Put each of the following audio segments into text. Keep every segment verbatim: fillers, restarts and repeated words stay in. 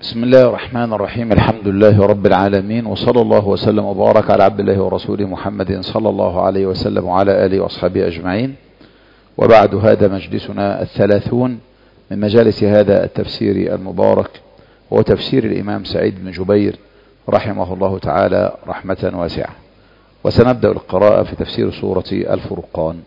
بسم الله الرحمن الرحيم. الحمد لله رب العالمين، وصلى الله وسلم وبارك على عبد الله ورسوله محمد صلى الله عليه وسلم وعلى آله وأصحابه أجمعين. وبعد، هذا مجلسنا الثلاثون من مجالس هذا التفسير المبارك، هو تفسير الإمام سعيد بن جبير رحمه الله تعالى رحمة واسعة. وسنبدأ القراءة في تفسير سورة الفرقان.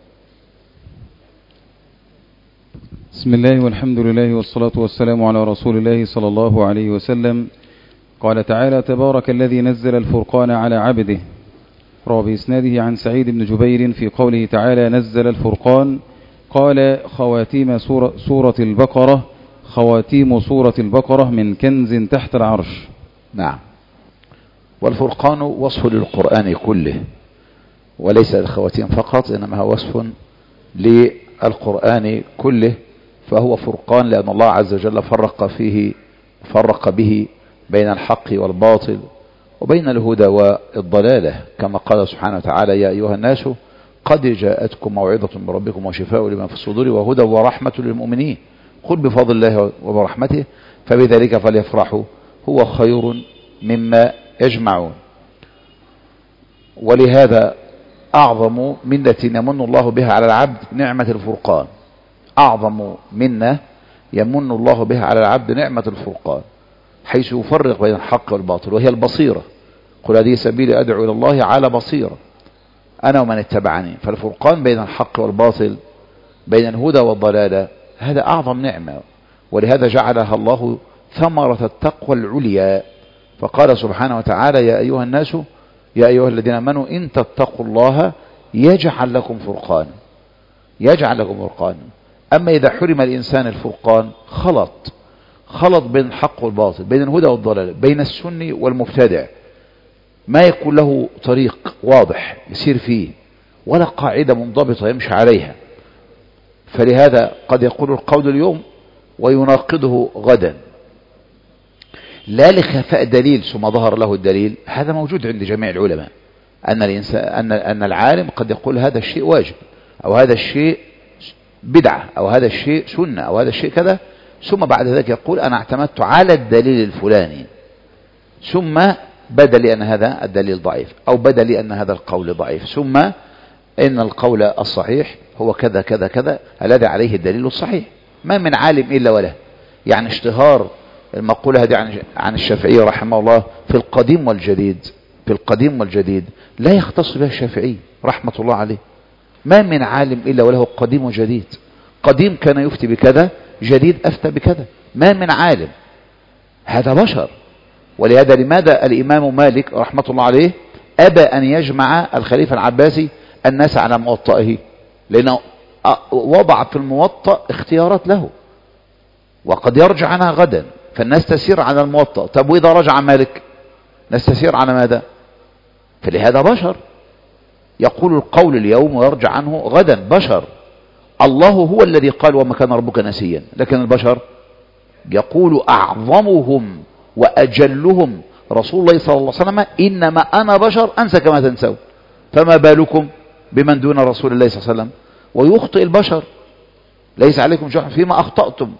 بسم الله والحمد لله والصلاة والسلام على رسول الله صلى الله عليه وسلم. قال تعالى: تبارك الذي نزل الفرقان على عبده. روى بإسناده عن سعيد بن جبير في قوله تعالى: نزل الفرقان، قال: خواتيم سورة, سورة البقرة خواتيم سورة البقرة من كنز تحت العرش. نعم. والفرقان وصف للقرآن كله، وليس الخواتيم فقط، إنما هو وصف للقرآن كله، فهو فرقان لأن الله عز وجل فرق فيه فرق به بين الحق والباطل وبين الهدى والضلالة، كما قال سبحانه وتعالى: يا أيها الناس قد جاءتكم موعظة من ربكم وشفاء لما في الصدور وهدى ورحمة للمؤمنين، قل بفضل الله وبرحمته فبذلك فليفرحوا هو خير مما يجمعون. ولهذا أعظم منة يمن الله بها على العبد نعمة الفرقان، أعظم منة يمن الله بها على العبد نعمة الفرقان، حيث يفرق بين الحق والباطل، وهي البصيرة. قل هذه سبيلي أدعو إلى الله على بصيرة أنا ومن اتبعني. فالفرقان بين الحق والباطل، بين الهدى والضلالة، هذا أعظم نعمة، ولهذا جعلها الله ثمرة التقوى العليا، فقال سبحانه وتعالى: يا أيها الناس يا أيها الذين آمنوا إن تتقوا الله يجعل لكم فرقانا يجعل لكم فرقانا. أما إذا حرم الإنسان الفرقان خلط خلط بين الحق والباطل، بين الهدى والضلال، بين السني والمبتدع، ما يكون له طريق واضح يسير فيه ولا قاعدة منضبطة يمشي عليها. فلهذا قد يقول القول اليوم ويناقضه غدا، لا لخفاء دليل ثم ظهر له الدليل. هذا موجود عند جميع العلماء، أن الإنسان أن أن العالم قد يقول هذا الشيء واجب، أو هذا الشيء بدعة، أو هذا الشيء سنة، أو هذا الشيء كذا، ثم بعد ذلك يقول أنا اعتمدت على الدليل الفلاني، ثم بدا لي أن هذا الدليل ضعيف، أو بدا لي أن هذا القول ضعيف، ثم إن القول الصحيح هو كذا كذا كذا الذي عليه الدليل الصحيح. ما من عالم إلا وله. يعني اشتهار المقولة هذه عن عن الشافعي رحمه الله في القديم والجديد، في القديم والجديد لا يختص بها الشافعي رحمة الله عليه. ما من عالم إلا وله قديم وجديد، قديم كان يفتي بكذا، جديد أفتى بكذا، ما من عالم، هذا بشر. ولهذا لماذا الإمام مالك رحمة الله عليه أبى أن يجمع الخليفة العباسي الناس على موطئه؟ لأنه وضع في الموطأ اختيارات له وقد يرجع عنها غدا، فالناس تسير على الموطأ. طب وإذا رجع مالك الناس تسير على ماذا؟ فلهذا بشر يقول القول اليوم ويرجع عنه غدا، بشر. الله هو الذي قال وما كان ربك نسيا، لكن البشر يقول أعظمهم وأجلهم رسول الله صلى الله عليه وسلم: إنما أنا بشر أنسى كما تنسون، فما بالكم بمن دون رسول الله صلى الله عليه وسلم. ويخطئ البشر، ليس عليكم جرح فيما أخطأتم.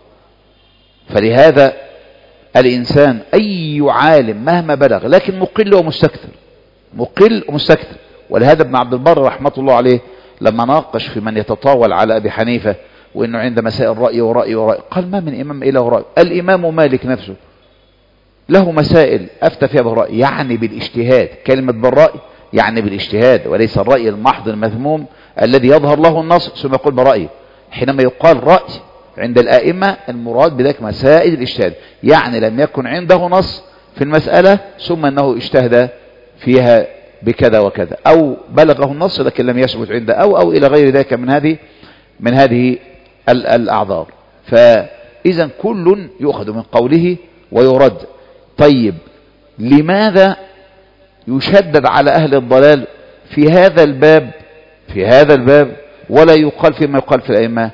فلهذا الإنسان أي عالم مهما بلغ لكن مقل ومستكثر، مقل ومستكثر. ولهذا ابن عبد البر رحمة الله عليه لما ناقش في من يتطاول على أبي حنيفة وإنه عند مسائل رأي ورأي ورأي، قال: ما من إمام إلا ورأي. الإمام مالك نفسه له مسائل أفتى فيها بالرأي، يعني بالاجتهاد. كلمة بالرأي يعني بالاجتهاد، وليس الرأي المحض المذموم الذي يظهر له النص ثم يقول برأيه. حينما يقال رأي عند الآئمة المراد بذلك مسائل الاجتهاد، يعني لم يكن عنده نص في المسألة ثم أنه اجتهد فيها بكذا وكذا، أو بلغه النص لكن لم يثبت عنده، أو أو إلى غير ذلك من هذه من هذه الأعذار. فإذا كل يؤخذ من قوله ويرد. طيب، لماذا يشدد على أهل الضلال في هذا الباب في هذا الباب ولا يقال فيما يقال في الأئمة؟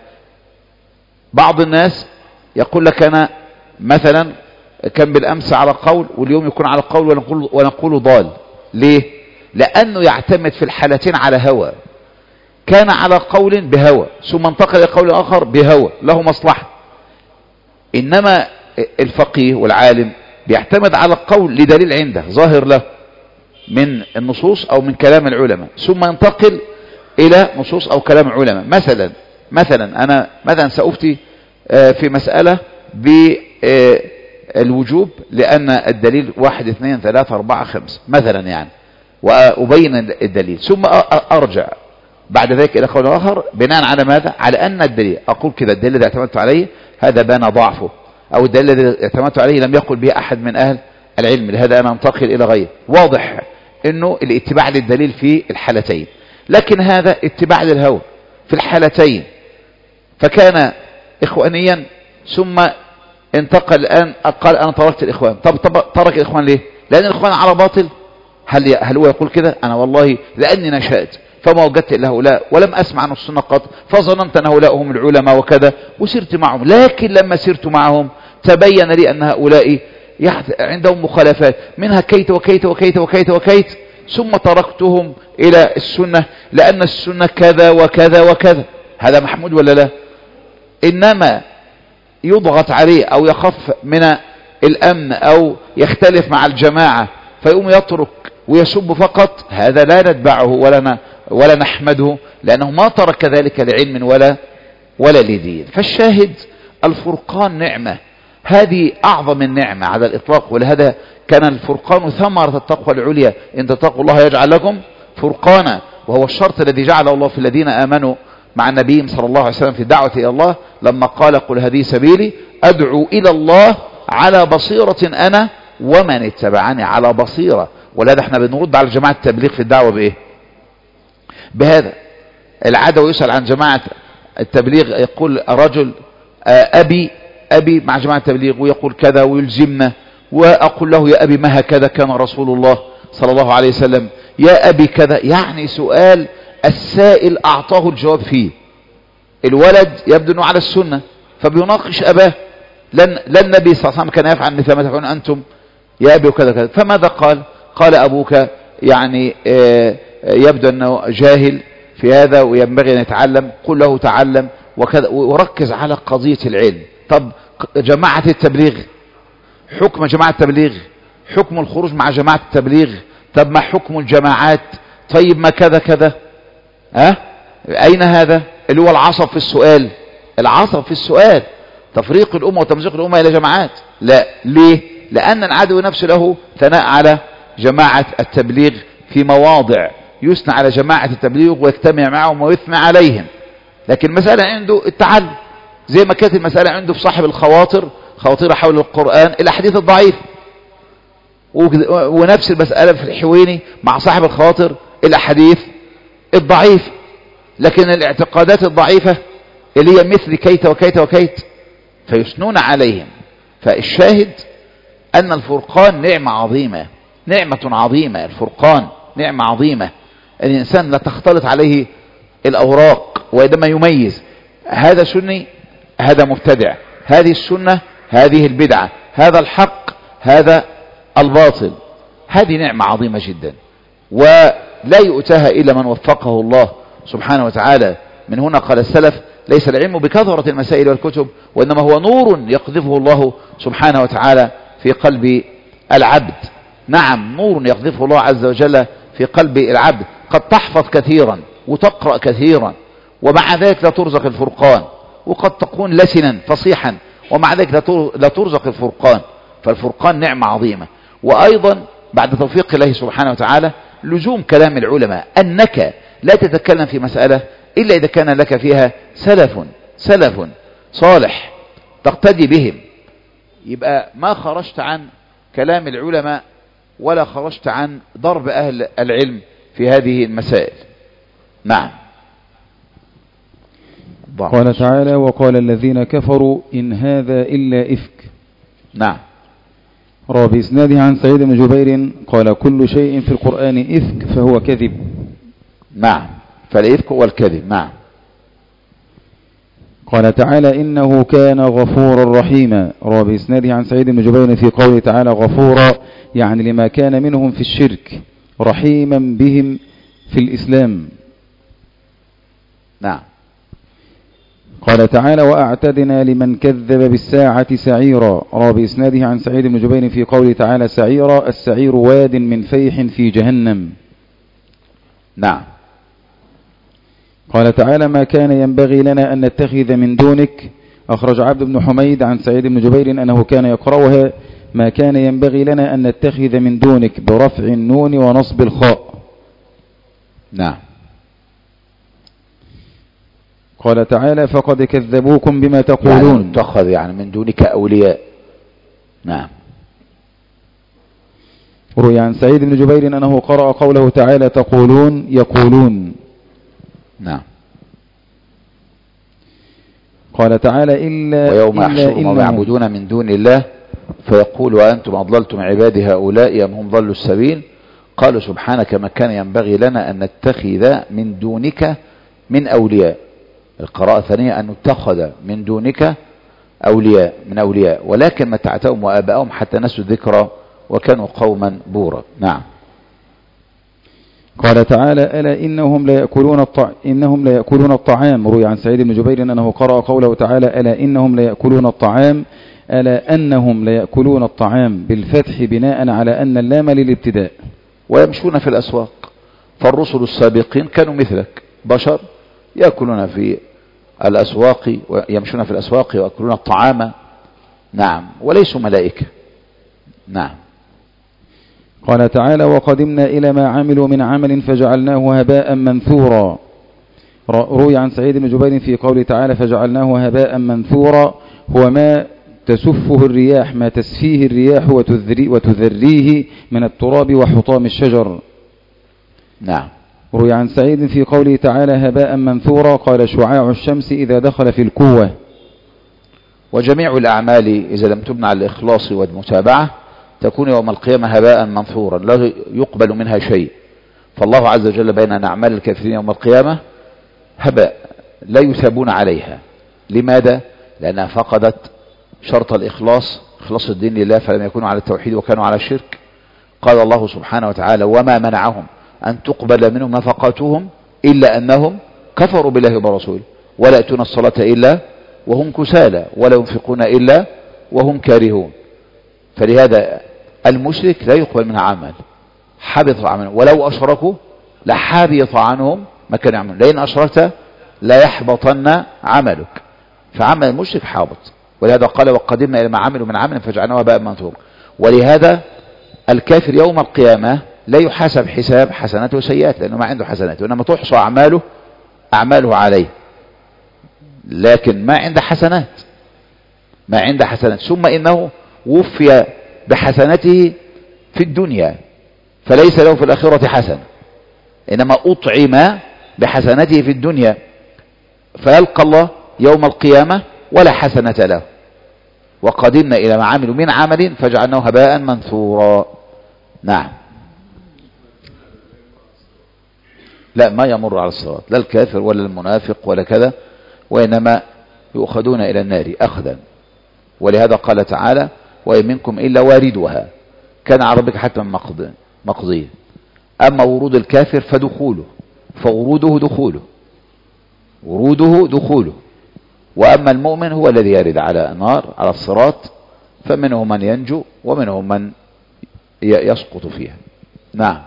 بعض الناس يقول لك أنا مثلا كان بالأمس على قول واليوم يكون على قول ونقول, ونقول ضال. ليه؟ لأنه يعتمد في الحالتين على هوى. كان على قول بهوى ثم انتقل إلى قول آخر بهوى له مصلحة. إنما الفقيه والعالم بيعتمد على القول لدليل عنده ظاهر له من النصوص أو من كلام العلماء، ثم ينتقل إلى نصوص أو كلام العلماء. مثلا مثلا أنا مثلا سأفتي في مسألة بالوجوب لأن الدليل واحد اثنين ثلاثة أربعة خمسة مثلا يعني، وأبين الدليل ثم أرجع بعد ذلك إلى قول آخر بناء على ماذا؟ على أن الدليل أقول كذا الدليل الذي اعتمدت عليه هذا بان ضعفه، أو الدليل الذي اعتمدت عليه لم يقل به أحد من أهل العلم، لهذا أنا أنتقل إلى غيره. واضح أنه الاتباع للدليل في الحالتين، لكن هذا اتباع للهوى في الحالتين، فكان إخوانيا ثم انتقل الآن قال أنا تركت الإخوان. طب, طب ترك الإخوان ليه؟ لأن الإخوان على باطل؟ هل, هل هو يقول كده؟ أنا والله لأني نشأت فما وجدت إلا هؤلاء ولم أسمع عن السنة قط، فظننت أن هؤلاء هم العلماء وكذا وسرت معهم، لكن لما سرت معهم تبين لي أن هؤلاء عندهم مخالفات منها كيت وكيت وكيت وكيت وكيت، ثم تركتهم إلى السنة لأن السنة كذا وكذا وكذا. هذا محمود ولا لا؟ إنما يضغط عليه أو يخف من الأمن أو يختلف مع الجماعة فيقوم يترك ويسب فقط، هذا لا نتبعه ولا ولا نحمده، لأنه ما ترك ذلك لعلم ولا ولا لدين. فالشاهد الفرقان نعمة، هذه أعظم النعمة على الإطلاق، ولهذا كان الفرقان ثمرة التقوى العليا، إن تتقوا الله يجعل لكم فرقانا، وهو الشرط الذي جعله الله في الذين آمنوا مع النبي صلى الله عليه وسلم في الدعوة إلى الله، لما قال قل هذه سبيلي أدعو إلى الله على بصيرة أنا ومن اتبعني، على بصيرة. ولهذا احنا بنرد على جماعة التبليغ في الدعوة بإيه؟ بهذا العدو يسأل عن جماعة التبليغ يقول رجل أبي أبي مع جماعة التبليغ ويقول كذا ويلزمنا، وأقول له يا أبي ما هكذا كان رسول الله صلى الله عليه وسلم، يا أبي كذا، يعني سؤال السائل أعطاه الجواب فيه. الولد يبدو أنه على السنة فبيناقش أباه، لن, لن النبي صلى الله عليه وسلم كان يفعل مثل ما تفعلون أنتم يا أبي وكذا كذا، فماذا قال؟ قال أبوك يعني يبدو أنه جاهل في هذا وينبغي أن يتعلم، قل له تعلم وكذا، وركز على قضية العلم. طب جماعة التبليغ، حكم جماعة التبليغ، حكم الخروج مع جماعة التبليغ، طب ما حكم الجماعات، طيب ما كذا كذا، ها أين هذا اللي هو العصب في السؤال؟ العصب في السؤال تفريق الأمة وتمزيق الأمة إلى جماعات، لا. ليه؟ لأن العدو نفسه له ثناء على جماعة التبليغ في مواضع يثنى على جماعة التبليغ ويجتمع معهم ويثنى عليهم، لكن المسألة عنده التعلم، زي ما كانت المسألة عنده في صاحب الخواطر، خواطر حول القرآن الأحاديث الضعيف، ونفس المسألة في الحويني مع صاحب الخواطر الأحاديث الضعيف، لكن الاعتقادات الضعيفة اللي هي مثل كيت وكيت وكيت فيثنون عليهم. فالشاهد أن الفرقان نعمة عظيمة، نعمة عظيمة، الفرقان نعمة عظيمة. الإنسان لا تختلط عليه الأوراق، وإنما يميز هذا سني هذا مبتدع، هذه السنة هذه البدعة، هذا الحق هذا الباطل. هذه نعمة عظيمة جدا، ولا يؤتاها إلا من وفقه الله سبحانه وتعالى. من هنا قال السلف ليس العلم بكثرة المسائل والكتب، وإنما هو نور يقذفه الله سبحانه وتعالى في قلب العبد. نعم، نور يقذفه الله عز وجل في قلب العبد. قد تحفظ كثيرا وتقرأ كثيرا ومع ذلك لا ترزق الفرقان، وقد تكون لسنا فصيحا ومع ذلك لا ترزق الفرقان. فالفرقان نعمة عظيمة. وأيضا بعد توفيق الله سبحانه وتعالى لزوم كلام العلماء، أنك لا تتكلم في مسألة إلا إذا كان لك فيها سلف سلف صالح تقتدي بهم، يبقى ما خرجت عن كلام العلماء ولا خرجت عن ضرب أهل العلم في هذه المسائل. نعم. قال تعالى وقال الذين كفروا إن هذا إلا إفك. نعم. روى بإسناده عن سعيد بن جبير قال كل شيء في القرآن إفك فهو كذب. نعم، فالإفك هو الكذب. نعم. قال تعالى إنه كان غفورا رحيما. روى بإسناده عن سعيد بن جبير في قوله تعالى غفورا يعني لما كان منهم في الشرك، رحيما بهم في الإسلام. نعم. قال تعالى وأعتدنا لمن كذب بالساعة سعيرا. روى بإسناده عن سعيد بن جبير في قوله تعالى سعيرا السعير واد من فيح في جهنم. نعم. قال تعالى ما كان ينبغي لنا أن نتخذ من دونك. أخرج عبد بن حميد عن سعيد بن جبير أنه كان يقرأها ما كان ينبغي لنا أن نتخذ من دونك برفع النون ونصب الخاء. نعم. قال تعالى فقد كذبوكم بما تقولون يعني اتخذ يعني من دونك أولياء. نعم. روي عن سعيد بن جبير أنه قرأ قوله تعالى تقولون يقولون. نعم. قال تعالى إلا ويوم إلا يحشرهم وما يعبدون من دون الله فيقول وأنتم أضللتم عبادي هؤلاء أم هم ضلوا السبيل قالوا سبحانك ما كان ينبغي لنا أن نتخذ من دونك من أولياء. القراءة الثانية أن نتخذ من دونك أولياء من أولياء ولكن متعتهم وآباءهم حتى نسوا الذكرى وكانوا قوما بورا. نعم. قال تعالى ألا إنهم لا يأكلون الطع... إنهم لا يأكلون الطعام. روي عن سعيد بن جبير أنه قرأ قوله تعالى ألا إنهم لا يأكلون الطعام ألا أنهم لا يأكلون الطعام بالفتح بناء على أن اللام للابتداء. ويمشون في الأسواق فالرسل السابقين كانوا مثلك بشر يأكلون في الأسواق ويمشون في الأسواق ويأكلون الطعام. نعم. وليسوا ملائكة. نعم. قال تعالى وقدمنا إلى ما عملوا من عمل فجعلناه هباء منثورا. روي عن سعيد بن جبير في قوله تعالى فجعلناه هباء منثورا هو ما تسفه الرياح ما تسفيه الرياح وتذري وتذريه من التراب وحطام الشجر. نعم. روي عن سعيد في قوله تعالى هباء منثورا قال شعاع الشمس إذا دخل في الكوة. وجميع الأعمال إذا لم تبنى على الإخلاص والمتابعة تكون يوم القيامة هباء منثورا لا يقبل منها شيء. فالله عز وجل بين أن أعمال الكافرين يوم القيامة هباء لا يثابون عليها. لماذا؟ لأنها فقدت شرط الإخلاص إخلاص الدين لله فلم يكونوا على التوحيد وكانوا على الشرك. قال الله سبحانه وتعالى وما منعهم أن تقبل منهم نفقاتهم إلا أنهم كفروا بالله وبرسوله ولا يأتون الصلاة إلا وهم كسالى ولا ينفقون إلا وهم كارهون. فلهذا المشرك لا يقبل منها عمل حبط عنه ولو أشركوا لحبط عنهم ما كانوا يعملون لأن أشركت لا يحبطن عملك. فعمل المشرك حابط. ولهذا قال وقدمنا إلى ما عملوا من عمل فجعلناه هباء منثورا. ولهذا الكافر يوم القيامة لا يحاسب حساب حسناته وسيئات لأنه ما عنده حسنات وإنما تحصى أعماله أعماله عليه لكن ما عنده حسنات ما عنده حسنات. ثم إنه وفي بحسنته في الدنيا فليس له في الآخرة حسنة إنما أطعم بحسنته في الدنيا فيلقى الله يوم القيامة ولا حسنة له. وقدمنا إلى ما عملوا من عمل فجعلناه هباء منثورا. نعم. لا ما يمر على الصراط لا الكافر ولا المنافق ولا كذا وإنما يؤخذون إلى النار أخذا. ولهذا قال تعالى وإن منكم إلا واردها كان على ربك حتما مقضيا. أما ورود الكافر فدخوله فوروده دخوله وروده دخوله. وأما المؤمن هو الذي يرد على النار على الصراط فمنهم من ينجو ومنهم من يسقط فيها. نعم.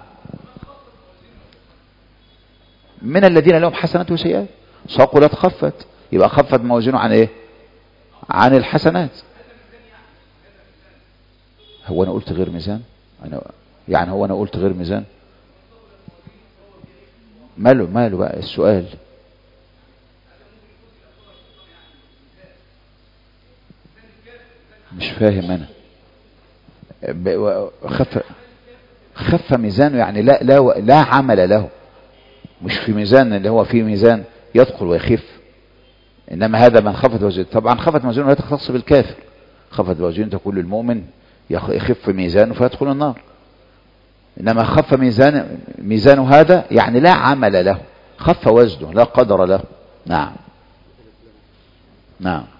من الذين لهم حسنات وسيئات صقلت خفت يبقى خفت موازينه عن ايه عن الحسنات. هو انا قلت غير ميزان أنا يعني هو انا قلت غير ميزان ماله ماله بقى السؤال مش فاهم انا خف خف ميزانه يعني لا لا لا عمل له مش في ميزان اللي هو في ميزان يدخل ويخف انما هذا من خفت موازينه. طبعا خفت موازينه لا تختص بالكافر خفت موازينه تكون للمؤمن يخف ميزانه فيدخل النار. انما خف ميزان ميزانه هذا يعني لا عمل له خف وزنه لا قدر له. نعم. نعم.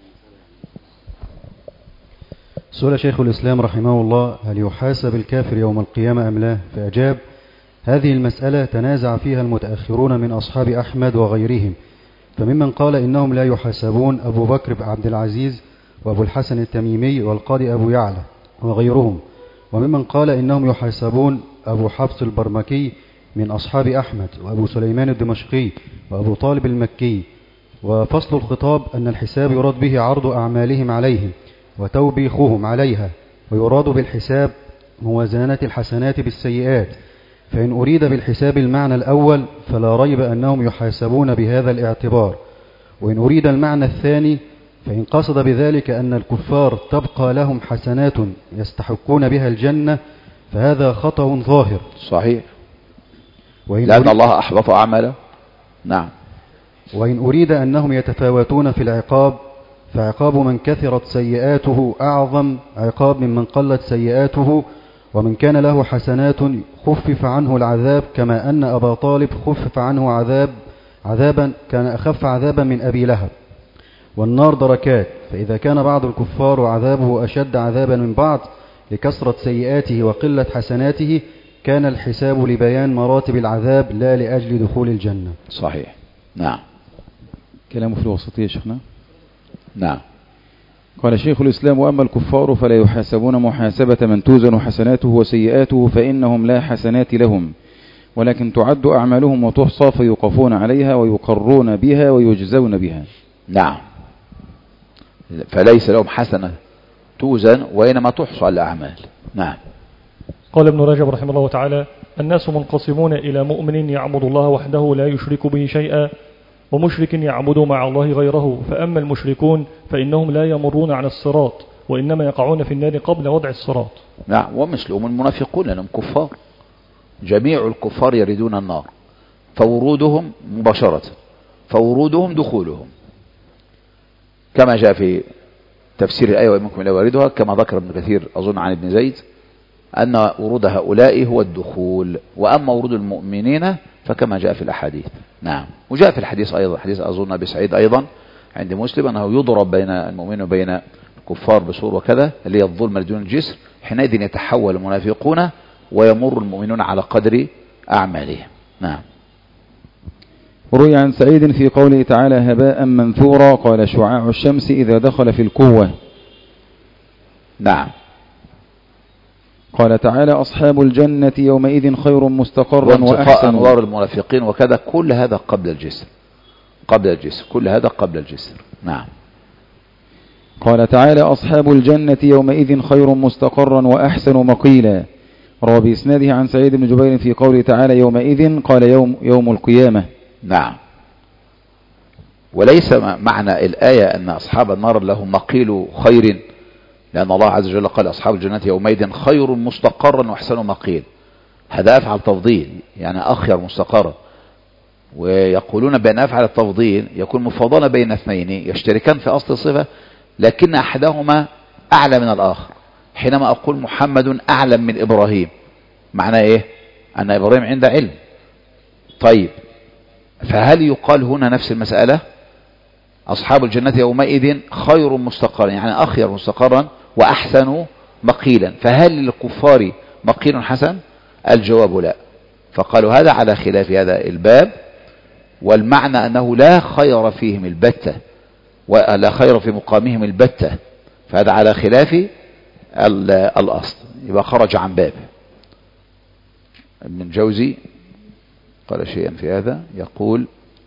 سئل شيخ الإسلام رحمه الله هل يحاسب الكافر يوم القيامة أم لا؟ فأجاب هذه المسألة تنازع فيها المتأخرون من أصحاب أحمد وغيرهم فممن قال إنهم لا يحاسبون أبو بكر بن عبد العزيز وأبو الحسن التميمي والقاضي أبو يعلى وغيرهم. وممن قال إنهم يحاسبون أبو حفص البرمكي من أصحاب أحمد وأبو سليمان الدمشقي وأبو طالب المكي. وفصل الخطاب أن الحساب يراد به عرض أعمالهم عليهم وتوبيخهم عليها، ويراد بالحساب موازنة الحسنات بالسيئات. فإن أريد بالحساب المعنى الأول فلا ريب أنهم يحاسبون بهذا الاعتبار، وإن أريد المعنى الثاني فإن قصد بذلك أن الكفار تبقى لهم حسنات يستحقون بها الجنة فهذا خطأ ظاهر. صحيح، وإن لأن الله أحبط أعماله. نعم. وإن أريد أنهم يتفاوتون في العقاب فعقاب من كثرت سيئاته أعظم عقاب ممن قلت سيئاته، ومن كان له حسنات خفف عنه العذاب، كما أن أبا طالب خفف عنه عذاب عذابا كان أخف عذابا من أبي لهب. والنار دركات، فإذا كان بعض الكفار عذابه أشد عذابا من بعض لكثرة سيئاته وقلة حسناته كان الحساب لبيان مراتب العذاب لا لأجل دخول الجنة. صحيح. نعم. كلامه في الوسطية شيخنا. نعم. قال شيخ الإسلام: وأما الكفار فلا يحاسبون محاسبة من توزن حسناته وسيئاته، فإنهم لا حسنات لهم، ولكن تعد أعمالهم وتحصى فيوقفون عليها ويقرون بها ويجزون بها. نعم. فليس لهم حسنة توزن وإنما تحصى الأعمال. نعم. قال ابن رجب رحمه الله تعالى: الناس منقسمون إلى مؤمن يعبد الله وحده لا يشرك به شيئا، ومشرك يعبد مع الله غيره. فأما المشركون فإنهم لا يمرون عن الصراط، وإنما يقعون في النار قبل وضع الصراط. نعم. ومثلهم المنافقون لأنهم كفار، جميع الكفار يريدون النار، فورودهم مباشرة، فورودهم دخولهم، كما جاء في تفسير الآية: ومنكم لا واردها، كما ذكر ابن كثير أظن عن ابن زيد أن ورود هؤلاء هو الدخول. وأما ورود المؤمنين فكما جاء في الأحاديث. نعم. وجاء في الحديث أيضا، حديث أظن أبي سعيد أيضا عند مسلم، أنه يضرب بين المؤمن وبين الكفار بسور وكذا، اللي هي الظلم دون الجسر، حينئذ يتحول المنافقون ويمر المؤمنون على قدر أعمالهم. نعم. روي عن سعيد في قوله تعالى: هباء منثورا، قال: شعاع الشمس إذا دخل في الكوة. نعم. قال تعالى: أصحاب الجنة يومئذ خير مستقرا وأحسن. أنوار المنافقين وكذا، كل هذا قبل الجسر، قبل الجسر، كل هذا قبل الجسر. نعم. قال تعالى: أصحاب الجنة يومئذ خير مستقرا وأحسن مقيلا. روى بإسناده عن سعيد بن جبير في قوله تعالى: يومئذ، قال: يوم, يوم القيامة. نعم. وليس معنى الآية أن أصحاب النار لهم مقيل خير، لأن الله عز وجل قال: أصحاب الجنة يومئذ خير مستقرا وأحسن مقيل. هذا أفعل تفضيل، يعني أخير مستقرا. ويقولون بأن أفعل التفضيل يكون مفضلا بين اثنين يشتركان في أصل الصفة، لكن أحدهما أعلى من الآخر. حينما أقول محمد أعلم من إبراهيم، معناه إيه؟ أن إبراهيم عنده علم. طيب، فهل يقال هنا نفس المسألة؟ أصحاب الجنة يومئذ خير مستقرا، يعني أخير مستقرا وأحسن مقيلا. فهل للكفار مقيل حسن؟ الجواب لا. فقالوا هذا على خلاف هذا الباب، والمعنى أنه لا خير فيهم البتة ولا خير في مقامهم البتة، فهذا على خلاف الأصل، يبقى خرج عن باب. ابن جوزي قال شيئا في هذا، يقول: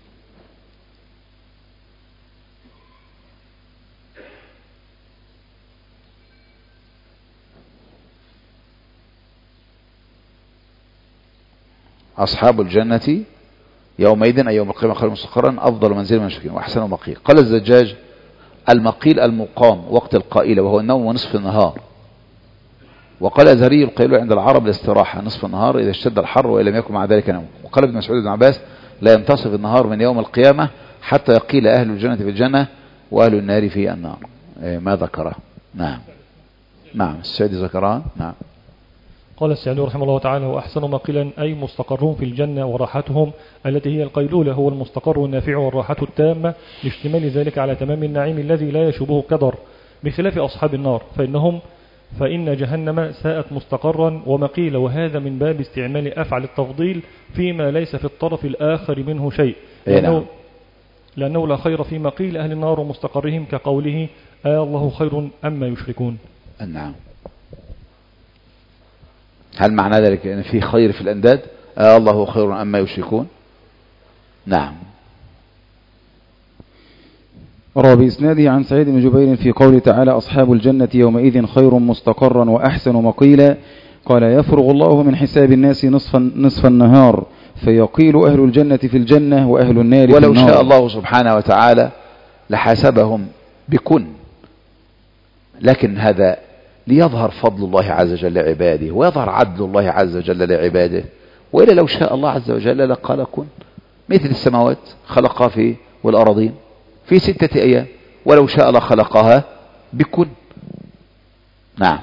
أصحاب الجنة يومئذ أي يوم القيامة خير مستقرا أفضل منزل من المشركين وأحسن مقيل. قال الزجاج: المقيل المقام وقت القائلة، وهو النوم ونصف النهار. وقال أزهري: القيل عند العرب الاستراحة نصف النهار إذا اشتد الحر وإن لم يكن مع ذلك نوم. وقال ابن مسعود بن عباس: لا ينتصف النهار من يوم القيامة حتى يقيل أهل الجنة في الجنة وأهل النار في النار. ما ذكره. نعم. نعم. السعدي ذكران. نعم. قال السعدي رحمه الله تعالى: وأحسن مقيلا أي مستقرون في الجنة وراحتهم التي هي القيلولة هو المستقر النافع والراحة التامة، لاشتمال ذلك على تمام النعيم الذي لا يشبه كدر، بخلاف أصحاب النار فإنهم فإن جهنم ساءت مستقرا ومقيلا. وهذا من باب استعمال أفعل التفضيل فيما ليس في الطرف الآخر منه شيء، لأنه, لأنه لا خير فيما قيل أهل النار ومستقرهم كقوله آه الله خير أما يشركون. نعم. هل معنى ذلك أن في خير في الأنداد؟ آه الله خير أما يشركون. نعم. روى بإسناده عن سعيد بن جبير في قوله تعالى أصحاب الجنة يومئذ خير مستقرا وأحسن مقيلا قال يفرغ الله من حساب الناس نصف, نصف النهار فيقيل أهل الجنة في الجنة وأهل النار في النار. ولو شاء الله سبحانه وتعالى لحاسبهم بكن، لكن هذا ليظهر فضل الله عز وجل لعباده ويظهر عدل الله عز وجل لعباده، وإلا لو شاء الله عز وجل لقال كن، مثل السماوات خلقها في والأراضين في ستة أيام، ولو شاء الله خلقها بكن. نعم.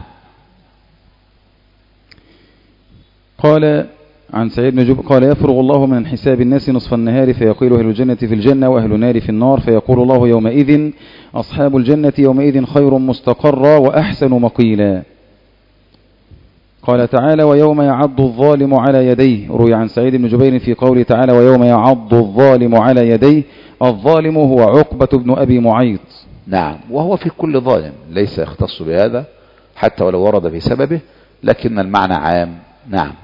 قال عن سعيد بن جبير قال يفرغ الله من حساب الناس نصف النهار فيقيل أهل الجنة في الجنة وأهل النار في النار فيقول الله يومئذ أصحاب الجنة يومئذ خير مستقرا وأحسن مقيلا. قال تعالى ويوم يعض الظالم على يديه. روي عن سعيد بن جبير في قوله تعالى ويوم يعض الظالم على يديه الظالم هو عقبة بن أبي معيط. نعم. وهو في كل ظالم ليس يختص بهذا حتى ولو ورد في سببه، لكن المعنى عام. نعم.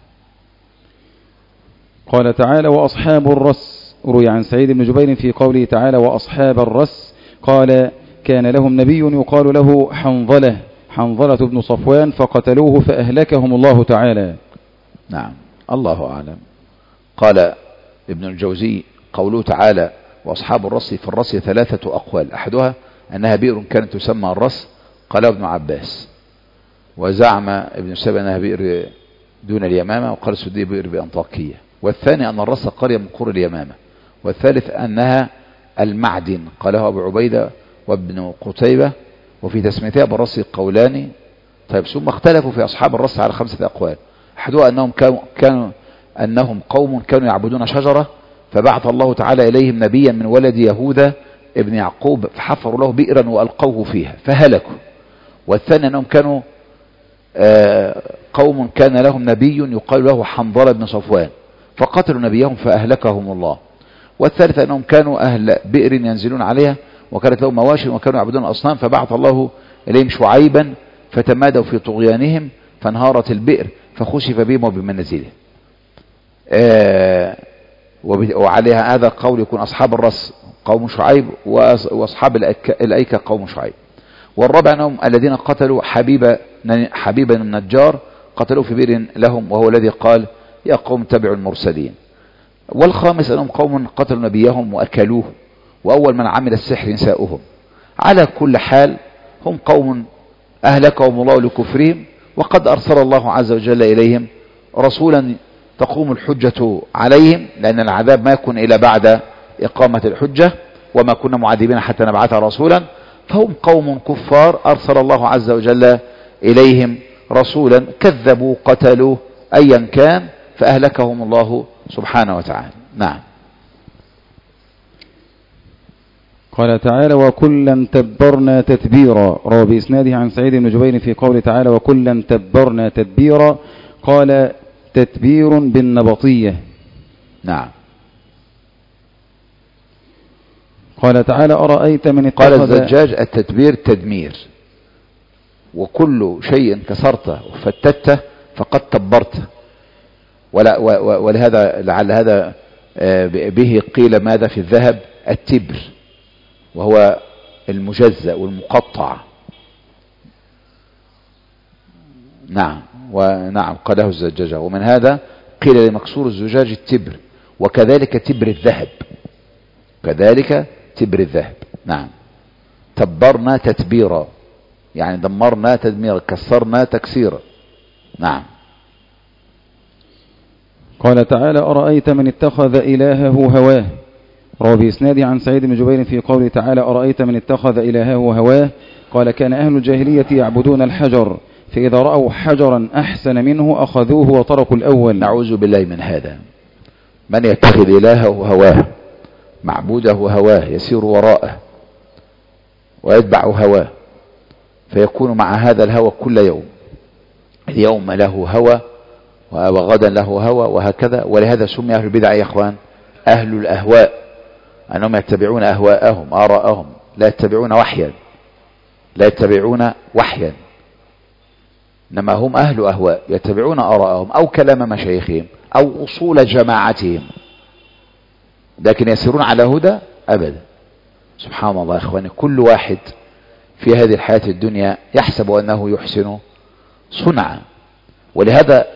قال تعالى وأصحاب الرس. روي عن سعيد بن جبير في قوله تعالى وأصحاب الرس قال كان لهم نبي يقال له حنظلة حنظلة بن صفوان فقتلوه فأهلكهم الله تعالى. نعم. الله أعلم. قال ابن الجوزي قوله تعالى وأصحاب الرس في الرس ثلاثة أقوال، أحدها أنها بئر كانت تسمى الرس قال ابن عباس، وزعم ابن سبأ أنها بئر دون اليمامة، وقال السدي بئر بأنطاكية، والثاني أن الرس قرية من قرى اليمامة، والثالث أنها المعدن قاله أبو عبيدة وابن قتيبة، وفي تسميتها بالرس قولان. طيب ثم اختلفوا في أصحاب الرس على خمسة أقوال، أحدها أنهم كانوا, كانوا أنهم قوم كانوا يعبدون شجرة فبعث الله تعالى إليهم نبيا من ولد يهوذا ابن يعقوب فحفروا له بئرا وألقوه فيها فهلكوا. والثاني أنهم كانوا قوم كان لهم نبي يقال له حنظلة بن صفوان فقتلوا نبيهم فأهلكهم الله. والثالث أنهم كانوا أهل بئر ينزلون عليها وكانت لهم مواشي وكانوا يعبدون الأصنام فبعث الله إليهم شعيبا فتمادوا في طغيانهم فانهارت البئر فخسف بهم وبمنازلهم. آه وعليها هذا القول يكون أصحاب الرس قوم شعيب وأصحاب الأيكة قوم شعيب. والرابع أنهم الذين قتلوا حبيب حبيبا النجار قتلوا في بئر لهم وهو الذي قال يا قوم تبعوا المرسلين. والخامس أنهم قوم قتلوا نبيهم وأكلوه وأول من عمل السحر نساؤهم. على كل حال هم قوم أهلكهم الله لكفرهم، وقد أرسل الله عز وجل إليهم رسولا تقوم الحجة عليهم، لأن العذاب ما يكون إلا بعد إقامة الحجة وما كنا معذبين حتى نبعث رسولا. فهم قوم كفار أرسل الله عز وجل إليهم رسولا كذبوا قتلوا أيا كان فأهلكهم الله سبحانه وتعالى. نعم. قال تعالى وكلا تبرنا تتبيرا. روى بإسناده عن سعيد بن جبير في قول تعالى وكلا تبرنا تتبيرا قال تتبير بالنبطية. نعم. قال تعالى أرأيت من اتخذ. قال الزجاج التتبير تدمير، وكل شيء كسرته وفتته فقد تبرته. ولا ولهذا لعل هذا به قيل ماذا في الذهب التبر، وهو المجزأ والمقطع. نعم. ونعم قاله الزجاجة. ومن هذا قيل لمكسور الزجاج التبر، وكذلك تبر الذهب، كذلك تبر الذهب. نعم. تبرنا تتبيرا يعني دمرنا تدميرا كسرنا تكسيرا. نعم. قال تعالى أرأيت من اتخذ إلهه هواه. روى بإسناد عن سعيد بن جبير في قوله تعالى أرأيت من اتخذ إلهه هواه قال كان أهل الجاهلية يعبدون الحجر فإذا رأوا حجرا أحسن منه أخذوه وتركوا الأول. نعوذ بالله من هذا. من يتخذ إلهه هواه معبوده هواه يسير وراءه ويتبع هواه فيكون مع هذا الهوى كل يوم، اليوم له هوى وغدا له هوى وهكذا. ولهذا سمي أهل البدع يا إخوان أهل الأهواء، أنهم يتبعون أهواءهم آراءهم، لا يتبعون وحيا، لا يتبعون وحيا، إنما هم أهل أهواء يتبعون آراءهم أو كلام مشايخهم أو أصول جماعتهم، لكن يسيرون على هدى أبدا. سبحان الله يا إخواني، كل واحد في هذه الحياة الدنيا يحسب أنه يحسن صنعا. ولهذا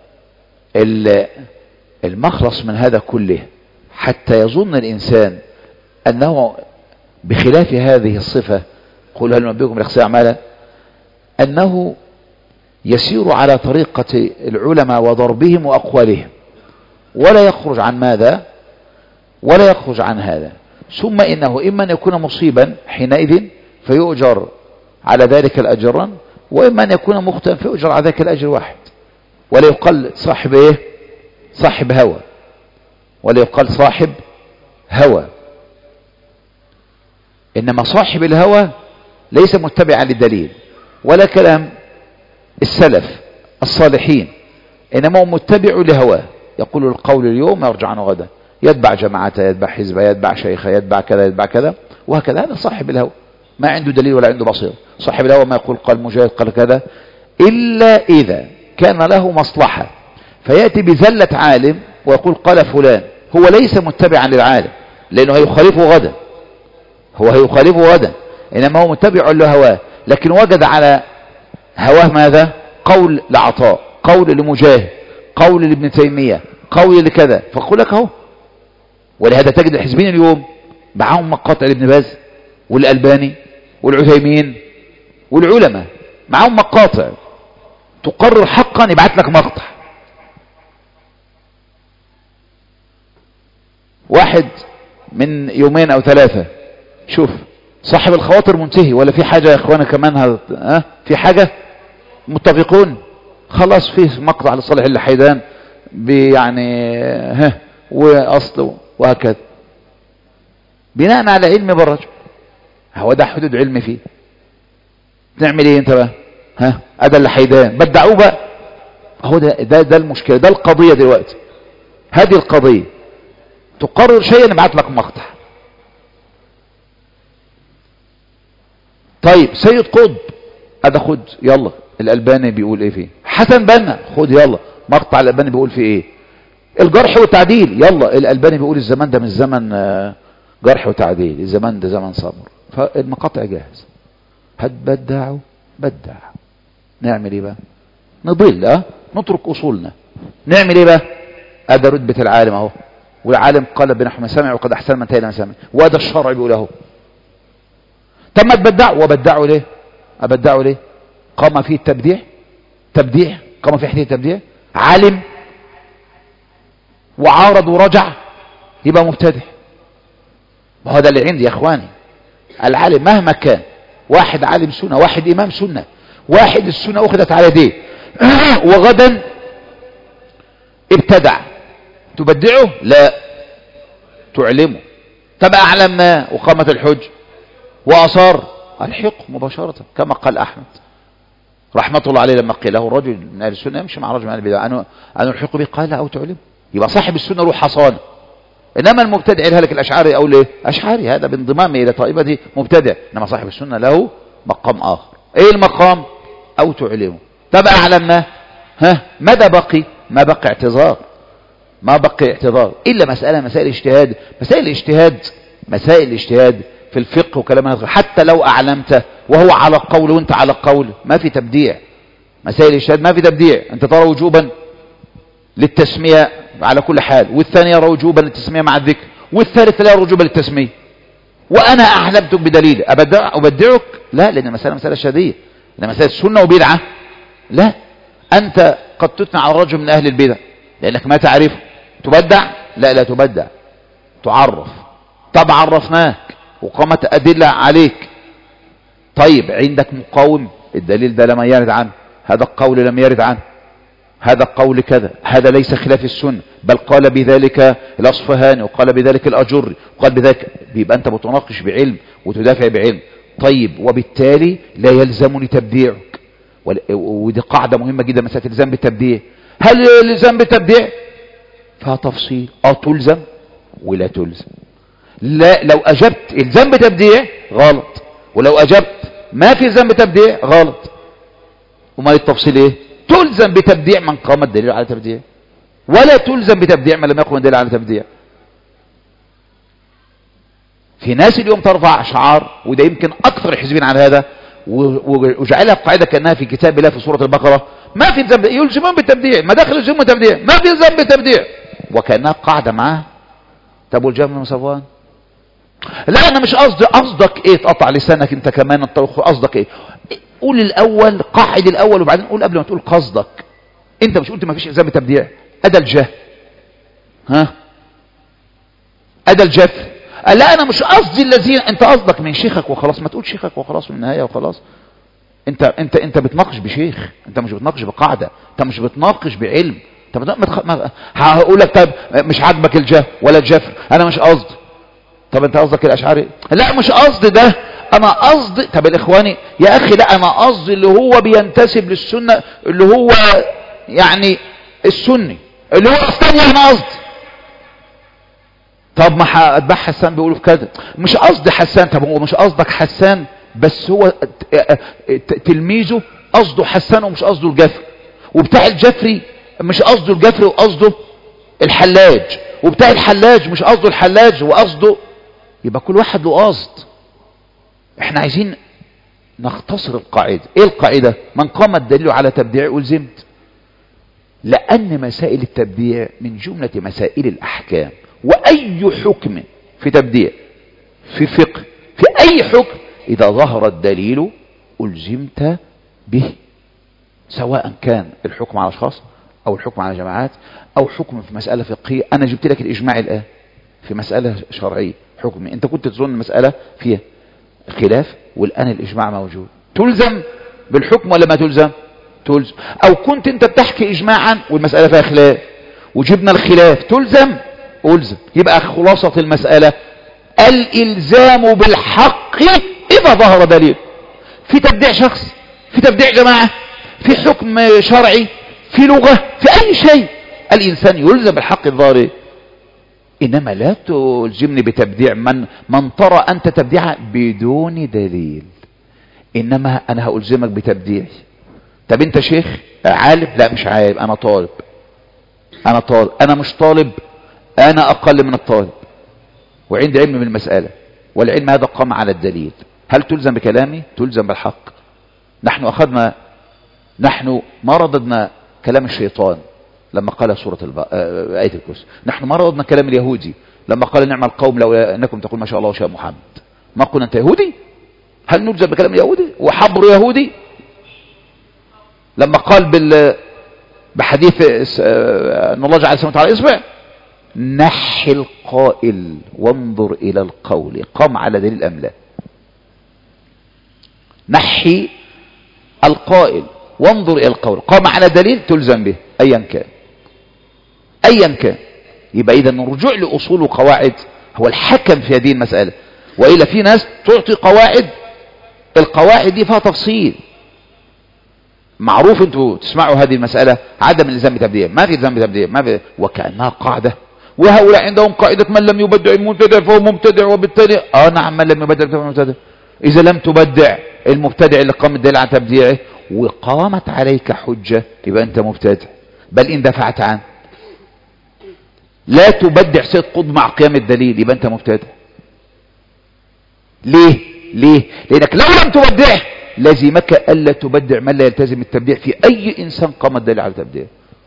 المخلص من هذا كله حتى يظن الإنسان أنه بخلاف هذه الصفة، قل هل ننبئكم بالأخسرين أعمالا، أنه يسير على طريقة العلماء وضربهم وأقوالهم، ولا يخرج عن ماذا؟ ولا يخرج عن هذا. ثم إنه إما أن يكون مصيبا حينئذ فيؤجر على ذلك الأجرا، وإما أن يكون مخطئا فيؤجر على ذلك الأجر واحد، ولا يقال صاحب إيه؟ صاحب هوى، ولا يقال صاحب هوى. إنما صاحب الهوى ليس متبعا للدليل ولا كلام السلف الصالحين، إنما هو متبع لهواه، يقول القول اليوم يرجع عنه غدا، يتبع جماعته، يتبع حزبه، يتبع شيخه، يتبع كذا يتبع كذا وهكذا. هذا صاحب الهوى، ما عنده دليل ولا عنده بصير. صاحب الهوى ما يقول قال مجاهد قال كذا إلا إذا كان له مصلحة، فيأتي بزلة عالم ويقول قال فلان، هو ليس متبعا للعالم لأنه هيخالفه غدا، هو هيخالفه غدا، إنما هو متبع لهواه، لكن وجد على هواه ماذا؟ قول لعطاء، قول لمجاهد، قول لابن تيمية، قول لكذا، فأقول لك اهو. ولهذا تجد الحزبين اليوم معهم مقاطع لابن باز والألباني والعثيمين والعلماء، معهم مقاطع تقرر حقا، يبعت لك مقطع. واحد من يومين او ثلاثة، شوف صاحب الخواطر منتهي ولا في حاجة يا اخوانا كمان؟ هذا ها في حاجة؟ متفقون؟ خلاص في مقطع لصالح الحيدان يعني ها واصل وهكذا، بناء على علم بالرجل، هو ده حدود علم فيه. نعمل ايه انت بقى؟ ها ادى الحيدان بدعوه بقى، هو ده ده ده المشكلة، ده القضية دلوقتي. هذه القضية تقرر شيئا نبعت لك مقطع. طيب سيد قطب ادى خد يلا الألباني بيقول ايه فيه، حسن بنا خد يلا مقطع الألباني بيقول فيه ايه، الجرح والتعديل يلا الألباني بيقول الزمان ده مش زمن جرح وتعديل، الزمان ده زمن صبر، فالمقاطع جاهز. هتبدعوا بدع، نعمل ايه بقى؟ نضل اه نترك اصولنا، نعمل ايه بقى؟ ادى رتبة العالم اهو، والعالم قال بنحو ما سمع وقد احسن من تهيل ما سمع، وهذا الشرع بيقول اهو. طب ما تبدعوا، وبدعوا ليه؟ ابدعوا ليه؟ قام فيه التبديع، تبديع قام فيه حديث التبديع، عالم وعارض ورجع يبقى مبتدع. وهذا اللي عندي يا اخواني، العالم مهما كان، واحد عالم سنة، واحد امام سنة، واحد السنة اخذت على يديه وغدا ابتدع، تبدعه؟ لا تعلمه. طب اعلم ما وقامت الحج واصار الحقه مباشرة، كما قال احمد رحمة الله عليه لما قيل له الرجل من اهل السنة يمشي مع رجل من اهل البدع انا انا الحق به، قال لا او تعلمه. يبقى صاحب السنة روح حصانه، انما المبتدع الهلك الاشعري او ليه اشعري، هذا بانضمامه الى طائفته مبتدع، انما صاحب السنة له مقام اخر. ايه المقام؟ او تعلمه. طب اعلم ما ها ماذا بقي؟ ما بقي اعتذار، ما بقي اعتذار الا مسألة مسائل اجتهاد، مسائل الاجتهاد مسائل الاجتهاد في الفقه وكلام هذا، حتى لو اعلمته وهو على قول وانت على قول ما في تبديع. مسائل الاجتهاد ما في تبديع، انت ترى وجوبا للتسمية على كل حال، والثاني يرى وجوبا للتسمية مع الذكر، والثالث لا يرى وجوبا للتسمية، وانا اعلمتك بدليل ابدع ابدعك؟ لا، لان المسألة مسألة شديدة، لان مسألة سنة وبدعة لا. انت قد تثنى على رجل من اهل البدع لانك ما تعرفه، تبدع؟ لا لا تبدع، تعرف. طب عرفناك وقامت ادلة عليك، طيب عندك مقاوم، الدليل ده لم يرد عنه، هذا القول لم يرد عنه، هذا القول كذا، هذا ليس خلاف السنة، بل قال بذلك الأصفهاني وقال بذلك الأجري وقال بذلك، بيبقى أنت بتناقش بعلم وتدافع بعلم. طيب وبالتالي لا يلزمني تبديعك، ودي قاعدة مهمة جدا مسألة الالزام بالتبديع. هل الالزام بالتبديع فيها تفصيل؟ اه تلزم ولا تلزم. لا، لو اجبت الزام بتبديع غلط، ولو اجبت ما في الزام بتبديع غلط. وما التفصيل ايه؟ تلزم بتبديع من قام الدليل على تبديع، ولا تلزم بتبديع من لم يقم الدليل على تبديع. في ناس اليوم ترفع شعار، وده يمكن اكثر الحزبين على هذا، وجعلها قاعده كانها في كتاب الله في سوره البقره، ما في الزام يلزمون بالتبديع، مداخل يلزمون بالتبديع، ما في الزام بالتبديع، وكانها قاعده معاه. طب والجهم بن صفوان؟ لا انا مش قصدي. قصدك ايه؟ تقطع لسانك انت كمان. انت قصدك ايه؟ قول الاول، قاعد الاول، وبعدين قول قبل ما تقول قصدك. انت مش قلت ما فيش الزام بالتبديع؟ ادى الجه، ها، ادى الجفر. لا انا مش قصدي الذين، انت قصدك من شيخك وخلاص. ما تقول شيخك وخلاص من النهايه وخلاص. انت انت انت بتناقش بشيخ، انت مش بتناقش بقاعده، انت مش بتناقش بعلم. انت بتخ... ما... هقول لك طيب مش عاجبك الجه ولا الجفر، انا مش قصدي. طب انت قصدك الاشعري؟ لا مش قصدي ده، انا قصدي. طب الاخواني يا اخي، لا انا قصدي اللي هو بينتسب للسنه، اللي هو يعني السني، اللي هو الثاني. انا قصدي طب ما اتباع حسان بيقولوا في كذا، مش قصدي حسان. طب هو مش قصدك حسان، بس هو تلميذه قصده حسان ومش قصده الجفري، وبتاع الجفري مش قصده الجفري وقصده الحلاج، وبتاع الحلاج مش قصده الحلاج وقصده. يبقى كل واحد له قصد. احنا عايزين نختصر القاعدة. ايه القاعدة؟ من قام الدليل على تبديع ألزمت، لأن مسائل التبديع من جملة مسائل الأحكام، وأي حكم في تبديع، في فقه، في أي حكم، إذا ظهر الدليل ألزمت به، سواء كان الحكم على أشخاص أو الحكم على جماعات أو حكم في مسألة فقهية. أنا جبت لك الإجماع الآن في مسألة شرعية حكمي، أنت كنت تظن المسألة فيها خلاف، والآن الإجماع موجود، تلزم بالحكم ولا ما تلزم؟ تلزم. أو كنت أنت بتحكي إجماعا والمسألة فيها خلاف وجبنا الخلاف، تلزم؟ ألزم. يبقى خلاصة المسألة الإلزام بالحق إذا ظهر دليل، في تبديع شخص، في تبديع جماعة، في حكم شرعي، في لغة، في أي شيء، الإنسان يلزم بالحق الظاهر. إنما لا تلزمني بتبديع من من ترى أنت تبديع بدون دليل. إنما أنا هألزمك بتبديعي. طب أنت شيخ عالم؟ لا مش عالم، أنا طالب. أنا طالب، أنا مش طالب، أنا أقل من الطالب، وعندي علم من المسألة، والعلم هذا قام على الدليل. هل تلزم بكلامي؟ تلزم بالحق. نحن أخذنا، نحن ما رددنا كلام الشيطان لما قال سورة الب... آية الكرسي. نحن ما رددنا كلام اليهودي لما قال نعم القوم لو أنكم تقول ما شاء الله وشاء محمد. ما قلنا أنت يهودي؟ هل نلزم بكلام اليهودي وحبر يهودي؟ لما قال بال... بحديث أن الله جعل السماوات على إصبع، نحي القائل وانظر إلى القول قام على دليل أم لا؟ نحي القائل وانظر إلى القول قام على دليل، تلزم به أيا كان، أيا كان. يبقى إذا الرجوع لأصول وقواعد هو الحكم في هذه المسألة. وإلا في ناس تعطي قواعد، القواعد دي فيها تفصيل معروف. انتوا تسمعوا هذه المسألة عدم الالزام بتبديع، ما في الزام بتبديع، ما في، وكأنها قاعدة. وهؤلاء عندهم قاعدة من لم يبدع المبتدع فهو مبتدع، وبالتالي اه نعم من لم يبدع فهو مبتدع. إذا لم تبدع المبتدع اللي قام الدليل على تبديعه وقامت عليك حجة يبقى أنت مبتدع، بل إن دفعت عنه. لا تبدع سيد قطب مع قيام الدليل يبقى أنت مبتدع. ليه؟ ليه؟ لأنك لو لم تبدعه لازمك ألا تبدع من لا يلتزم التبديع في أي إنسان قام الدليل على تبديعه.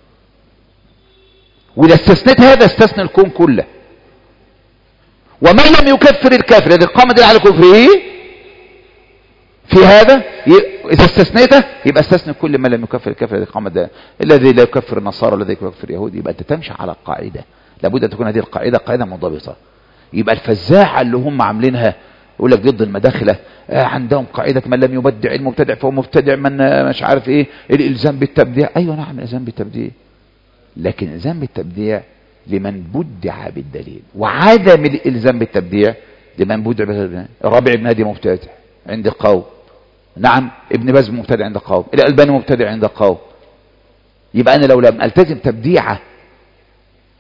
وإذا استثنيت هذا استثنى الكون كله. ومن لم يكفر الكافر الذي قام الدليل على كفره في هذا، إذا استثنيته يبقى استثنى كل من لم يكفر الكافر الذي قام الدليل، الذي لا يكفر النصارى الذي يكفر اليهود. يبقى أنت تمشي على القاعدة، لابد أن تكون هذه القاعدة قاعدة منضبطة. يبقى الفزاعة اللي هم عاملينها يقول لك ضد المداخلة، آه عندهم قاعدة من لم يبدع المبتدع فهو مبتدع، من آه مش عارف ايه الالزام بالتبديع. ايوه نعم الالزام بالتبديع، لكن الالزام بالتبديع لمن بدع بالدليل، وعدم الالزام بالتبديع لمن بدع بالدليل. الرابع ابن هادي مبتدع عند قوم، نعم ابن باز مبتدع عند قوم، الألباني مبتدع عند قوم. يبقى انا لو لم التزم تبديعه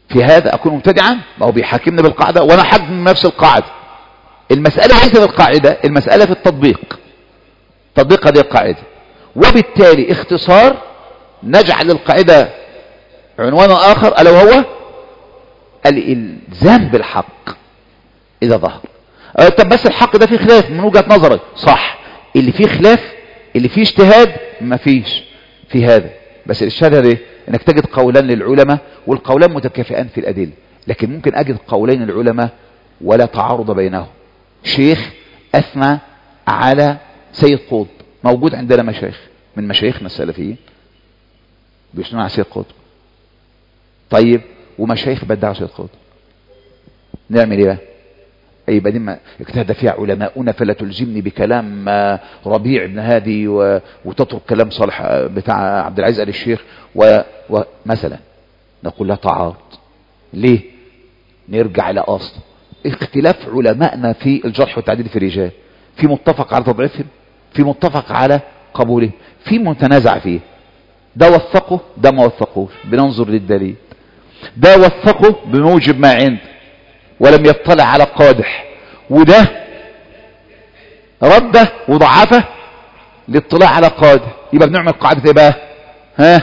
في هذا أكون مبتدعا؟ ما هو بيحاكمني بالقاعدة وأنا حاكم نفس القاعدة. المسألة ليس في القاعدة، المسألة في التطبيق، تطبيق هذه القاعدة. وبالتالي اختصار نجعل للقاعدة عنوان آخر ألا وهو الإلزام بالحق إذا ظهر. أه طب بس الحق ده فيه خلاف من وجهة نظرك، صح. اللي فيه خلاف، اللي فيه اجتهاد، ما فيش في هذا. بس الاجتهاد ده انك تجد قولان للعلماء والقولان متكافئان في الأدلة، لكن ممكن أجد قولين العلماء ولا تعارض بينهم. شيخ أثنى على سيد قطب، موجود عندنا مشايخ من مشايخنا السلفيين بيثنون على سيد قطب، طيب، ومشايخ بدعوا سيد قطب، نعمل ايه بقى؟ يبقى دي ما اجتهد فيها علماؤنا فلا تلزمني بكلام ربيع بن هادي وتترك كلام صالح بتاع عبد العزيز آل الشيخ ومثلا نقول لا تعارض. ليه؟ نرجع الى اصل اختلاف علمائنا في الجرح والتعديل في الرجال، في متفق على تضعيفهم، في متفق على قبولهم، في متنازع فيه. ده وثقه، ده ما وثقوش، بننظر للدليل. ده وثقه بموجب ما عنده ولم يطلع على قادح، وده رده وضعفه للاطلاع على قادح. يبقى بنعمل قاعدة ايه بقى؟ ها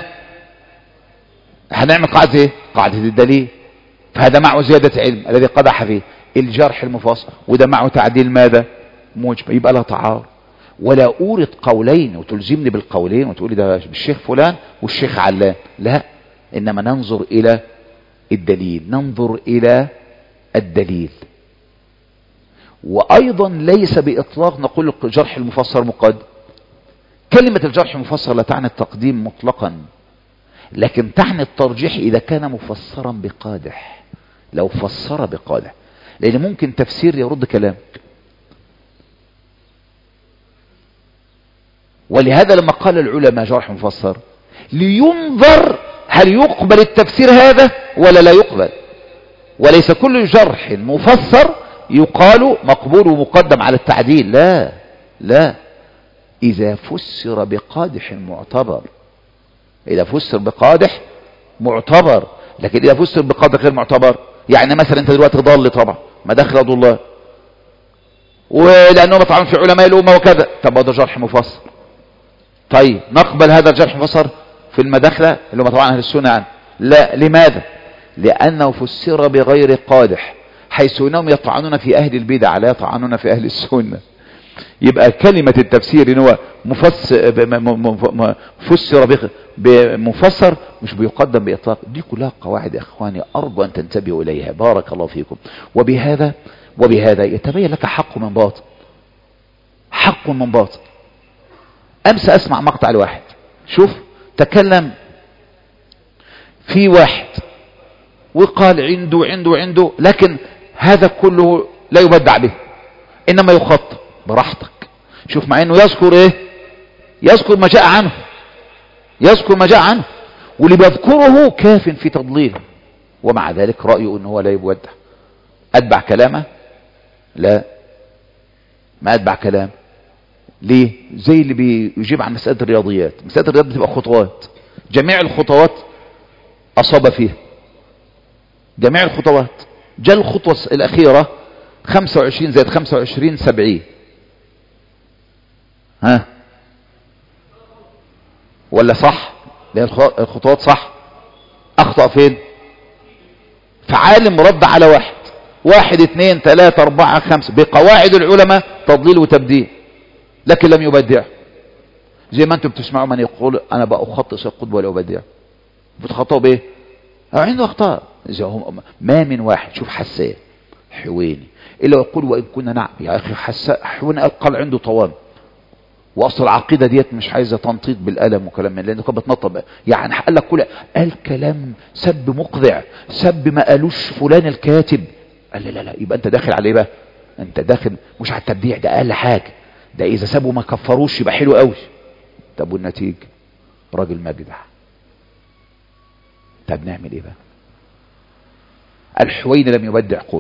هنعمل قاعدة ايه؟ قاعدة الدليل. فهذا معه زيادة علم الذي قدح فيه الجرح المفصل، وده معه تعديل ماذا؟ موجب. يبقى لا تعارض، ولا أورد قولين وتلزمني بالقولين وتقولي ده بالشيخ فلان والشيخ علان، لا، إنما ننظر إلى الدليل، ننظر إلى الدليل. وأيضا ليس بإطلاق نقول الجرح المفسر مقدم. كلمة الجرح المفسر لا تعني التقديم مطلقا، لكن تعني الترجيح إذا كان مفسرا بقادح، لو فسر بقادح، لأن ممكن تفسير يرد كلامك. ولهذا لما قال العلماء جرح مفسر لينظر هل يقبل التفسير هذا ولا لا يقبل. وليس كل جرح مفسر يقال مقبول ومقدم على التعديل، لا لا، إذا فسر بقادح معتبر، إذا فسر بقادح معتبر. لكن إذا فسر بقادح غير معتبر، يعني مثلا أنت دلوقتي ضل طبعا ما دخل عبد الله ولأنه طبعا في علماء الأمة وكذا، طب ده جرح مفسر. طيب نقبل هذا الجرح المفسر في المداخلة اللي هم طبعا أهل السنة عنه؟ لا. لماذا؟ لأنه فسر بغير قادح، حيث أنهم يطعنون في أهل البدع لا يطعنون في أهل السنة. يبقى كلمة التفسير إن هو مفسر فسر بمفسر مش بيقدم بإطلاق. دي كلها قواعد يا إخواني أرجو أن تنتبهوا إليها، بارك الله فيكم. وبهذا وبهذا يتبين لك حق من باطل، حق من باطل. أمس أسمع مقطع الواحد، شوف تكلم في واحد وقال عنده عنده عنده لكن هذا كله لا يبدع به، إنما يخطئ براحتك. شوف مع إنه يذكر إيه؟ يذكر ما جاء عنه، يذكر ما جاء عنه، واللي بيذكره كاف في تضليله، ومع ذلك رأيه إنه هو لا يبدع. أتبع كلامه؟ لا، ما أتبع كلامه. ليه؟ زي اللي بيجيب عن مسألة الرياضيات. مسألة الرياضيات بتبقى خطوات، جميع الخطوات أصاب فيها، جميع الخطوات. جاء الخطوة الأخيرة خمسة وعشرين زائد خمسة وعشرين سبعين، ها ولا صح؟ الخطوات صح، أخطأ فين؟ فعالم رد على واحد، واحد اثنين ثلاثة أربعة خمسة بقواعد العلماء تضليل وتبديل، لكن لم يبدع. زي ما انتم بتسمعوا من يقول انا بقى اخطئ سيد قطب ولا ابدع، بتخطئوا بايه؟ عنده اخطاء. ما من واحد، شوف حسان حويني الا يقول وان كنا نعم يا اخي حسان حويني قال عنده طوام، واصل العقيده ديت مش عايزه تنطيط بالقلم وكلام من لانه كانت بتنطط يعني. قال لك كل قال كلام سب مقذع، سب ما قالوش فلان الكاتب. قال لا لا لا، يبقى انت داخل على ايه بقى؟ انت داخل مش على التبديع، ده اقل حاجه، ده اذا سابوا ما كفروش يبقى حلو قوي. طب والنتيجه راجل مجدع. طب نعمل ايه بقى؟ الحويني لم يبدع قطب.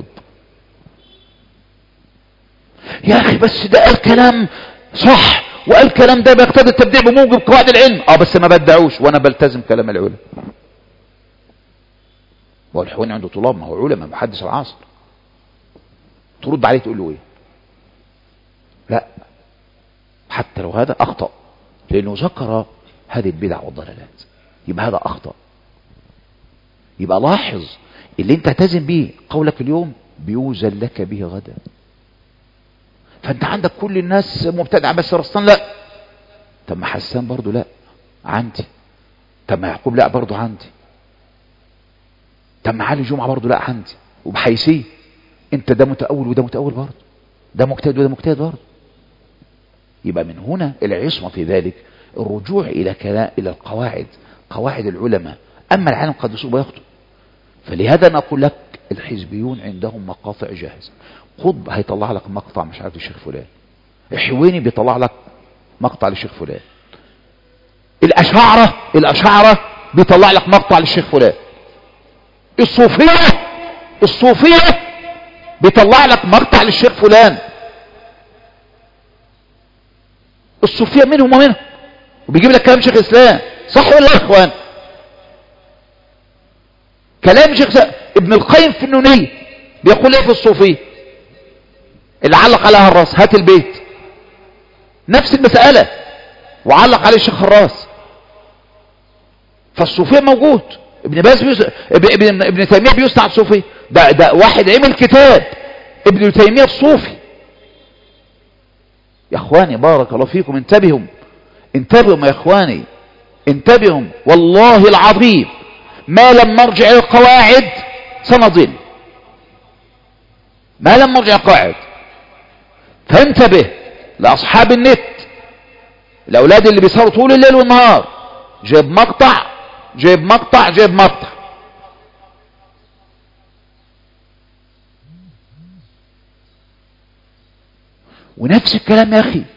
يا اخي بس ده قال كلام صح، وقال كلام ده بيقتضي التبديع بموجب قواعد العلم. اه بس ما بدعوش، وانا بلتزم كلام العلماء. هو الحويني عنده طلاب، ما هو علماء محدث العصر، ترد عليه تقول له ايه؟ لا، حتى لو هذا اخطأ لانه ذكر هذه البدع والضلالات، يبقى هذا اخطأ. يبقى لاحظ اللي انت تلتزم به قولك اليوم بيوزن لك به غدا. فانت عندك كل الناس مبتدعه، بس رسطان لا. طب ما حسان برضو لا عندي، طب ما يعقوب لا برضو عندي، طب ما علي جمعه برضو لا عندي، وبحيثيه انت ده متأول وده متأول برضو، ده مجتهد وده مجتهد برضو. يبقى من هنا العصمه في ذلك الرجوع الى كلام الى القواعد، قواعد العلماء. اما العالم قد يصيب ويخطئ، فلهذا نقول لك الحزبيون عندهم مقاطع جاهزه. قطب هيطلع لك مقطع مش عارف الشيخ فلان، الحويني بيطلع لك مقطع للشيخ فلان، الاشاعره الاشاعره بيطلع لك مقطع للشيخ فلان، الصوفيه الصوفيه بيطلع لك مقطع للشيخ فلان. الصوفيه منهم ومنهم، وبيجيب لك كلام شيخ الاسلام، صح ولا يا اخوان؟ كلام شيخ ابن القيم في النونية بيقول ايه في الصوفية اللي علق عليها الراس؟ هات البيت، نفس المسألة وعلق عليه الشيخ الراس. فالصوفية موجود، ابن باز بيس... ابن... ابن تيمية بيصنع الصوفية، ده ده واحد عمل كتاب ابن تيمية الصوفي. يا اخواني بارك الله فيكم، انتبهوا انتبهوا يا اخواني، انتبهوا والله العظيم، ما لم نرجع الى القواعد سنضل، ما لم نرجع القواعد. فانتبه لاصحاب النت، الاولاد اللي بيسهروا طول الليل والنهار، جايب مقطع جايب مقطع جايب مقطع. ونفس الكلام يا اخي،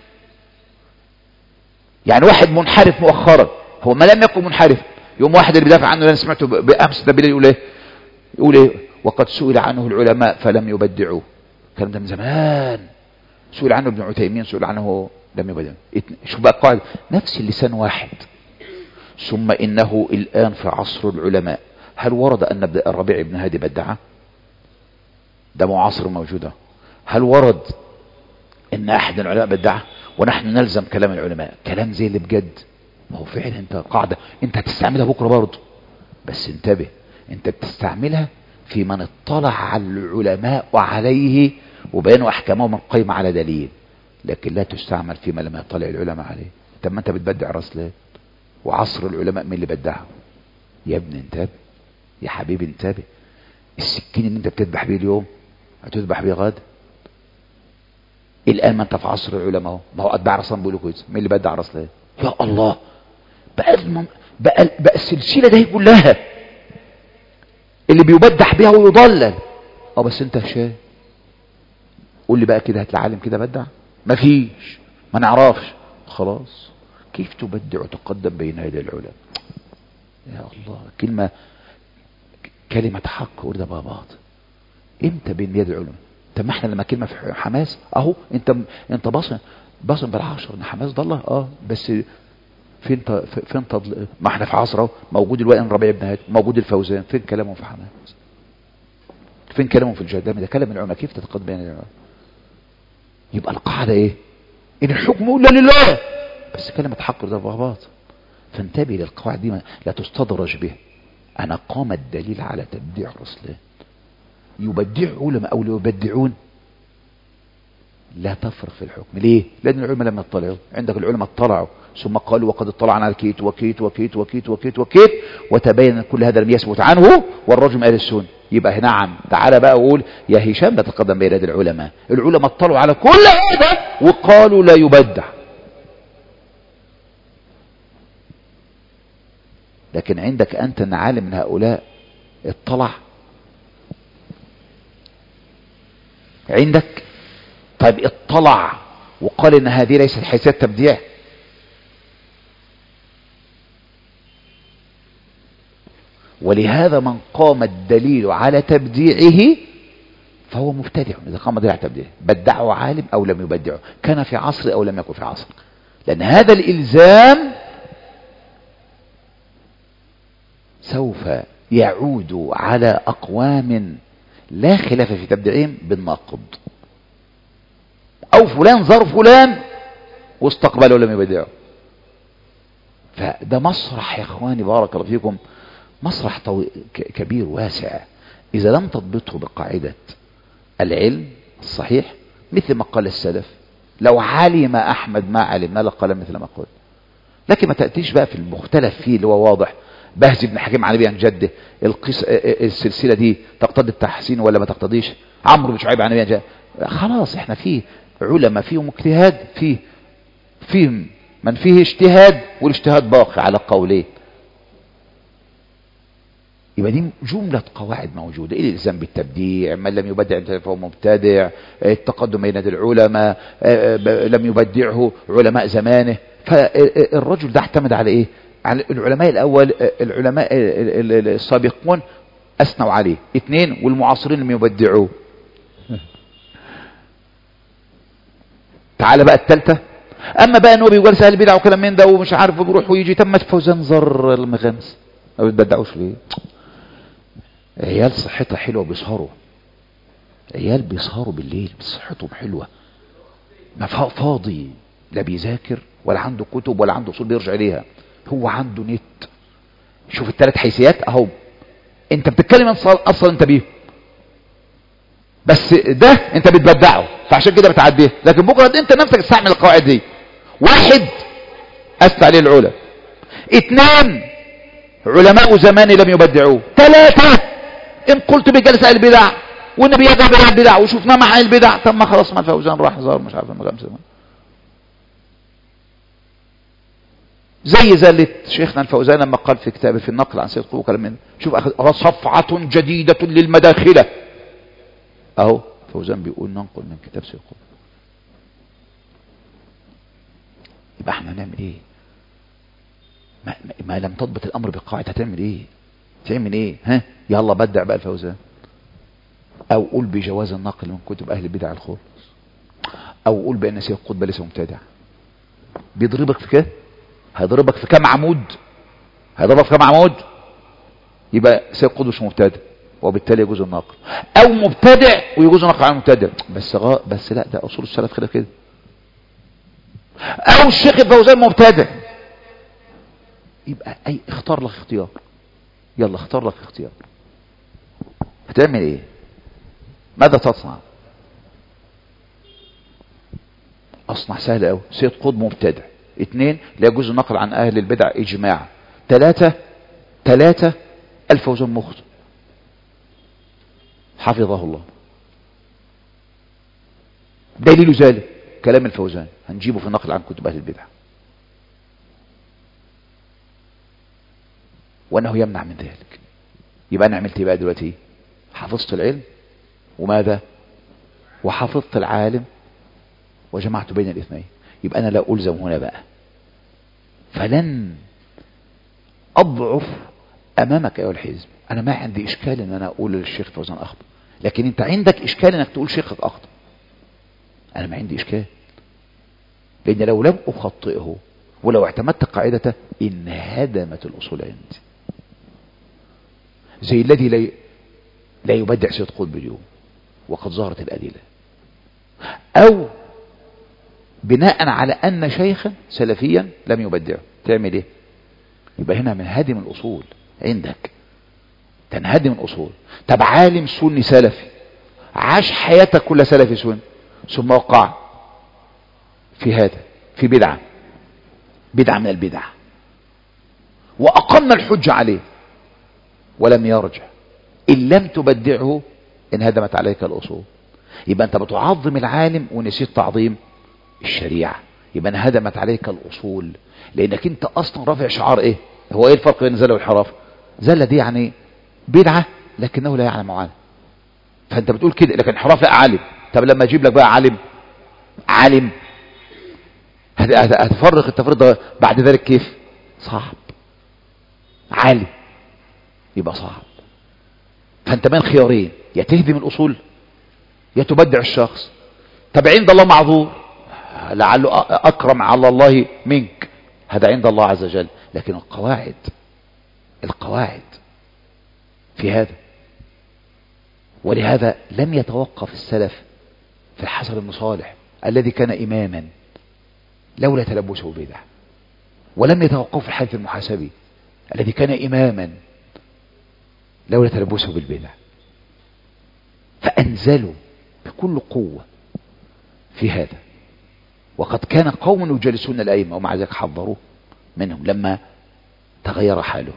يعني واحد منحرف مؤخرا، هو ما لم يكن منحرف، يوم واحد اللي بيدافع عنه انا سمعته بامس ده بالليل يقول ايه يقول ايه وقد سئل عنه العلماء فلم يبدعوه. الكلام ده من زمان، سئل عنه ابن عثيمين، سئل عنه لم يبدعوه. شوف بقى القاعده، نفس اللسان واحد. ثم انه الان في عصر العلماء، هل ورد ان الربيع بن هادي بدعه؟ ده معاصر موجوده. هل ورد ان احد العلماء بدعه؟ ونحن نلزم كلام العلماء، كلام زي اللي بجد. ما هو فعلا انت قاعده انت هتستعملها بكره برضه، بس انتبه، انت بتستعملها في من اطلع على العلماء وعليه وبينوا احكامهم القيمه على دليل، لكن لا تستعمل فيما لم يطلع العلماء عليه. طب ما انت بتبدع راسلات، وعصر العلماء مين اللي بدعه؟ يا ابني انتبه يا حبيبي انتبه، السكين اللي انت بتذبح بيه اليوم هتذبح بيه غدا. الان ما انت في عصر العلماء اهو، ما هو اتباع رسلان بيقولوا كده، مين اللي بدع راسلات؟ يا الله، بقى المم... بقى بقى السلسله دي كلها اللي بيبدح بيها ويضلل. اه بس انت شايف، قول لي بقى كده، هات العالم كده بدع؟ مفيش، ما نعرفش. خلاص، كيف تبدع وتقدم بين يدي العلماء؟ يا الله، كلمه كلمه حق وده بقى باطل. امتى بين يدي العلماء؟ طب ما احنا لما كلمه في حماس اهو، انت انت باصن باصن بالعشر ان حماس ضل، اه بس فين ت... فين تضل... ما احنا في عصره موجود الوائل ربيع بن هادي، موجود الفوزان، فين كلامهم في حماس؟ فين كلامهم في الجهدامي؟ ده كلام العلماء، كيف تتقدم بين العلماء؟ يبقى القاعده ايه؟ ان الحكم الا لله، بس كلمه حق ده باطل. فانتبه للقواعد دي، لا تستدرج بها. انا قام الدليل على تبديع رسلان، يبدع علماء او لا يبدعون، لا تفرق في الحكم. ليه؟ لان العلماء لما اطلعوا، عندك العلماء اطلعوا ثم قالوا وقد اطلعنا على كيت وكيت وكيت وكيت وكيت وكيت وتبين ان كل هذا لم يثبت عنه والرجل من اهل السنه. يبقى نعم، تعالى بقى وقول يا هشام لا تقدم بين يدي العلماء، العلماء اطلعوا على كل هذا وقالوا لا يبدع. لكن عندك انت ان عالم من هؤلاء اطلع عندك، طيب اطلع وقال ان هذه ليست حيثيات تبديع، ولهذا من قام الدليل على تبديعه فهو مبتدع. اذا قام الدليل على تبديعه، بدعه عالم او لم يبدعه، كان في عصر او لم يكن في عصر، لان هذا الالزام سوف يعود على أقوام لا خلاف في تبديعهم بالناقض، أو فلان زار فلان واستقبله ولم يبدعه. فده مسرح يا اخواني بارك الله فيكم، مسرح طويل كبير واسع، إذا لم تضبطه بقاعدة العلم الصحيح مثل ما قال السلف، لو علم أحمد ما علمنا لقال مثل ما قال. لكن ما تأتيش بقى في المختلف فيه اللي هو واضح، بهز بن حكيم عن أبي عن جده، القص... السلسلة دي تقتضي التحسين ولا ما تقتضيش، عمرو بن شعيب عن أبي عن جده. خلاص احنا فيه علماء فيهم اجتهاد، فيه فيهم من فيه اجتهاد، والاجتهاد باقي على قولين. يبقى دي جملة قواعد موجودة، الالزام بالتبديع، من لم يبدع فهو مبتدع، التقدم بين العلماء، لم يبدعه علماء زمانه. فالرجل ده اعتمد على ايه؟ على العلماء الاول، العلماء السابقون اثنوا عليه، اثنين، والمعاصرين لم يبدعوه. تعال بقى الثالثه، اما بقى انه بيجلس اهل البدع وكلام من ده ومش عارف بيروح ويجي، تمت فوزان زر المغامس ما بتبدعوش ليه؟ عيال صحتها حلوه بيسهروا، عيال بيسهروا بالليل صحتهم حلوه، ما فاضي لا بيذاكر ولا عنده كتب ولا عنده اصول بيرجع اليها، هو عنده نت. شوف الثلاث حيثيات اهو، انت بتتكلم اصلا انت بيه، بس ده انت بتبدعه فعشان كده بتعديه. لكن بكره انت نفسك تستعمل القواعد دي. واحد اثنى عليه العلماء، اثنين علماء زمان لم يبدعوه، ثلاثه ان قلت بجلس اهل البدع والنبي يدعى بها البدع وشفنا مع البدع، طب ما خلاص ما الفوزان راح زار مش عارف المغامس. زي زلت شيخنا الفوزان لما قال في كتابه في النقل عن سيد قطب كلام من، شوف اخذ صفعه جديده للمداخله اهو، فوزان بيقول ننقل من كتاب سيد قطب. يبقى احنا هنعمل ايه؟ ما, ما لم تضبط الامر بقاعده هتعمل ايه؟ تعمل ايه؟ ها يلا بدع بقى الفوزان، او قول بجواز النقل من كتب اهل البدع الخالص، او قول بان سيد قطب ليس مبتدع. بيضربك في كده، هيضربك في كام عمود، هيضربك في كام عمود، يبقى سيد قطب مش مبتدع وبالتالي يجوز النقل، او مبتدع ويجوز النقل عن المبتدع. بس غا بس لا، ده اصول السلف كده كده. او الشيخ الفوزان مبتدع، يبقى اي اختار لك اختيار، يلا اختار لك اختيار. هتعمل ايه؟ ماذا تصنع؟ اصنع سهل قوي، سيد قطب مبتدع، اثنين لا يجوز النقل عن اهل البدع اجماع، ثلاثة ثلاثة الفوزان مخطئ حفظه الله. دليل ذلك كلام الفوزان هنجيبه في النقل عن كتب اهل البدع، وانه يمنع من ذلك. يبقى انا عملت ايه بقى دلوقتي؟ حفظت العلم وماذا؟ وحفظت العالم وجمعت بين الاثنين. يبقى انا لا الزم هنا بقى، فلن اضعف امامك ايها الحزب. انا ما عندي اشكال ان انا اقول للشيخ فوزان اخطأ، لكن انت عندك اشكال انك تقول شيخك اخطأ. انا ما عندي اشكال، لان لو لم اخطئه ولو اعتمدت قاعدته انهدمت الاصول عندي. زي الذي لا لا يبدع سيد قطب اليوم وقد ظهرت الادله، او بناء على ان شيخا سلفيا لم يبدعه، تعمل ايه؟ يبقى هنا من هدم الاصول عندك، تنهدم الاصول. طب عالم سني سلفي عاش حياته كلها سلفي سني، ثم وقع في هذا في بدعه بدعه من البدع، واقمنا الحجه عليه ولم يرجع، ان لم تبدعه انهدمت عليك الاصول. يبقى انت بتعظم العالم ونسيت تعظيم الشريعه، يبقى انهدمت عليك الاصول، لانك انت اصلا رافع شعار ايه؟ هو ايه الفرق بين الزله والانحراف؟ زله دي يعني بدعه لكنه لا يعلم عنه، فانت بتقول كده، لكن انحراف لا عالم. طب لما اجيب لك بقى عالم عالم هتفرق التفريق ده بعد ذلك كيف؟ صعب. عالم يبقى صعب. فانت بين خيارين، يا تهدم الاصول يا تبدع الشخص. طب عند الله معذور، لعله اكرم على الله منك، هذا عند الله عز وجل. لكن القواعد القواعد في هذا. ولهذا لم يتوقف السلف في الحسن بن صالح الذي كان إماما لولا تلبسه بدع، ولم يتوقف في الحارث المحاسبي الذي كان إماما لولا تلبسه بالبدع، فأنزلوا بكل قوة في هذا. وقد كان قوم يجلسون الأئمة ومع ذلك حضروا منهم لما تغير حاله.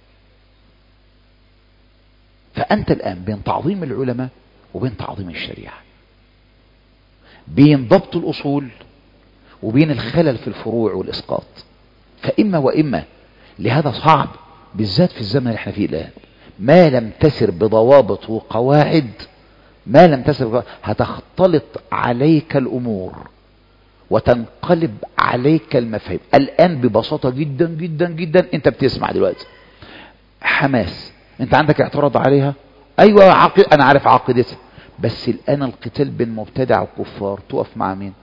فأنت الآن بين تعظيم العلماء وبين تعظيم الشريعة، بين ضبط الأصول وبين الخلل في الفروع والإسقاط، فإما وإما. لهذا صعب بالذات في الزمن اللي احنا فيه الآن، ما لم تسر بضوابط وقواعد، ما لم تسر بضوابط هتختلط عليك الأمور وتنقلب عليك المفاهيم. الآن ببساطة جدا جدا جدا انت بتسمع دلوقتي حماس، انت عندك اعتراض عليها، ايوه عقل انا عارف عقيدتها، بس الآن القتال بين مبتدع وكفار تقف مع مين؟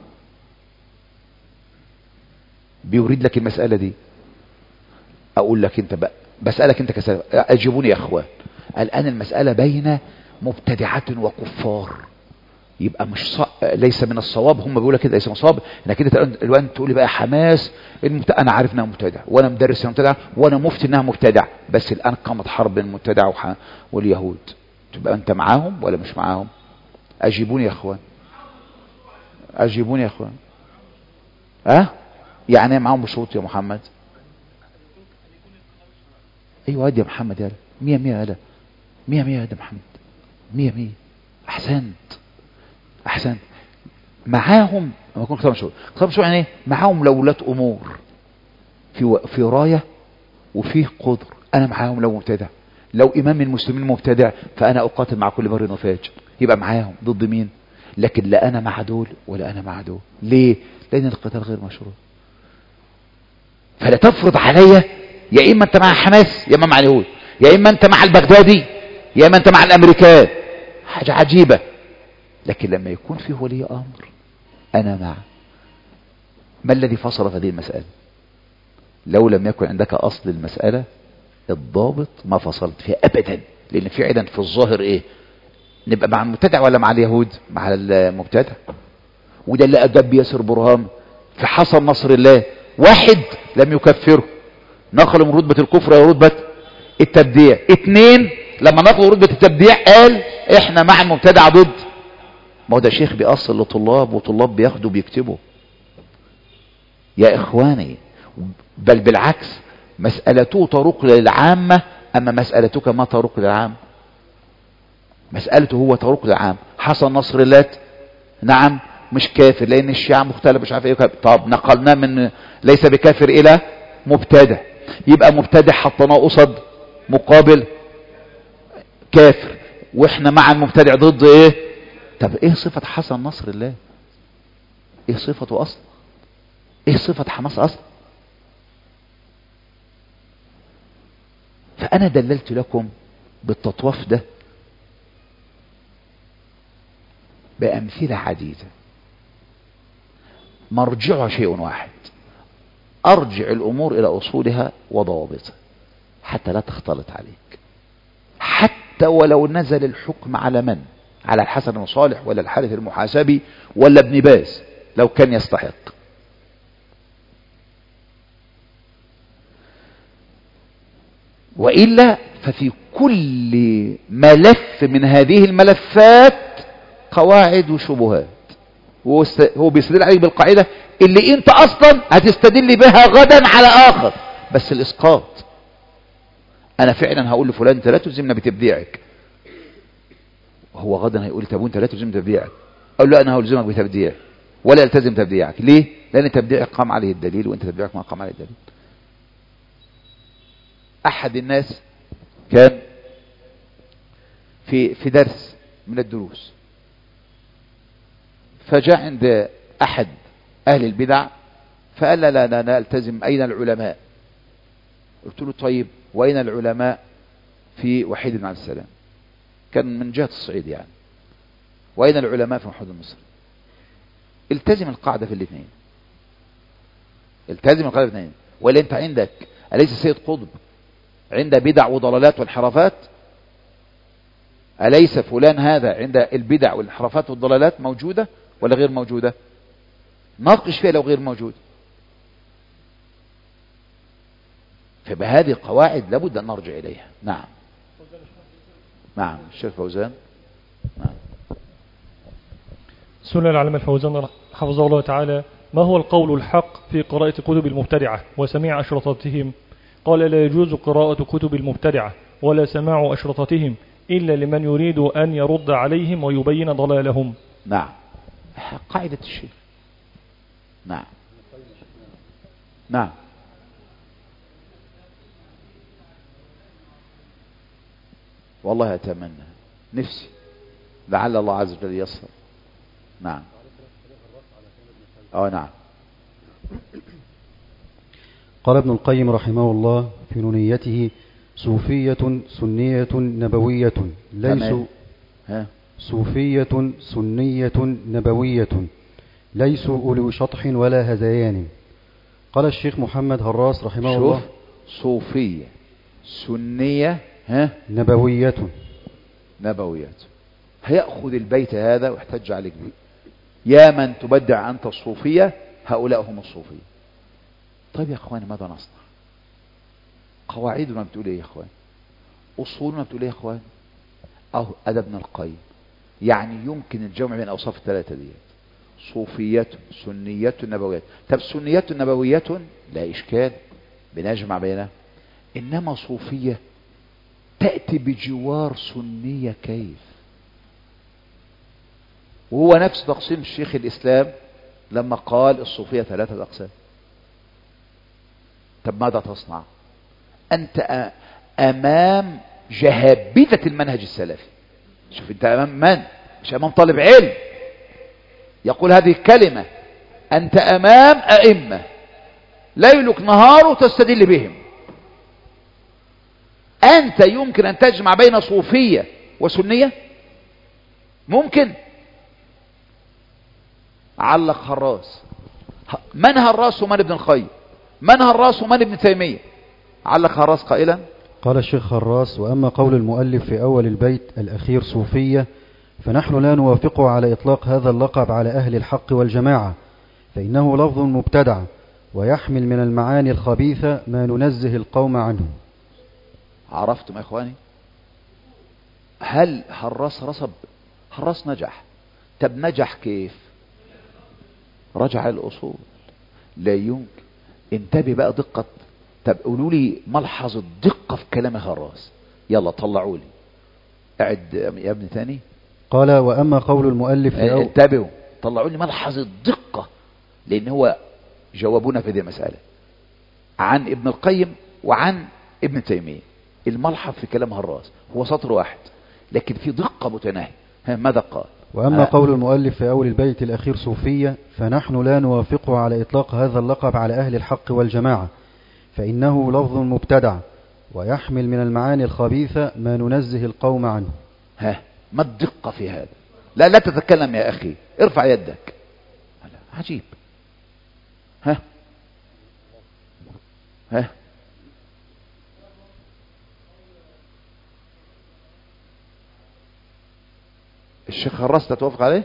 بيريد لك المسألة دي. اقول لك انت بقى، بسألك انت كسلف، اجيبوني يا اخوان، الآن المسألة بين مبتدعة وكفار، يبقى مش ص... ليس من الصواب، هم بيقولوا كده ليس من الصواب انك كده الوان تقول لي بقى حماس المبت... انا عارف انها مبتدع وانا مدرس انها مبتدع وانا مفتي انها مبتدع، بس الان قامت حرب بين المبتدع وح... واليهود، تبقى انت معاهم ولا مش معاهم؟ اجيبوني يا اخوان، اجيبوني يا اخوان. اه يعني ايه معاهم بشروط يا محمد؟ ايوه هادي يا محمد، يلا مية مية، يلا مية مية يا محمد، مية مية. احسنت احسنت. معاهم لما يكون خطاب مشروع، خطاب مشروع يعني ايه؟ معاهم لولاة امور في و... في رايه وفيه قدر، انا معاهم. لو مبتدع، لو امام المسلمين مبتدع فانا اقاتل مع كل بر وفاجر، يبقى معاهم ضد مين؟ لكن لا انا مع دول ولا انا مع دول. ليه؟ لان القتال غير مشروع. فلا تفرض عليا يا اما انت مع حماس يا اما مع اليهود، يا اما انت مع البغدادي يا اما انت مع الامريكان، حاجه عجيبه. لكن لما يكون فيه ولي امر انا مع. ما الذي فصل في هذه المسألة؟ لو لم يكن عندك اصل المسألة الضابط ما فصلت فيها ابدا، لان في عدن في الظاهر ايه؟ نبقى مع المبتدع ولا مع اليهود؟ مع المبتدع. وده اللي ادب ياسر برهان في حصن نصر الله، واحد لم يكفره، نقل من رتبة الكفر الى رتبة التبديع. اتنين لما نقلوا رتبة التبديع قال احنا مع المبتدع ضد. ما هو ده شيخ بيأصل لطلاب وطلاب بياخدوا بيكتبوا يا اخواني. بل بالعكس، مسألته طرق للعامة، اما مسألتك ما طرق للعام. مسألته هو طرق للعام. حسن نصر الله نعم مش كافر لان الشيعة مختلف مش عارف ايه، طب نقلناه من ليس بكافر الى مبتدع، يبقى مبتدع حطناه قصد مقابل كافر، واحنا مع المبتدع ضد ايه؟ طب ايه صفة حسن نصر الله؟ ايه صفته اصلا؟ ايه صفة حماس اصلا؟ فانا دللت لكم بالتطواف ده بامثلة عديدة مرجعها شيء واحد. ارجع الامور الى اصولها وضوابطها حتى لا تختلط عليك، حتى ولو نزل الحكم على من؟ على الحسن بن صالح ولا الحارث المحاسبي ولا ابن باز لو كان يستحق. وإلا ففي كل ملف من هذه الملفات قواعد وشبهات، هو بيستدل عليك بالقاعدة اللي انت اصلا هتستدل بها غدا على اخر، بس الاسقاط. انا فعلا هقول لفلان انت لا تلزمنا بتبديعك، هو غدا هيقول طب وانت لا تلزم تبديعك، اقول له انا هلزمك بتبديعك ولا التزم تبديعك. ليه؟ لان تبديعك قام عليه الدليل وانت تبديعك ما قام عليه الدليل. احد الناس كان في في درس من الدروس، فجاء عند احد اهل البدع فقال لا لا لا, لا التزم. اين العلماء؟ قلت له طيب واين العلماء في وحيد بن عبد السلام؟ كان من جهة الصعيد يعني. واين العلماء في وحيد مصر؟ التزم القاعدة في الاثنين، التزم القاعدة في الاثنين. ولا انت عندك أليس سيد قطب عند بدع وضلالات وانحرافات؟ أليس فلان هذا عند البدع والانحرافات والضلالات موجودة ولا غير موجودة؟ ناقش فيها لو غير موجود. فبهذه القواعد لابد أن نرجع إليها. نعم نعم الشيخ فوزان. نعم. سنن العلامة الفوزان حفظه الله تعالى: ما هو القول الحق في قراءة كتب المبتدعة وسميع أشرطتهم؟ قال: لا يجوز قراءة كتب المبتدعة ولا سماع أشرطتهم إلا لمن يريد أن يرد عليهم ويبين ضلالهم. نعم قاعدة الشيء. نعم نعم والله أتمنى نفسي لعل الله عز وجل ييسر. نعم اه نعم. قال ابن القيم رحمه الله في نونيته: صوفية سنية نبوية ليسوا ها صوفية سنية نبوية ليسوا أولو شطح ولا هذيان. قال الشيخ محمد هراس رحمه شوف الله: صوفية سنية ها نبوية نبويات. هيأخذ البيت هذا ويحتج عليك به: يا من تبدع أنت الصوفية هؤلاء هم الصوفية. طيب يا أخواني ماذا نصنع؟ قواعدنا بتقول ايه يا أخوان؟ أصولنا بتقول ايه يا أخوان؟ أو أدبنا القيم. يعني يمكن الجمع بين أوصاف الثلاثة ديت: صوفية سنية نبويات. طب سنية نبوية لا إشكال بنجمع بينها، إنما صوفية تأتي بجوار سنية كيف؟ وهو نفس تقسيم الشيخ الإسلام لما قال الصوفية ثلاثة أقسام. طب ماذا تصنع؟ أنت أمام جهابذة المنهج السلفي. شوف أنت أمام من؟ مش أمام طالب علم يقول هذه الكلمة، أنت أمام أئمة ليلك نهار تستدل بهم. أنت يمكن أن تجمع بين صوفية وسنية؟ ممكن؟ علق هراس. من هراس ومن ابن القيم؟ من هراس ومن ابن تيمية؟ علق هراس قائلا: قال الشيخ هراس: وأما قول المؤلف في أول البيت الأخير صوفية فنحن لا نوافقه على إطلاق هذا اللقب على أهل الحق والجماعة، فإنه لفظ مبتدع ويحمل من المعاني الخبيثة ما ننزه القوم عنه. عرفتم يا إخواني؟ هل هراس رسب؟ هراس نجح. طب نجح كيف؟ رجع الأصول. لا يمكن. انتبه بقى دقة. طب قولوا لي ملحظ الدقة في كلام هراس. يلا طلعوا لي. اعد يا ابن ثاني. قال: وأما قول المؤلف في أول. انتبهوا طلعوا لي ملحظ الدقة، لأن هو جاوبونا في هذه المسألة عن ابن القيم وعن ابن تيمية. الملحظ في كلام هراس هو سطر واحد لكن في دقة متناهية. ماذا قال؟ وأما قول المؤلف في أول البيت الأخير صوفية فنحن لا نوافقه على إطلاق هذا اللقب على أهل الحق والجماعة، فإنه لفظ مبتدع ويحمل من المعاني الخبيثة ما ننزه القوم عنه. ها ما الدقة في هذا؟ لا لا تتكلم يا أخي، ارفع يدك. عجيب. ها ها الشيخ هراس تتوافق عليه؟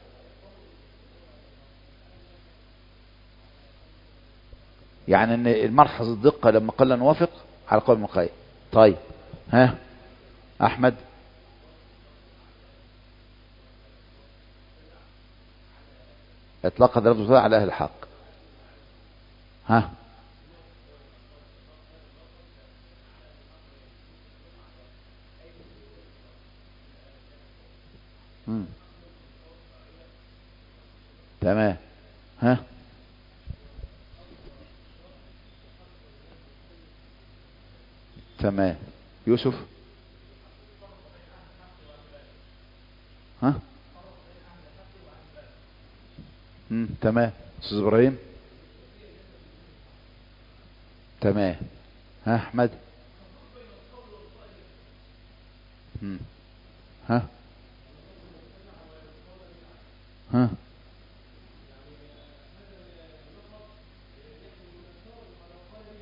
يعني ان الملحظ الدقة لما قال نوافق على قول ابن القيم. طيب ها احمد. اطلاق هذا اللفظ على اهل الحق. ها مم. تمام. ها تمام. يوسف. ها مم. تمام. استاذ ابراهيم. تمام. ها احمد. مم. ها ها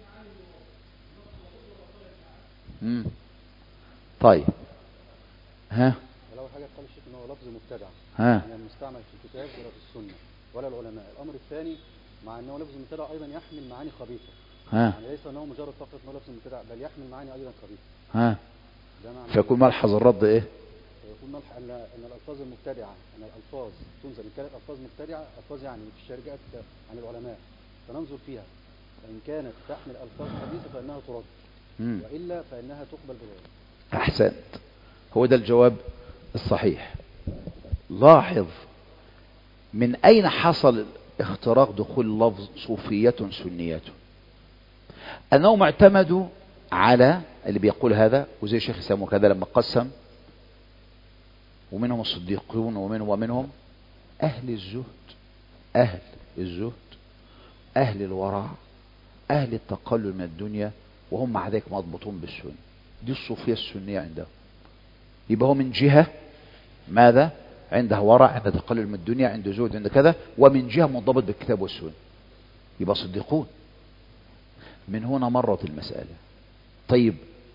مم. طيب ها أول حاجة قال الشيخ إن هو لفظ مبتدع ها يعني المستعمل في الكتاب ولا في السنة ولا العلماء. الأمر الثاني مع أنه لفظ مبتدع أيضا يحمل معاني خبيثة، ها يعني ليس أنه مجرد فقط أنه لفظ مبتدع بل يحمل معاني أيضا خبيثة. ها ده معنى فيكون ملحظ الرد ايه؟ يكون ملح أن أن الألفاظ المبتدعة أن الألفاظ تنزل إن كانت ألفاظ مبتدعة ألفاظ يعني في الشركات عن العلماء فننظر فيها، فإن كانت تحمل ألفاظ خبيثة فإنها ترد مم. وإلا فإنها تقبل بالرد. احسنت، هو ده الجواب الصحيح. لاحظ من اين حصل اختراق دخول لفظ صوفية سنية، انهم اعتمدوا على اللي بيقول هذا، وزي الشيخ الاسلام وكذا لما قسم، ومنهم الصديقون ومنهم ومنهم اهل الزهد، اهل الزهد اهل الورع اهل التقلل من الدنيا، وهم مع ذلك مضبوطون بالسنة. دي الصوفية السنية عندهم. يبقى هو من جهة ماذا؟ عنده ورع، عنده تقلل من الدنيا، عنده زهد، عنده كذا، ومن جهة منضبط بالكتاب والسنة، يبقى صديقون. من هنا مرت المسألة. طيب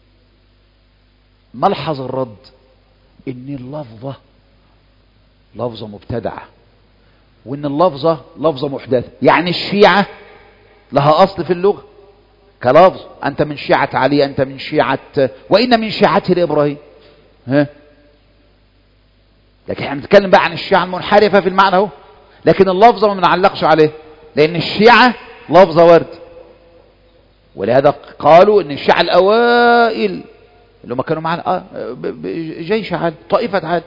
ملحظ الرد ان اللفظة لفظة مبتدعة، وان اللفظة لفظة محدثة. يعني الشيعة لها اصل في اللغة كلفظ، انت من شيعة علي، انت من شيعة، وان من شيعته لابراهيم. ها لكن احنا بنتكلم بقى عن الشيعة المنحرفة في المعنى اهو، لكن اللفظة ما بنعلقش عليه لان الشيعة لفظة ورد. ولهذا قالوا ان الشيعة الاوائل اللي هم كانوا معنا آه جيش عاد، طائفة عاد،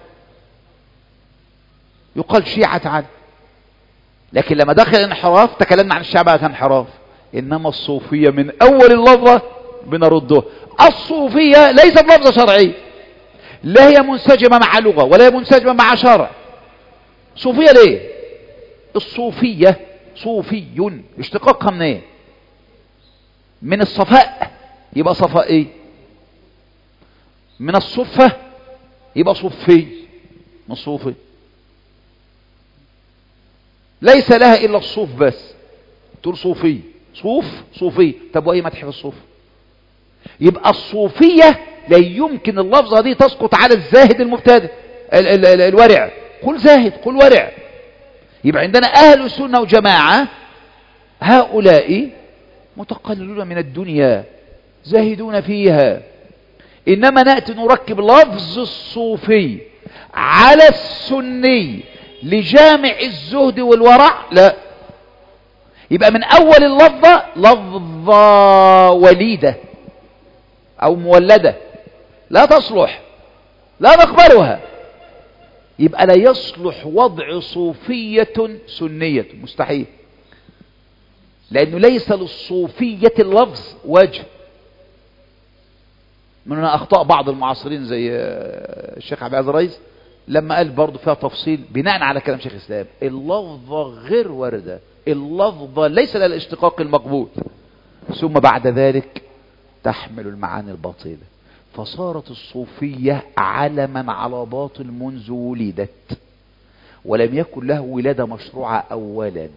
يقال شيعة عاد. لكن لما دخل الانحراف تكلمنا عن الشيعة بقى انحراف. انما الصوفية من اول اللفظة بنردها. الصوفية ليست لفظة شرعية، لا هي منسجمة مع لغة ولا هي منسجمة مع شرع. صوفية ليه؟ الصوفية صوفي اشتقاقها من ايه؟ من الصفاء، يبقى صفاء ايه؟ من الصفة يبقى صوفي، من صوفي. ليس لها الا الصوف بس، تقول صوفي، صوف صوفي. طب وايه مدح في الصوف؟ يبقى الصوفية لا يمكن اللفظة دي تسقط على الزاهد المبتدئ ال ال ال الورع. قل زاهد، قل ورع. يبقى عندنا اهل السنة وجماعة هؤلاء متقللون من الدنيا زاهدون فيها. انما نأتي نركب لفظ الصوفي على السني لجامع الزهد والورع، لا. يبقى من اول اللفظة لفظة وليدة او مولدة لا تصلح، لا نقبلها. يبقى لا يصلح وضع صوفية سنية، مستحيل، لانه ليس للصوفية اللفظ وجه. من هنا اخطاء بعض المعاصرين زي الشيخ عبد العزيز الرئيس لما قال برضو فيها تفصيل بناء على كلام شيخ الاسلام. اللفظة غير واردة، اللفظة ليس لها الاشتقاق المقبول، ثم بعد ذلك تحمل المعاني الباطلة، فصارت الصوفية علما على باطل منذ ولدت، ولم يكن له ولادة مشروعة اولا،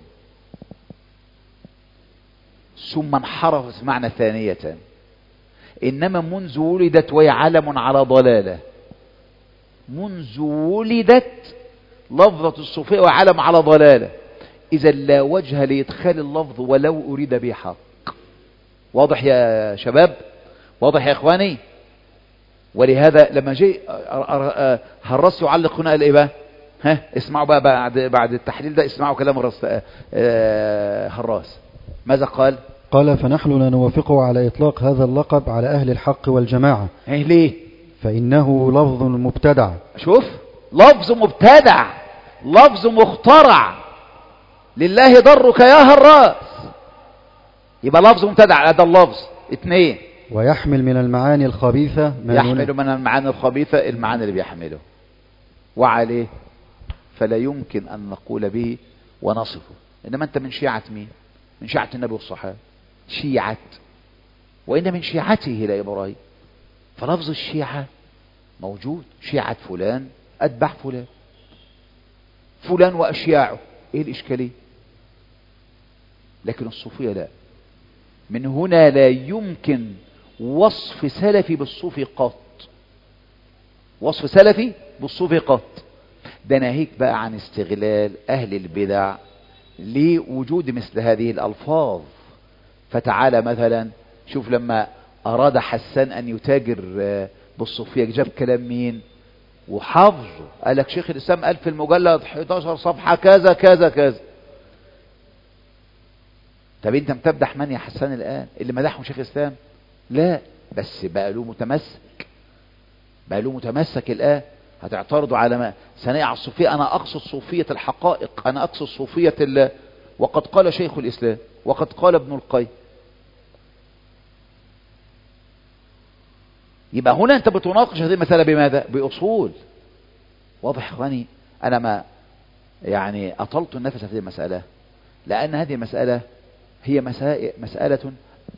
ثم انحرفت معنى ثانية. انما منذ ولدت وهي علم على ضلالة. منذ ولدت لفظة الصوفية وعلم على ضلالة، اذا لا وجه لادخال اللفظ ولو اريد به حق. واضح يا شباب؟ واضح يا اخواني؟ ولهذا لما جاء هالرص يعلق هنا قال ايه بقى؟ ها اسمعوا بقى بعد بعد التحليل ده، اسمعوا كلام الرص هالراس ماذا قال؟ قال فنحن لا نوافقه على إطلاق هذا اللقب على أهل الحق والجماعة. ايه ليه؟ فإنه لفظ مبتدع. شوف، لفظ مبتدع، لفظ مخترع. لله ضرك يا هراس. يبقى لفظ مبتدع، هذا اللفظ. اثنين، ويحمل من المعاني الخبيثة ما يحمل من المعاني الخبيثة المعاني اللي بيحمله، وعليه فلا يمكن أن نقول به ونصفه. إنما أنت من شيعة مين؟ من شيعة النبي والصحابة، شيعة، وإن من شيعته إلى إبراهيم. فلفظ الشيعة موجود، شيعة فلان أتبع فلان، فلان وأشياعه، إيه الإشكالية؟ لكن الصوفية لا. من هنا لا يمكن وصف سلفي بالصوفي قط، وصف سلفي بالصوفي قط. ده ناهيك بقى عن استغلال أهل البدع لوجود مثل هذه الألفاظ. فتعالى مثلا شوف لما أراد حسان أن يتاجر بالصوفية جاب كلام مين وحافظه. قال لك شيخ الإسلام قال في المجلد احد عشر صفحة كذا كذا كذا. طب انت بتمدح من يا حسان الآن؟ اللي مدحهم شيخ الإسلام؟ لا، بس بقى له متمسك، بقى له متمسك الآن. هتعترضوا على ما صنيع الصوفية؟ أنا أقصد صوفية الحقائق، أنا أقصد صوفية الله. وقد قال شيخ الإسلام وقد قال ابن القيم. يبقى هنا أنت بتناقش هذه المسألة بماذا؟ بأصول. واضح إخواني؟ أنا ما يعني أطلت النفس في هذه المسألة، لأن هذه المسألة هي مسألة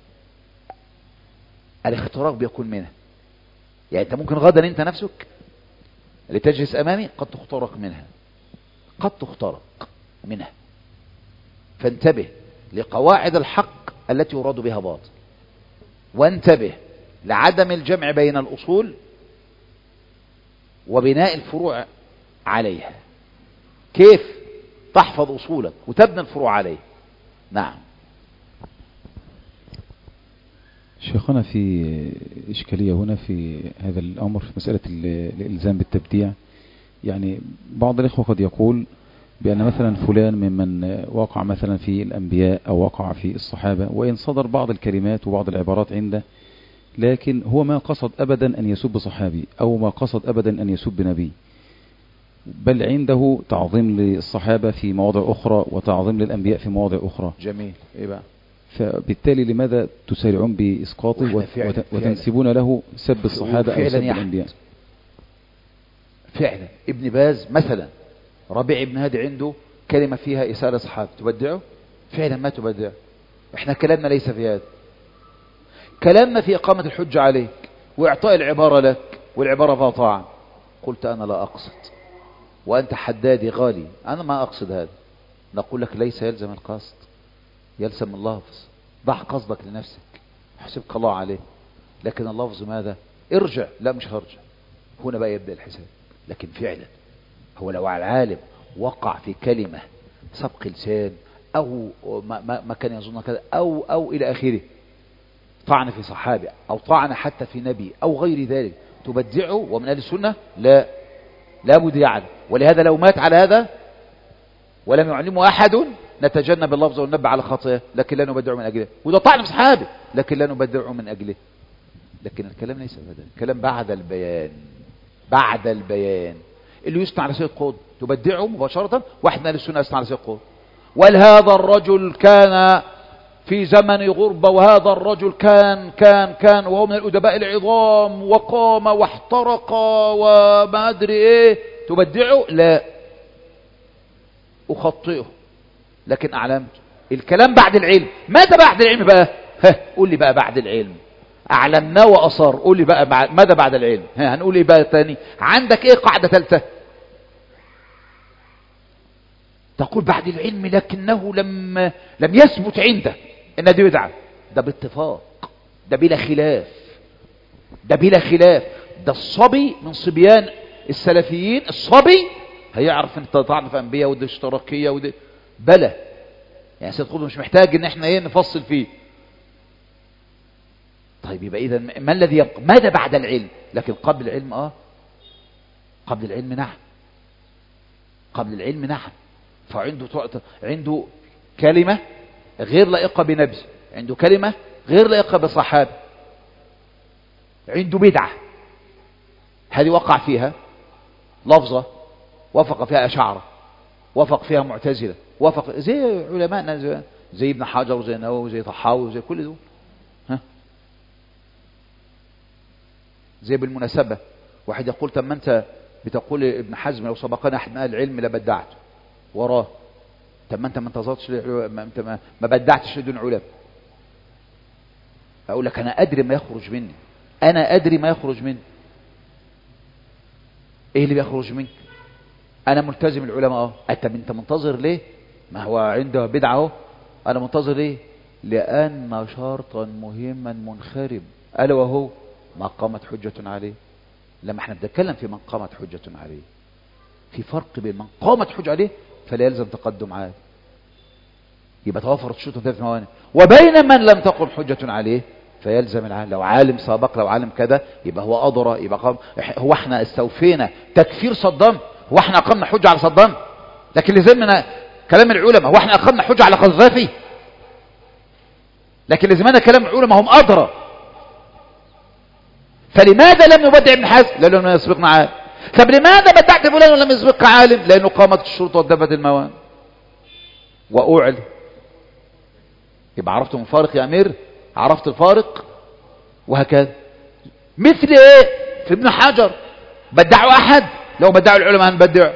الاختراق بيكون منها. يعني أنت ممكن غدا أنت نفسك لتجلس أمامي قد تخترق منها، قد تخترق منها. فانتبه لقواعد الحق التي يراد بها باطل، وانتبه لعدم الجمع بين الأصول وبناء الفروع عليها. كيف تحفظ أصولك وتبني الفروع عليه؟ نعم. شيخنا في إشكالية هنا في هذا الأمر في مسألة الإلزام بالتبديع. يعني بعض الإخوة قد يقول بأن مثلا فلان ممن وقع مثلا في الأنبياء أو وقع في الصحابة، وإن صدر بعض الكلمات وبعض العبارات عنده، لكن هو ما قصد أبدا أن يسب صحابي أو ما قصد أبدا أن يسب نبي، بل عنده تعظيم للصحابة في مواضع أخرى وتعظيم للأنبياء في مواضع أخرى. جميل. إيه بقى؟ فبالتالي لماذا تسارعون بإسقاطه وتنسبون له سب الصحابة أو سب الأنبياء؟ فعلا ابن باز مثلا، ربيع ابن هادي عنده كلمة فيها إساءة صحابة، تبدعه؟ فعلا ما تبدعه. احنا كلامنا ليس في هذا، كلامنا في إقامة الحجة عليك وإعطاء العبارة لك، والعبارة فيها طاعة. قلت أنا لا أقصد، وأنت حدادي غالي، أنا ما أقصد هذا. نقول لك ليس يلزم القصد، يلزم اللفظ. ضع قصدك لنفسك، حسبك الله عليه. لكن اللفظ ماذا؟ ارجع. لا مش هرجع. هنا بقى يبدأ الحساب. لكن فعلا هو لو العالم وقع في كلمة سبق لسان أو ما, ما, ما كان يظن كذا أو أو إلى آخره، طعن في صحابي أو طعن حتى في نبي أو غير ذلك، تبدعه ومن أهل السنة؟ لا، لا بد يعلم. ولهذا لو مات على هذا ولم يعلمه أحد نتجنب اللفظ وننبه على خطيه، لكن لا نبدعه من أجله. وده طعن في صحابي لكن لا نبدعه من أجله. لكن الكلام ليس هذا، الكلام بعد البيان. بعد البيان اللي يصنع على سيد قوض تبدعه مباشرة. واحد من أهل السنة يصنع على سيد قوض، ولهذا الرجل كان في زمن غربة، وهذا الرجل كان كان كان وهو من الأدباء العظام، وقام واحترق وما أدري إيه. تبدعه؟ لا، أخطئه لكن أعلمت. الكلام بعد العلم. ماذا بعد العلم بقى؟ ها قول لي بقى بعد العلم. أعلمنا وأصر. قول لي بقى بعد ماذا بعد العلم؟ ها هنقول إيه بقى تاني؟ عندك إيه قاعدة ثالثة؟ تقول بعد العلم لكنه لم لم يثبت عنده ان دي بدعه. ده باتفاق، ده بلا خلاف، ده بلا خلاف. ده الصبي من صبيان السلفيين، الصبي هيعرف ان طعن في انبياء ودي اشتراكيه ودي بلا. يعني سيد قطب مش محتاج ان احنا ايه نفصل فيه. طيب يبقى اذا ما الذي يبقى؟ ماذا بعد العلم؟ لكن قبل العلم اه قبل العلم نعم، قبل العلم نعم. فعنده عنده كلمة غير لائقة بنبي، عنده كلمة غير لائقة بصحابة، عنده بدعة هذه وقع فيها لفظة، وافق فيها أشاعرة، وافق فيها معتزلة، وافق زي علماءنا زي, زي ابن حجر وزي نووي وزي طحاوي وزي كل دول. ها زي بالمناسبة واحد يقول طب ما انت بتقول ابن حزم لو سبقنا احد من اهل العلم لبدعته وراه. طب ما انت ما انتظرتش ما انت ما, ما بدعتش دون علماء. اقول لك انا ادري ما يخرج مني، انا ادري ما يخرج مني. ايه اللي بيخرج منك؟ انا ملتزم العلماء اه. انت انت منتظر ليه؟ ما هو عنده بدعه اهو. انا منتظر ليه؟ لان شرطا مهما منخرب الا وهو ما قامت حجه عليه. لما احنا بنتكلم في من قامت حجة عليه، في فرق بين من قامت حجة عليه فلا يلزم تقدم عاد، يبقى توفرت شروط ثلاث موانع، وبين من لم تقم حجة عليه فيلزم العالم. لو عالم سابق، لو عالم كذا، يبقى هو أضرى، يبقى قام. هو احنا استوفينا تكفير صدام؟ هو احنا أقمنا حجة على صدام؟ لكن لزمنا كلام العلماء. هو احنا أقمنا حجة على قذافي؟ لكن لزمنا كلام العلماء، هم أضرى. فلماذا لم نبدع ابن حزم؟ لأنه لم يسبقنا عالم. طب لماذا بدعت فلان ولم يسبقك عالم؟ لأنه قامت الشروط وانتفت الموانع وأعلم. يبقى عرفت الفارق يا أمير؟ عرفت الفارق؟ وهكذا. مثل ايه في ابن حجر؟ بدعوا أحد؟ لو بدعوا العلماء هنبدع.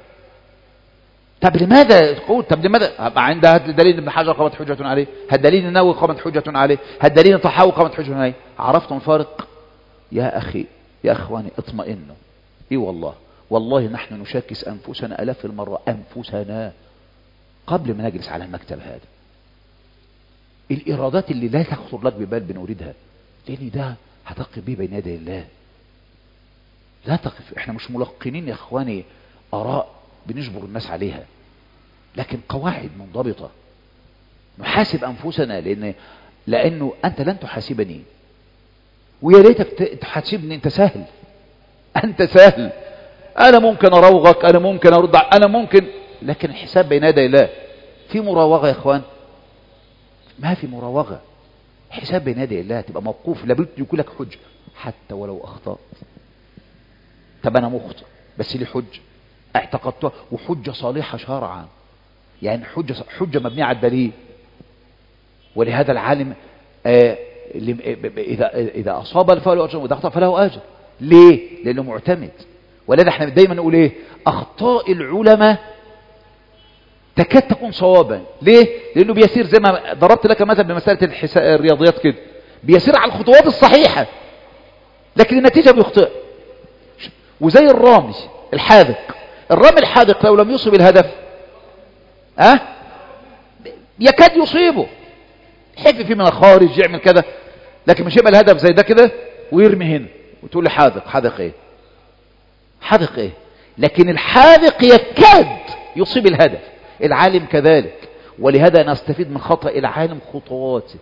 طب لماذا تقول؟ طب لماذا عندها دليل ابن حجر قامت حجة عليه، هالدليل النووي قامت حجة عليه، هالدليل الطحاوي قامت حجة عليه؟ عرفتم الفارق؟ يا أخي يا أخواني اطمئنوا. اي والله والله نحن نشاكس أنفسنا ألاف المرة، أنفسنا قبل ما نجلس على المكتب هذا. الإرادات اللي لا تخطر لك ببال بنريدها، لأن ده هتقف به بين يدي الله. لا تقف. احنا مش ملقنين يا اخواني آراء بنجبر الناس عليها، لكن قواعد منضبطة نحاسب أنفسنا. لأن لأنه أنت لن تحاسبني، ويا ريتك تحاسبني. أنت سهل، أنت سهل. أنا ممكن أروغك، أنا ممكن أرد، أنا ممكن، لكن الحساب بين يدي الله. في مراوغة يا اخوان؟ ما في مراوغة. حساب بين يدي الله، تبقى موقوف، لابد يكون لك حجة حتى ولو أخطأت. طب أنا مخطئ بس لي حجة اعتقدتها، وحجة صالحة شرعا، يعني حجة حجة مبنية على الدليل. ولهذا العالم آه إذا إذا أصاب فله أجر وإذا أخطأ فله أجر. ليه؟ لأنه معتمد. ولذا احنا دايما نقول ايه؟ أخطاء العلماء تكاد تكون صوابا. ليه؟ لأنه بيسير زي ما ضربت لك مثلا بمسألة الرياضيات كده، بيسير على الخطوات الصحيحة لكن النتيجة بيخطئ. وزي الرامي الحاذق، الرامي الحاذق لو لم يصب الهدف أه؟ يكاد يصيبه، حف فيه من الخارج يعمل كذا، لكن مش يبقى الهدف زي ده كده ويرمي هنا وتقول لي حاذق. حاذق ايه؟ حاذق ايه؟ لكن الحاذق يكاد يصيب الهدف. العالم كذلك. ولهذا نستفيد من خطأ العالم خطواته.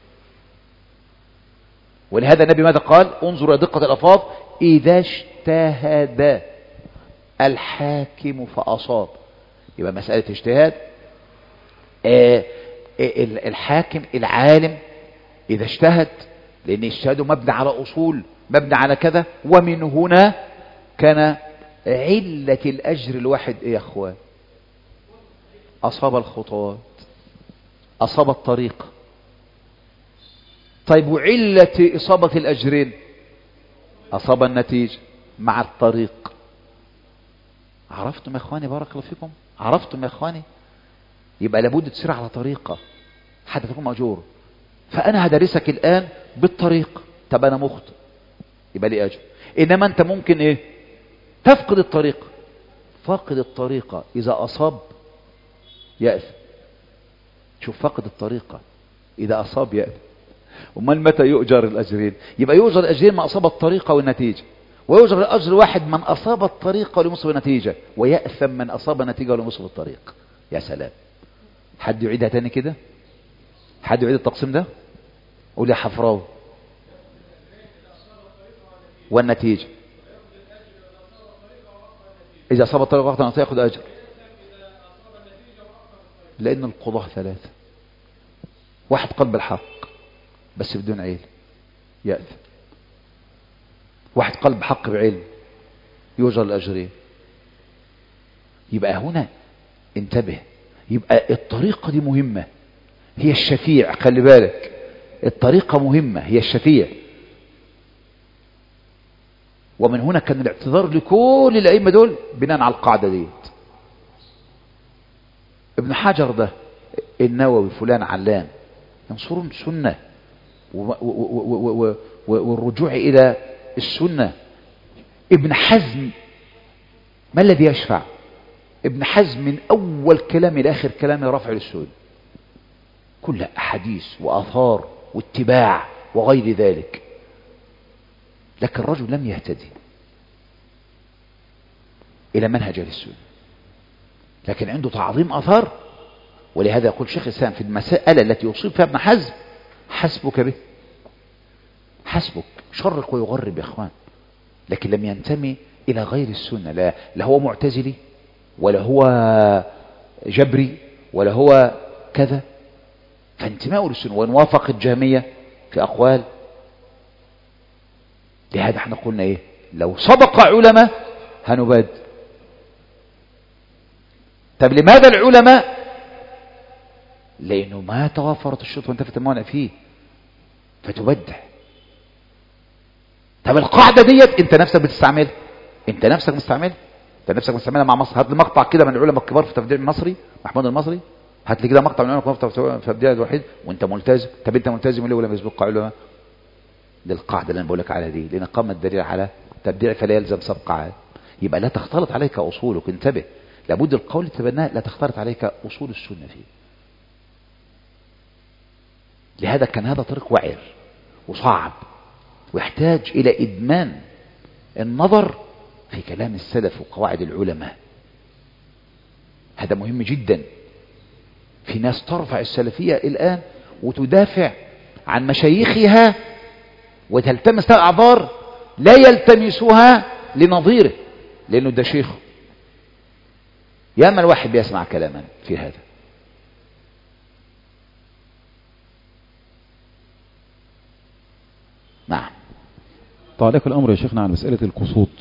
ولهذا النبي ماذا قال؟ انظروا إلى دقة الألفاظ: إذا اجتهد الحاكم فأصاب. يبقى مسألة اجتهاد. آه الحاكم العالم إذا اجتهد، لأن اجتهاده مبني على أصول، مبني على كذا. ومن هنا كان علة الأجر الواحد إيه يا أخوان؟ أصاب الخطوات، أصاب الطريق. طيب وعلة إصابة الأجرين؟ أصاب النتيجة مع الطريق. عرفتم يا أخواني؟ بارك الله فيكم. عرفتم يا أخواني؟ يبقى لابد تسير على طريقة حتى تكون مأجور. فأنا هدرسك الآن بالطريق. طب أنا مخطئ يبقى لي أجر. إنما أنت ممكن إيه؟ تفقد الطريق. فاقد الطريقة إذا أصاب يأثم. شوف، فاقد الطريقة إذا أصاب يأثم. ومن متى يؤجر الأجرين؟ يبقى يؤجر الأجرين من أصاب الطريقة والنتيجة، ويؤجر الأجر واحد من أصاب الطريقة ولم يصب النتيجة، ويأثم من أصاب النتيجة ولم يصب الطريق. يا سلام. حد يعيدها تاني كده؟ حد يعيد التقسيم ده؟ قول يا حفراوي. والنتيجة إذا أصاب الطريق وقت النتيجة يأخذ أجر. لأن القضاء ثلاثة: واحد قلب الحق بس بدون علم يأثم، واحد قلب حق بعلم يؤجر الأجرين. يبقى هنا انتبه. يبقى الطريقة دي مهمة، هي الشفيع. خلي بالك، الطريقة مهمة، هي الشفيع. ومن هنا كان الاعتذار لكل الأئمة دول بناء على القاعدة دي. ابن حجر ده، النووي، فلان علان، ينصرون السنة والرجوع إلى السنة. ابن حزم ما الذي يشفع؟ ابن حزم من أول كلام إلى آخر كلام رفع للسنة، كل أحاديث وآثار واتباع وغير ذلك. لكن الرجل لم يهتدي إلى منهج أهل السنة، لكن عنده تعظيم أثار. ولهذا يقول شيخ الإسلام في المسائل التي يصيب فيها ابن حزم: حسبك به، حسبك، شرق ويغرب يا إخوان. لكن لم ينتمي إلى غير السنة، لا, لا هو معتزلي ولا هو جبري ولا هو كذا، فانتماء للسنة. وإن وافق الجهمية في أقوال. لهذا احنا قلنا ايه؟ لو سبق علماء هنباد. طب لماذا العلماء؟ لأنه ما توافرت الشروط وانتفت الموانع فيه فتبدع. طب القاعدة ديت انت نفسك بتستعملها، انت نفسك مستعملها، انت نفسك مستعملها مع مصر. هات لي مقطع كده من العلماء الكبار في التبديع المصري، محمود المصري، هات لي كده مقطع من العلماء الكبار في التبديع الوحيد وانت ملتزم. طب انت ملتزم ليه ولم يسبق علماء؟ دي القاعدة اللي انا بقول لك عليها دي، لان قام الدليل على تبديع فلا يلزم سبق عاد. يبقى لا تختلط عليك اصولك، انتبه، لابد القول تبناه لا تختلط عليك اصول السنة فيه. لهذا كان هذا طريق وعر وصعب ويحتاج إلى إدمان النظر في كلام السلف وقواعد العلماء. هذا مهم جدا. في ناس ترفع السلفية الآن وتدافع عن مشايخها وتلتمس أعذار لا يلتمسها لنظيره، لأنه ده شيخه. ياما الواحد بيسمع كلاما في هذا. نعم. تعليق الأمر يا شيخنا على مسألة القسوط.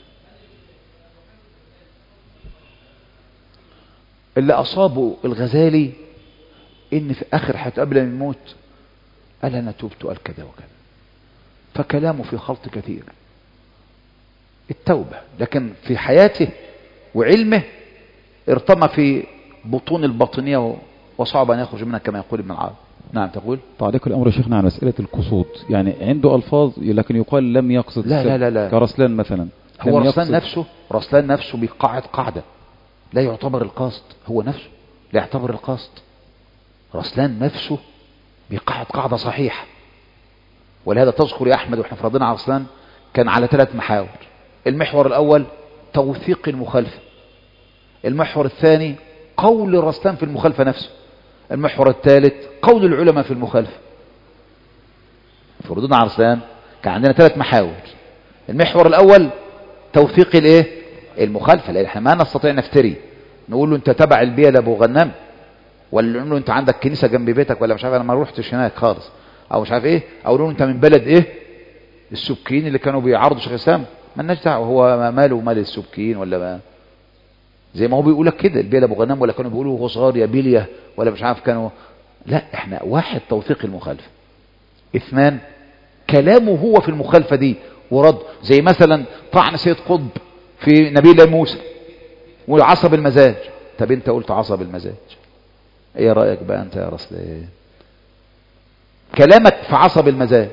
اللي أصابه الغزالي إن في آخر حياته قبل ما يموت قال أنا توبت، قال كذا وكذا، فكلامه في خلط كثير التوبة، لكن في حياته وعلمه ارتمى في بطون الباطنية وصعب أن يخرج منها كما يقول ابن العربي. نعم تقول. تعليق الأمر يا شيخنا على مسألة القسوط، يعني عنده ألفاظ لكن يقال لم يقصد. لا لا لا, لا. كرسلان مثلا، هو رسلان نفسه رسلان نفسه بقاعد قاعدة لا يعتبر القصد، هو نفسه لا يعتبر القصد. رسلان نفسه بقاعد قاعدة صحيحة. ولهذا تذكر يا أحمد وإحنا فرضنا على رسلان كان على ثلاث محاور. المحور الأول توثيق المخالفة، المحور الثاني قول رسلان في المخالفة نفسه، المحور الثالث قول العلماء في المخالفة. فرضنا على رسلان كان عندنا ثلاث محاور. المحور الأول توثيق الايه؟ المخالفة، لأن احنا ما نستطيع نفتري نقول له انت تبع البيئة لأبو غنام، ولا نقول له انت عندك كنيسة جنب بيتك، ولا مش عارف انا ما روحتش هناك خالص، او مش عارف ايه، او نقول انت من بلد ايه؟ السبكيين اللي كانوا بيعارضوا شيخ الاسلام. مالناش دعوه، هو ماله ومال السبكيين، ولا ما زي ما هو بيقول لك كده البيئة لأبو غنام، ولا كانوا بيقولوا هو صغار يا بيليا، ولا مش عارف كانوا. لا، احنا واحد توثيق المخالفة، اثنان كلامه هو في المخالفة دي ورد، زي مثلا طعن سيد قطب في نبي الله موسى والعصب المزاج. طب انت قلت عصب المزاج، ايه رأيك بقى انت يا رسول؟ كلامك في عصب المزاج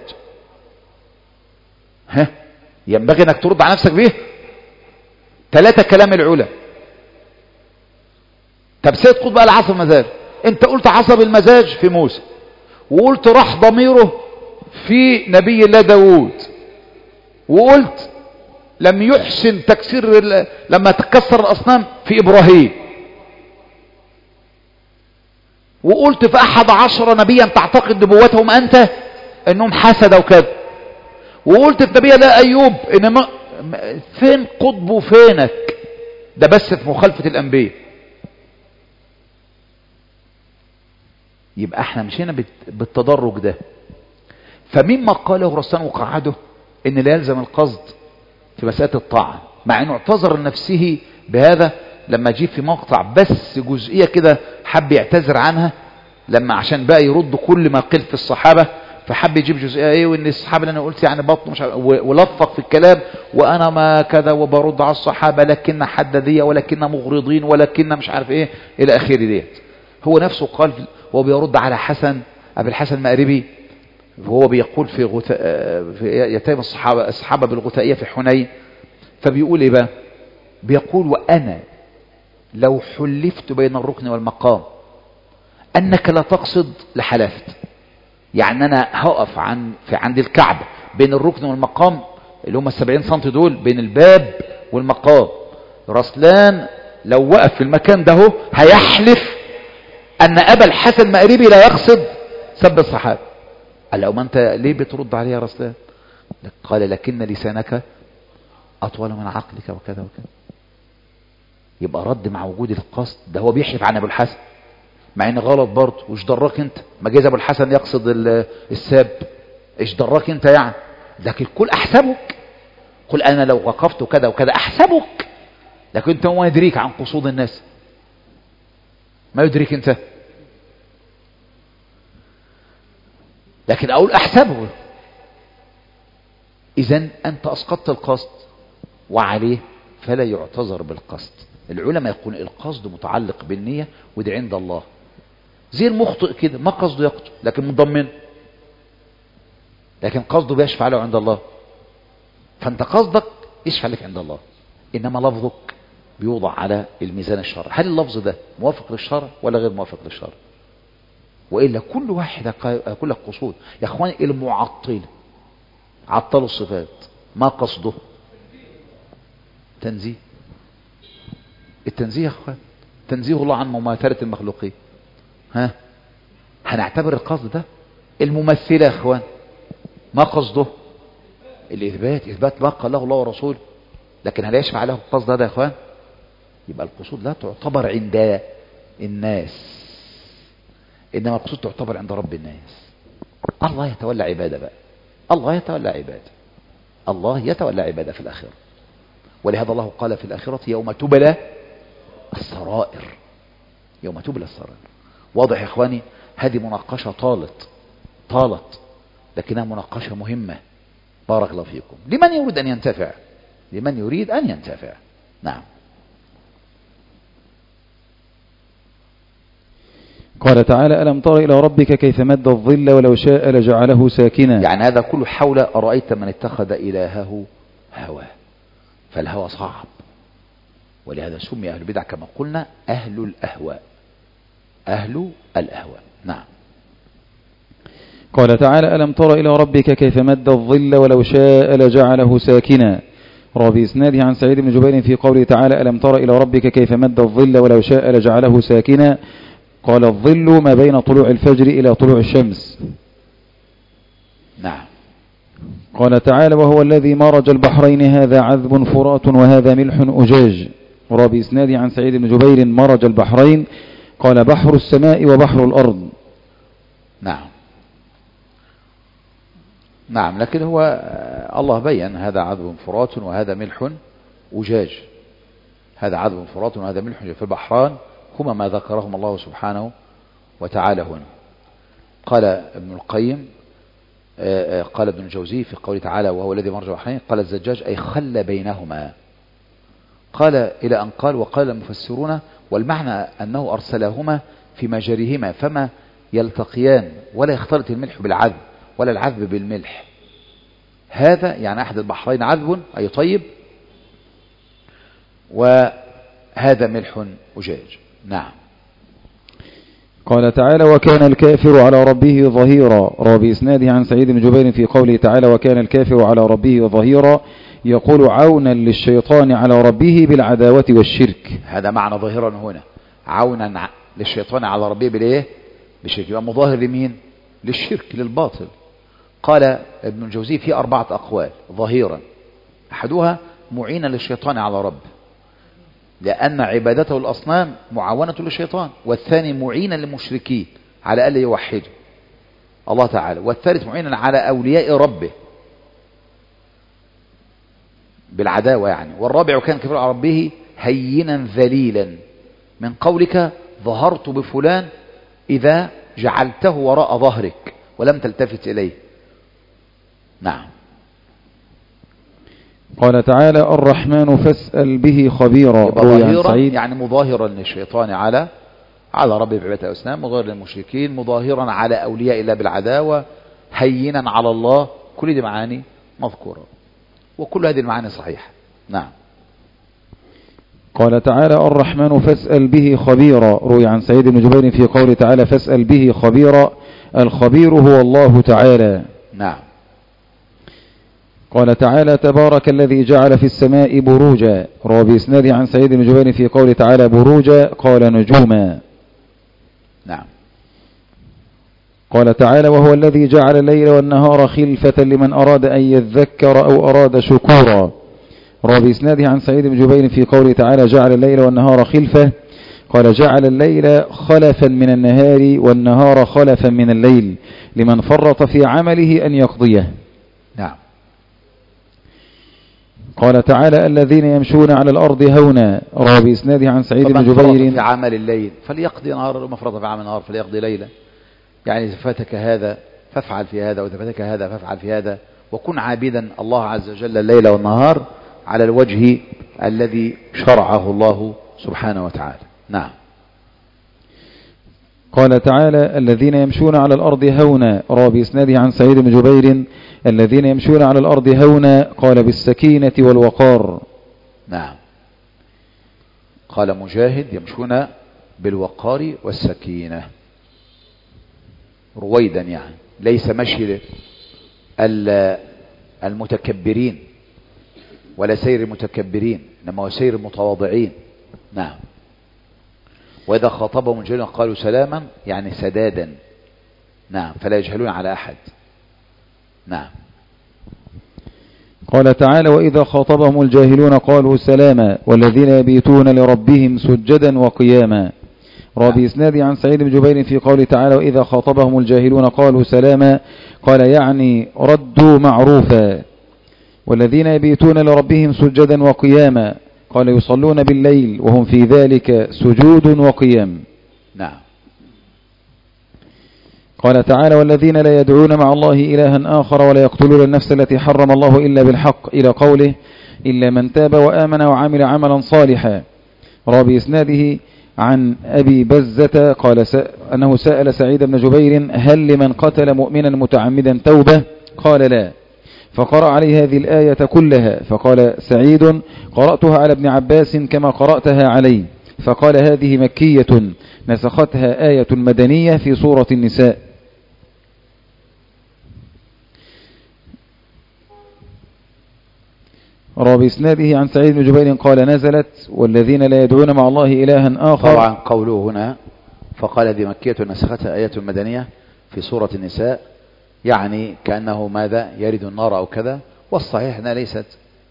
ها ينبغي انك ترد على نفسك به. ثلاثة كلام العلا. طب سيد قطب قال عصب المزاج، انت قلت عصب المزاج في موسى، وقلت راح ضميره في نبي الله داود، وقلت لم يحسن تكسير لما تكسر الأصنام في إبراهيم، وقلت في أحد عشر نبيا تعتقد نبوتهم أنت أنهم حسد وكذا، وقلت في نبي الله أيوب إن ما فين قطب وفينك؟ ده بس في مخالفة الأنبياء. يبقى احنا مشينا بالتدرج ده. فمما قاله رسلان وقعده ان لا يلزم القصد في مسألة الطاعة، مع انه اعتذر لنفسه بهذا لما جه في مقطع بس جزئية كده حب يعتذر عنها، لما عشان بقى يرد كل ما قيل في الصحابة فحب يجيب جزئية ايه، وان الصحابة اللي انا قلت يعني بطن مش ولفق في الكلام، وانا ما كذا وبرد على الصحابة لكن حدادية ولكن مغرضين ولكن مش عارف ايه الى اخره ديت. هو نفسه قال وهو بيرد على حسن ابي الحسن المأربي، وهو بيقول في غثاء في يتيم الصحابة الصحابة بالغثائية في حنين، فبيقول ايه بقى؟ بيقول وانا لو حلفت بين الركن والمقام انك لا تقصد لحلفت. يعني انا هقف عن في عند الكعبة بين الركن والمقام اللي هم السبعين سنتي دول، بين الباب والمقام رسلان لو وقف في المكان ده هو هيحلف ان ابا الحسن مأربي لا يقصد سب الصحابة. قال له ما انت ليه بترد عليه يا رسلان؟ قال لكن لسانك اطول من عقلك وكذا وكذا. يبقى رد مع وجود القصد. ده هو بيحلف عن ابو الحسن مع ان غلط برضه. وش دراك انت؟ ما جاز ابو الحسن يقصد الساب، ايش دراك انت يعني؟ لكن قل احسبك، قل انا لو وقفت كذا وكذا احسبك، لكن انت ما يدريك عن قصود الناس، ما يدريك انت. لكن اقول احسبه، اذا انت اسقطت القصد وعليه فلا يعتذر بالقصد. العلماء يقول القصد متعلق بالنية ودي عند الله. زي المخطئ كده ما قصده يقتل لكن مضمن، لكن قصده بيشفع له عند الله. فانت قصدك يشفع لك عند الله، انما لفظك بيوضع على الميزان الشرعي. هل اللفظ ده موافق للشرع ولا غير موافق للشرع؟ وإلا كل واحد كل قصود. يا اخواني المعطل عطلوا الصفات، ما قصده؟ تنزيه. التنزيه يا اخوان تنزيه الله عن مماثلة المخلوقين. ها هنعتبر القصد ده؟ الممثلة يا اخوان ما قصده؟ الإثبات، إثبات ما قال له الله ورسوله، لكن هل يشفع له القصد هذا يا اخوان؟ يبقى القصود لا تعتبر عند الناس، إنما القصود تعتبر عند رب الناس. الله يتولى عبادة بقى، الله يتولى عبادة، الله يتولى عبادة في الآخرة. ولهذا الله قال في الآخرة يوم تبلى السرائر، يوم تبلى السرائر. واضح يا إخواني؟ هذه مناقشة طالت طالت لكنها مناقشة مهمة. بارك الله فيكم. لمن يريد أن ينتفع، لمن يريد أن ينتفع. نعم. قال تعالى ألم تر إلى ربك كيف مد الظل ولو شاء لجعله ساكنا. يعني هذا كله حول أرأيت من اتخذ إلهه هواه، فالهوى صعب، ولهذا سمي أهل البدع كما قلنا أهل الأهواء، أهل الأهواء. نعم. قال تعالى ألم تر إلى ربك كيف مد الظل ولو شاء لجعله ساكنا. روى بإسناده عن سعيد بن جبير في قوله تعالى ألم تر إلى ربك كيف مد الظل ولو شاء لجعله ساكنا. قال الظل ما بين طلوع الفجر إلى طلوع الشمس. نعم. قال تعالى وهو الذي مرج البحرين هذا عذب فرات وهذا ملح أجاج. روى بإسناده عن سعيد بن جبير مرج البحرين قال بحر السماء وبحر الأرض. نعم نعم. لكن هو الله بيّن هذا عذب فرات وهذا ملح أجاج. هذا عذب فرات وهذا ملح أجاج في البحران هما ما ذكرهم الله سبحانه وتعالى هنا. قال ابن القيم قال ابن الجوزي في قوله تعالى وهو الذي مرج البحرين قال الزجاج أي خل بينهما. قال إلى أن قال وقال المفسرون والمعنى أنه أرسلهما في مجاريهما فما يلتقيان ولا يختلط الملح بالعذب ولا العذب بالملح. هذا يعني أحد البحرين عذب أي طيب وهذا ملح أجاج. نعم. قال تعالى وكان الكافر على ربه ظهيرا. روى بإسناده عن سعيد بن جبير في قوله تعالى وكان الكافر على ربه ظهيرا يقول عونا للشيطان على ربه بالعداوة والشرك. هذا معنى ظهيرا هنا، عونا للشيطان على ربه بالايه؟ بالشرك. يبقى مظاهر لمين؟ للشرك للباطل. قال ابن الجوزي في أربعة أقوال ظهيرا. أحدها معينا للشيطان على ربه لأن عبادته الأصنام معاونة للشيطان، والثاني معينا للمشركين على ألا يوحدوا الله تعالى، والثالث معينا على أولياء ربه بالعداوة يعني، والرابع كان كفر على ربه هينا ذليلا من قولك ظهرت بفلان إذا جعلته وراء ظهرك ولم تلتفت إليه. نعم. قال تعالى الرحمن فاسأل به خبيرا. ظهيرا يعني مظاهرا للشيطان على على ربه بعبادة الأصنام، مظاهرا للمشركين، مظاهرا على أولياء الله بالعداوة، هينا على الله. كل دي معاني مذكورة وكل هذه المعاني صحيحة. نعم. قال تعالى الرحمن فاسأل به خبيرا. روي عن سعيد بن جبير في قوله تعالى فاسأل به خبيرا. الخبير هو الله تعالى. نعم. قال تعالى تبارك الذي جعل في السماء بروجا. روى بإسناده عن سعيد بن جبير في قول تعالى بروجا قال نجوما. نعم. قال تعالى وهو الذي جعل الليل والنهار خلفة لمن أراد أن يذكر أو أراد شكورا. روى بإسناده عن سعيد بن جبير في قول تعالى جعل الليل والنهار خلفة قال جعل الليل خلفا من النهار والنهار خلفا من الليل لمن فرط في عمله أن يقضيه. نعم. قال تعالى الذين يمشون على الأرض هونا. روى بإسناده عن سعيد بن جبير في عمل الليل فليقضي نهار ومن فرط في عمل النهار فليقضي ليلة. يعني إذا فاتك هذا فافعل في هذا وإذا فاتك هذا فافعل في هذا وكن عابدا الله عز وجل الليل والنهار على الوجه الذي شرعه الله سبحانه وتعالى. نعم. قال تعالى الذين يمشون على الأرض هونا. روى بإسناده عن سعيد بن جبير الذين يمشون على الأرض هونا قال بالسكينة والوقار. نعم. قال مجاهد يمشون بالوقار والسكينة رويدا، يعني ليس مشي المتكبرين ولا سير المتكبرين إنما هو سير المتواضعين. نعم. وإذا خاطبهم الجاهلون قالوا سلاما يعني سدادا. نعم. فلا يجهلون على أحد. نعم. قال تعالى وإذا خاطبهم الجاهلون قالوا سلاما والذين يبيتون لربهم سجدا وقياما. روى بإسناده عن سعيد بن جبير في قول تعالى وإذا خاطبهم الجاهلون قالوا سلاما قال يعني ردوا معروفا. والذين يبيتون لربهم سجدا وقياما قال يصلون بالليل وهم في ذلك سجود وقيام. نعم. قال تعالى والذين لا يدعون مع الله إلها آخر ولا يقتلون النفس التي حرم الله إلا بالحق إلى قوله إلا من تاب وآمن وعمل عملا صالحا. روى بإسناده عن أبي بزة قال أنه سأل سعيد بن جبير هل لمن قتل مؤمنا متعمدا توبة؟ قال لا. فقرأ عليه هذه الآية كلها فقال سعيد قرأتها على ابن عباس كما قرأتها علي. فقال هذه مكية نسختها آية مدنية في سورة النساء. روى بإسناده عن سعيد بن جبير قال نزلت والذين لا يدعون مع الله إلها آخر. طبعا قوله هنا فقال هذه مكية نسختها آية مدنية في سورة النساء يعني كأنه ماذا يرد النار أو كذا، والصحيح أنها ليست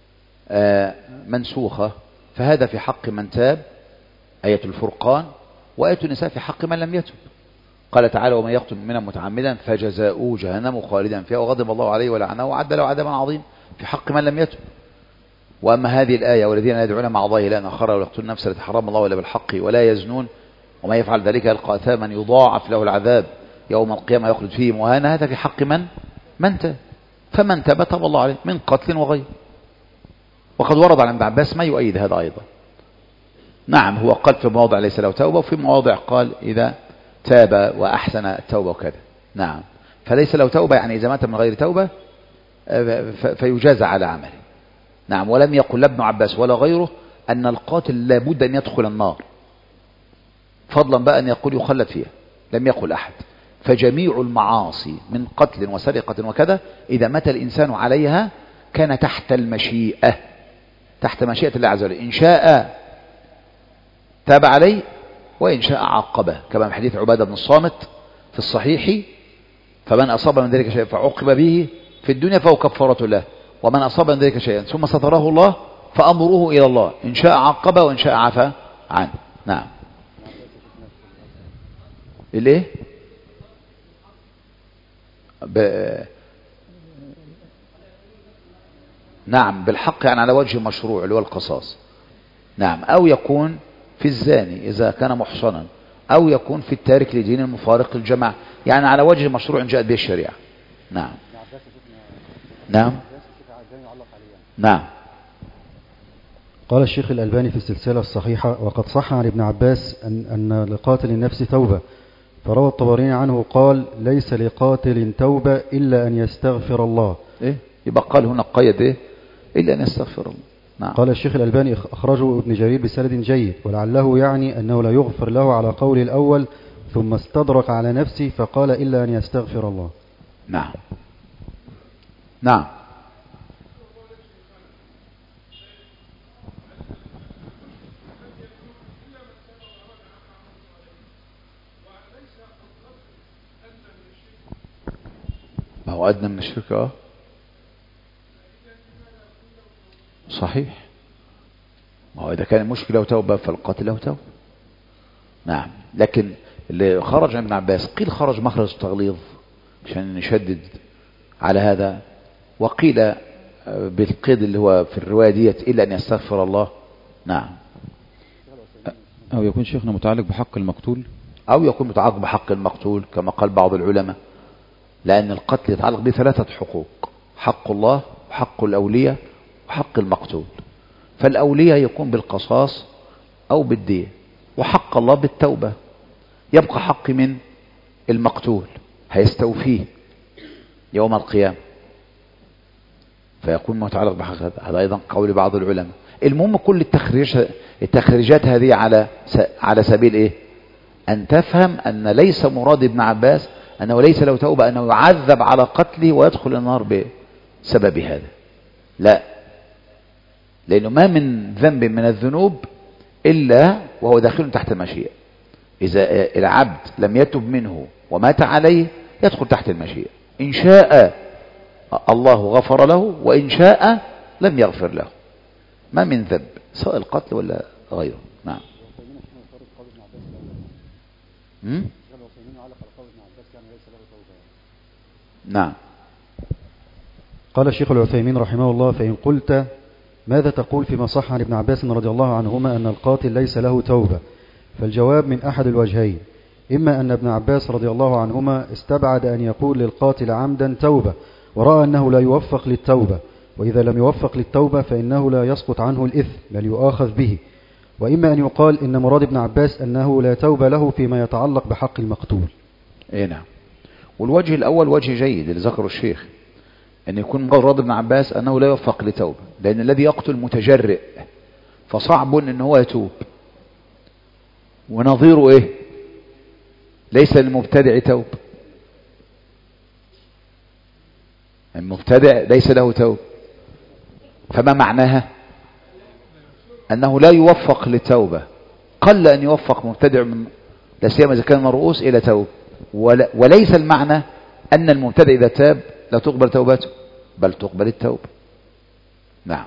منسوخة. فهذا في حق من تاب آية الفرقان، وآية النساء في حق من لم يتب. قال تعالى ومن يقتل مؤمنا متعمدا فجزاؤه جهنم خالدا فيها وغضب الله عليه ولعنه وأعد له عذابا عظيما في حق من لم يتب. وأما هذه الآية والذين لا يدعون مع الله إلها آخر ولا يقتلون النفس التي حرم الله إلا بالحق ولا يزنون وما يفعل ذلك يلقى أثاما يضاعف له العذاب يوم القيامة يخلد فيه مهانا. هذا في حق من من تاب. فمن تاب تاب الله عليه من قتل وغيره. وقد ورد عن ابن عباس ما يؤيد هذا أيضا. نعم هو قال في مواضع ليس له توبة وفي مواضع قال إذا تاب وأحسن التوبة وكذا. نعم. فليس له توبة يعني إذا مات من غير توبة فيجازى على عمله. نعم. ولم يقل ابن عباس ولا غيره أن القاتل لابد أن يدخل النار فضلا بقى أن يقول يخلد فيها. لم يقل أحد. فجميع المعاصي من قتل وسرقة وكذا إذا مات الإنسان عليها كان تحت المشيئة تحت مشيئة الله عز وجل. إن شاء تاب عليه وإن شاء عاقبه كما في حديث عبادة بن الصامت في الصحيح فمن أصاب من ذلك شيئا فعوقب به في الدنيا فهو كفارة له ومن أصاب من ذلك شيئا ثم ستره الله فأمره إلى الله إن شاء عاقبه وإن شاء عفا عنه. نعم. إليه ب... نعم بالحق يعني على وجه مشروع اللي هو القصاص. نعم. أو يكون في الزاني إذا كان محصنا أو يكون في التارك لدين المفارق للجماعة يعني على وجه مشروع جاءت به الشريعة. نعم. نعم. نعم. قال الشيخ الألباني في السلسلة الصحيحة وقد صح عن ابن عباس أن, أن لقاتل النفس توبة فروى الطبراني عنه قال ليس لقاتل توبة إلا أن يستغفر الله. إيه يبقى قال هنا قيد إيه إلا أن يستغفر الله. نعم. قال الشيخ الألباني أخرجه ابن جرير بسند جيد ولعله يعني أنه لا يغفر له على قول الأول ثم استدرك على نفسه فقال إلا أن يستغفر الله. نعم. نعم. هو أدنى من الشرك. اه صحيح. ما هو إذا كان المشكلة وتوبة فالقاتل له توبة. نعم. لكن اللي خرج عن ابن عباس قيل خرج مخرج التغليظ عشان نشدد على هذا، وقيل بالقيد اللي هو في الرواية ديت إلا أن يستغفر الله. نعم. أو يكون شيخنا متعلق بحق المقتول، أو يكون متعلق بحق المقتول كما قال بعض العلماء، لأن القتل يتعلق بثلاثة حقوق: حق الله وحق الأولية وحق المقتول. فالأولية يكون بالقصاص أو بالدية، وحق الله بالتوبة. يبقى حق من المقتول هيستوفيه يوم القيامة، فيكون متعلق بحق هذا. هذا أيضا قول بعض العلماء. المهم كل التخريج التخريجات هذه على على سبيل إيه؟ أن تفهم أن ليس مراد ابن عباس أنه ليس له توبة، أنه يعذب على قتله ويدخل النار بسبب هذا. لا، لأنه ما من ذنب من الذنوب إلا وهو داخل تحت المشيئة. إذا العبد لم يتب منه ومات عليه يدخل تحت المشيئة. إن شاء الله غفر له، وإن شاء لم يغفر له. ما من ذنب سواء القتل ولا غيره. نعم. م? نعم. قال الشيخ العثيمين رحمه الله: فإن قلت ماذا تقول فيما صح عن ابن عباس رضي الله عنهما أن القاتل ليس له توبة؟ فالجواب من أحد الوجهين: إما أن ابن عباس رضي الله عنهما استبعد أن يقول للقاتل عمدا توبة، ورأى أنه لا يوفق للتوبة، وإذا لم يوفق للتوبة فإنه لا يسقط عنه الإثم بل يؤاخذ به. وإما أن يقال إن مراد ابن عباس أنه لا توبة له فيما يتعلق بحق المقتول. إيه نعم. والوجه الأول وجه جيد اللي ذكره الشيخ، أن يكون مراد ابن عباس أنه لا يوفق لتوبة، لأن الذي يقتل متجرئ فصعب أن هو يتوب. ونظيره إيه؟ ليس للمبتدع توب. المبتدع ليس له توب، فما معناها؟ أنه لا يوفق للتوبة. قل أن يوفق مبتدع من لا سيما إذا كان مرؤوس إلى توب. وليس المعنى أن المبتدع إذا تاب لا تقبل توبته، بل تقبل التوبة. نعم.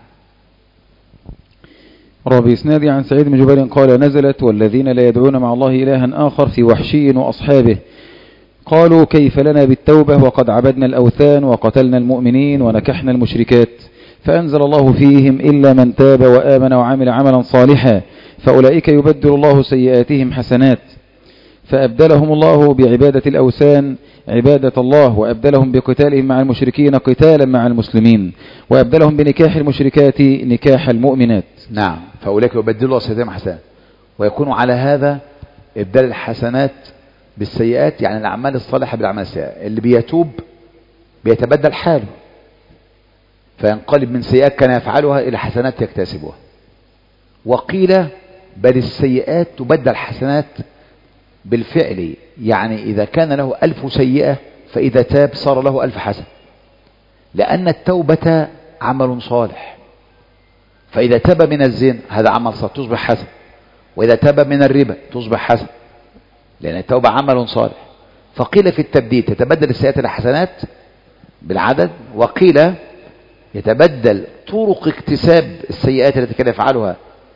ربي إسنادي عن سعيد بن جبير قال: نزلت: والذين لا يدعون مع الله إلها آخر في وحشي وأصحابه قالوا: كيف لنا بالتوبة وقد عبدنا الأوثان وقتلنا المؤمنين ونكحنا المشركات؟ فأنزل الله فيهم: إلا من تاب وآمن وعمل عملا صالحا فأولئك يبدل الله سيئاتهم حسنات. فأبدلهم الله بعبادة الأوثان عبادة الله، وأبدلهم بقتالهم مع المشركين قتالا مع المسلمين، وأبدلهم بنكاح المشركات نكاح المؤمنات. نعم. فأولئك يبدل الله سيئاتهم حسنات، ويكون على هذا إبدال الحسنات بالسيئات، يعني الأعمال الصالحة بالأعمال السيئة. اللي بيتوب بيتبدل حاله، فينقلب من سيئات كان يفعلها إلى حسنات يكتسبها. وقيل بل السيئات تبدل حسنات بالفعل، يعني إذا كان له ألف سيئة فإذا تاب صار له ألف حسن، لأن التوبة عمل صالح. فإذا تاب من الزنا هذا عمل صالح تصبح حسن، وإذا تاب من الربا تصبح حسن، لأن التوبة عمل صالح. فقيل في التبديل تتبدل السيئات الحسنات بالعدد، وقيل يتبدل طرق اكتساب السيئات التي كان يفعلها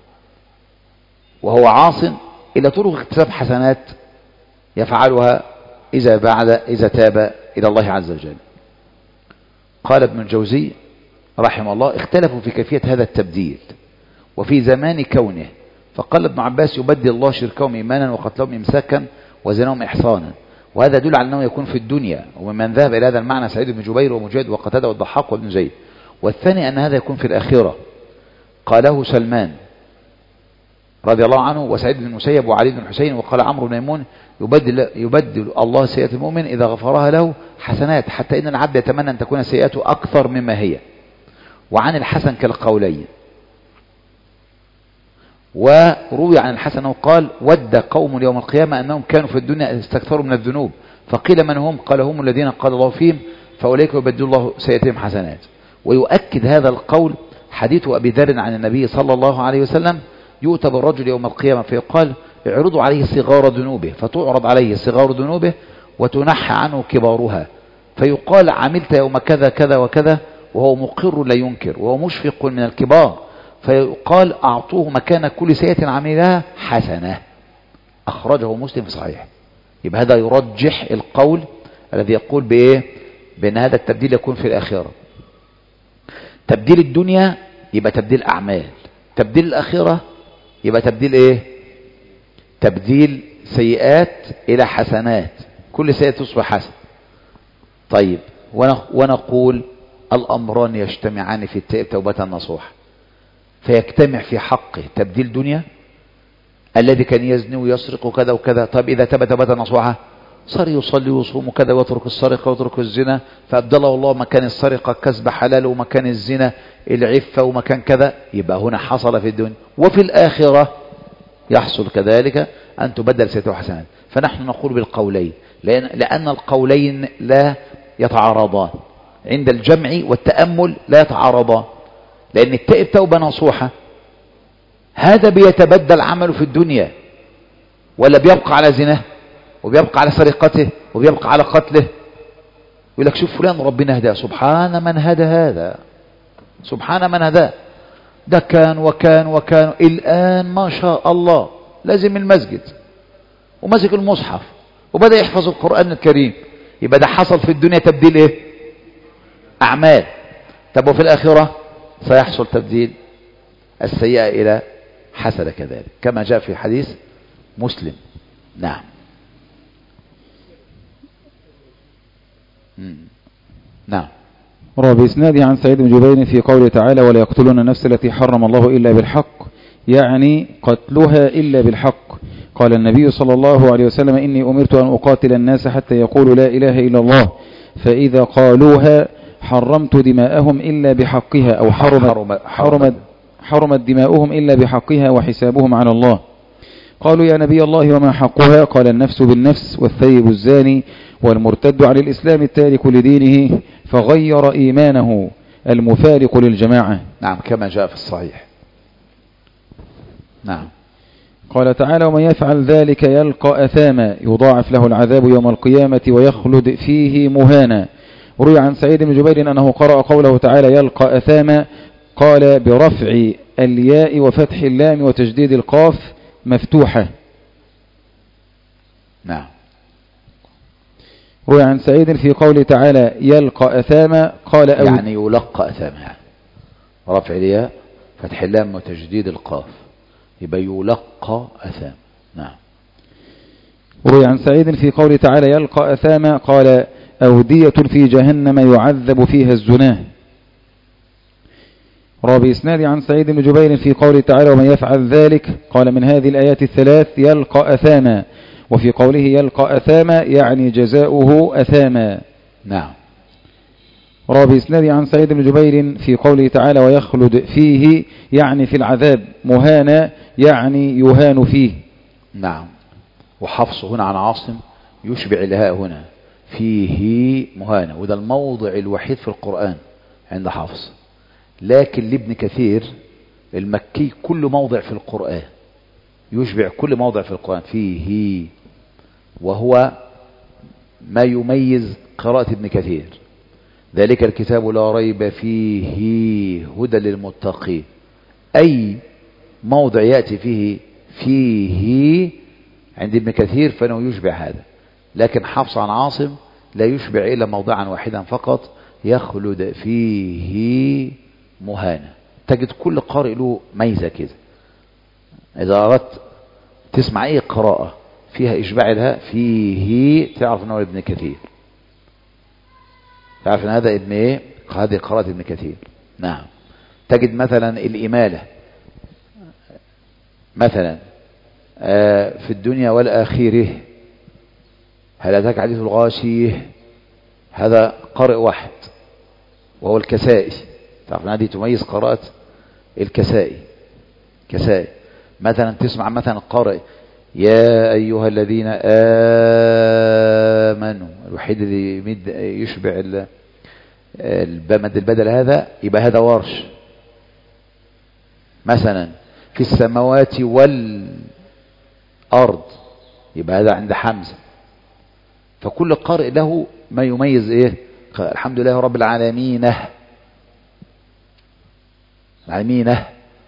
وهو عاصٍ إلى طرق اكتساب حسنات يفعلها إذا بعد إذا تاب إلى الله عز وجل. قال ابن الجوزي رحمه الله: اختلفوا في كيفية هذا التبديل وفي زمان كونه، فقال ابن عباس: يبدل الله شركهم إيمانا وقتلهم إمساكا وزناهم إحصانا. وهذا يدل على أنه يكون في الدنيا، ومن ذهب إلى هذا المعنى سعيد بن جبير ومجاهد وقتادة والضحاك وابن زيد. والثاني أن هذا يكون في الآخرة، قاله سلمان رضي الله عنه وسعيد بن المسيب وعلي بن الحسين. وقال عمرو بن ميمون: يبدل, يبدل الله سيئات المؤمن إذا غفرها له حسنات، حتى إن العبد يتمنى أن تكون سيئاته أكثر مما هي. وعن الحسن كالقولين. وروي عن الحسن أنه قال: ود قوم يوم القيامة أنهم كانوا في الدنيا استكثروا من الذنوب، فقيل من هم؟ قال: هم الذين قال الله فيهم فأولئك يبدل الله سيئاتهم حسنات. ويؤكد هذا القول حديث أبي ذر عن النبي صلى الله عليه وسلم: يؤتى بالرجل يوم القيامة فيقال: اعرضوا عليه صغار ذنوبه، فتعرض عليه صغار ذنوبه وتنحى عنه كبارها، فيقال عملت يوم كذا كذا وكذا وهو مقر لا ينكر وهو مشفق من الكبار، فيقال أعطوه مكان كل سيئة عملها حسنة. أخرجه مسلم في صحيح. يبقى هذا يرجح القول الذي يقول بإيه؟ بأن هذا التبديل يكون في الآخرة. تبديل الدنيا يبقى تبديل أعمال، تبديل الآخرة يبقى تبديل إيه؟ تبديل سيئات إلى حسنات، كل سيئة تصبح حسن. طيب ونقول الأمران يجتمعان في التائب توبة نصوحة، فيجتمع في حقه تبديل دنيا، الذي كان يزني ويسرق وكذا وكذا، طيب إذا تاب توبة نصوحة صار يصلي ويصوم وكذا ويترك السرقة ويترك الزنا، فأبدله الله مكان السرقة كسب حلال ومكان الزنا العفة ومكان كذا، يبقى هنا حصل في الدنيا. وفي الآخرة يحصل كذلك أن تبدل سيئات وحسنات. فنحن نقول بالقولين لأن, لأن القولين لا يتعارضان عند الجمع والتأمل، لا يتعارضان. لأن التائب توبة نصوحة هذا بيتبدل عمله في الدنيا، ولا بيبقى على زناه وبيبقى على سرقته وبيبقى على قتله. يقول لك شوف فلان ربنا هداه، سبحان من هدى هذا، سبحان من هداه، ده كان وكان وكان الآن ما شاء الله لازم المسجد ومسك المصحف وبدأ يحفظ القرآن الكريم. يبقى ده حصل في الدنيا تبديل ايه؟ أعمال. طب وفي الآخرة سيحصل تبديل السيئة إلى حسنة كذلك، كما جاء في حديث مسلم. نعم. مم. نعم. روى بإسناده عن سعيد بن جبير في قوله تعالى ولا يقتلون النفس التي حرم الله إلا بالحق، يعني قتلها إلا بالحق. قال النبي صلى الله عليه وسلم إني أمرت أن أقاتل الناس حتى يقولوا لا إله إلا الله، فإذا قالوها حرمت دماءهم إلا بحقها، أو حرمت, حرمت, حرمت دماؤهم إلا بحقها وحسابهم على الله. قالوا يا نبي الله وما حقها؟ قال النفس بالنفس والثيب الزاني والمرتد عن الإسلام التارك لدينه فغير إيمانه المفارق للجماعة. نعم كما جاء في الصحيح. نعم. قال تعالى ومن يفعل ذلك يلقى أثاما يضاعف له العذاب يوم القيامة ويخلد فيه مهانا. روي عن سعيد بن جبير أنه قرأ قوله تعالى يلقى أثاما قال برفع الياء وفتح اللام وتجديد القاف مفتوحة. نعم. روي عن سعيد في قوله تعالى يلقى أثاما قال أو يعني يلقى أثاما، يعني رفع الياء فتح اللام وتجديد القاف، يبقى يلقى أثام. نعم. روي عن سعيد في قوله تعالى يلقى أثاما قال أودية في جهنم يعذب فيها الزناه. روى بإسناد عن سعيد بن جبير في قوله تعالى ومن يفعل ذلك قال من هذه الآيات الثلاث يلقى أثاما، وفي قوله يلقى أثاما يعني جزاؤه أثاما. نعم. روى بإسناد عن سعيد بن جبير في قوله تعالى ويخلد فيه يعني في العذاب، مهانا يعني يهان فيه. نعم. وحفص هنا عن عاصم يشبع الهاء هنا فيه مهانا، وده الموضع الوحيد في القرآن عند حفص. لكن لابن كثير المكي كل موضع في القرآن يشبع كل موضع في القرآن فيه، وهو ما يميز قراءة ابن كثير. ذلك الكتاب لا ريب فيه هدى للمتقين، أي موضع يأتي فيه فيه عند ابن كثير فإنه يشبع هذا. لكن حفص عن عاصم لا يشبع إلا موضعا واحدا فقط يخلد فيه مهانا. تجد كل قارئ له ميزة كده. إذا أردت تسمع أي قراءة فيها إشباع الهاء فيه تعرف أنه ابن كثير، تعرف أن هذا ابن إيه؟ هذه قراءة ابن كثير. نعم. تجد مثلا الإمالة مثلا في الدنيا والآخرة هل أتاك حديث الغاشية، هذا قارئ واحد وهو الكسائي. تعرف أن هذه تميز قراءة الكسائي. كسائي مثلا تسمع مثلا قارئ يا أيها الذين آمنوا، الوحيد اللي يمد يشبع مد البدل هذا يبقى هذا ورش. مثلا في السماوات والأرض يبقى هذا عند حمزة. فكل قارئ له ما يميز إيه الحمد لله رب العالمين، العالمين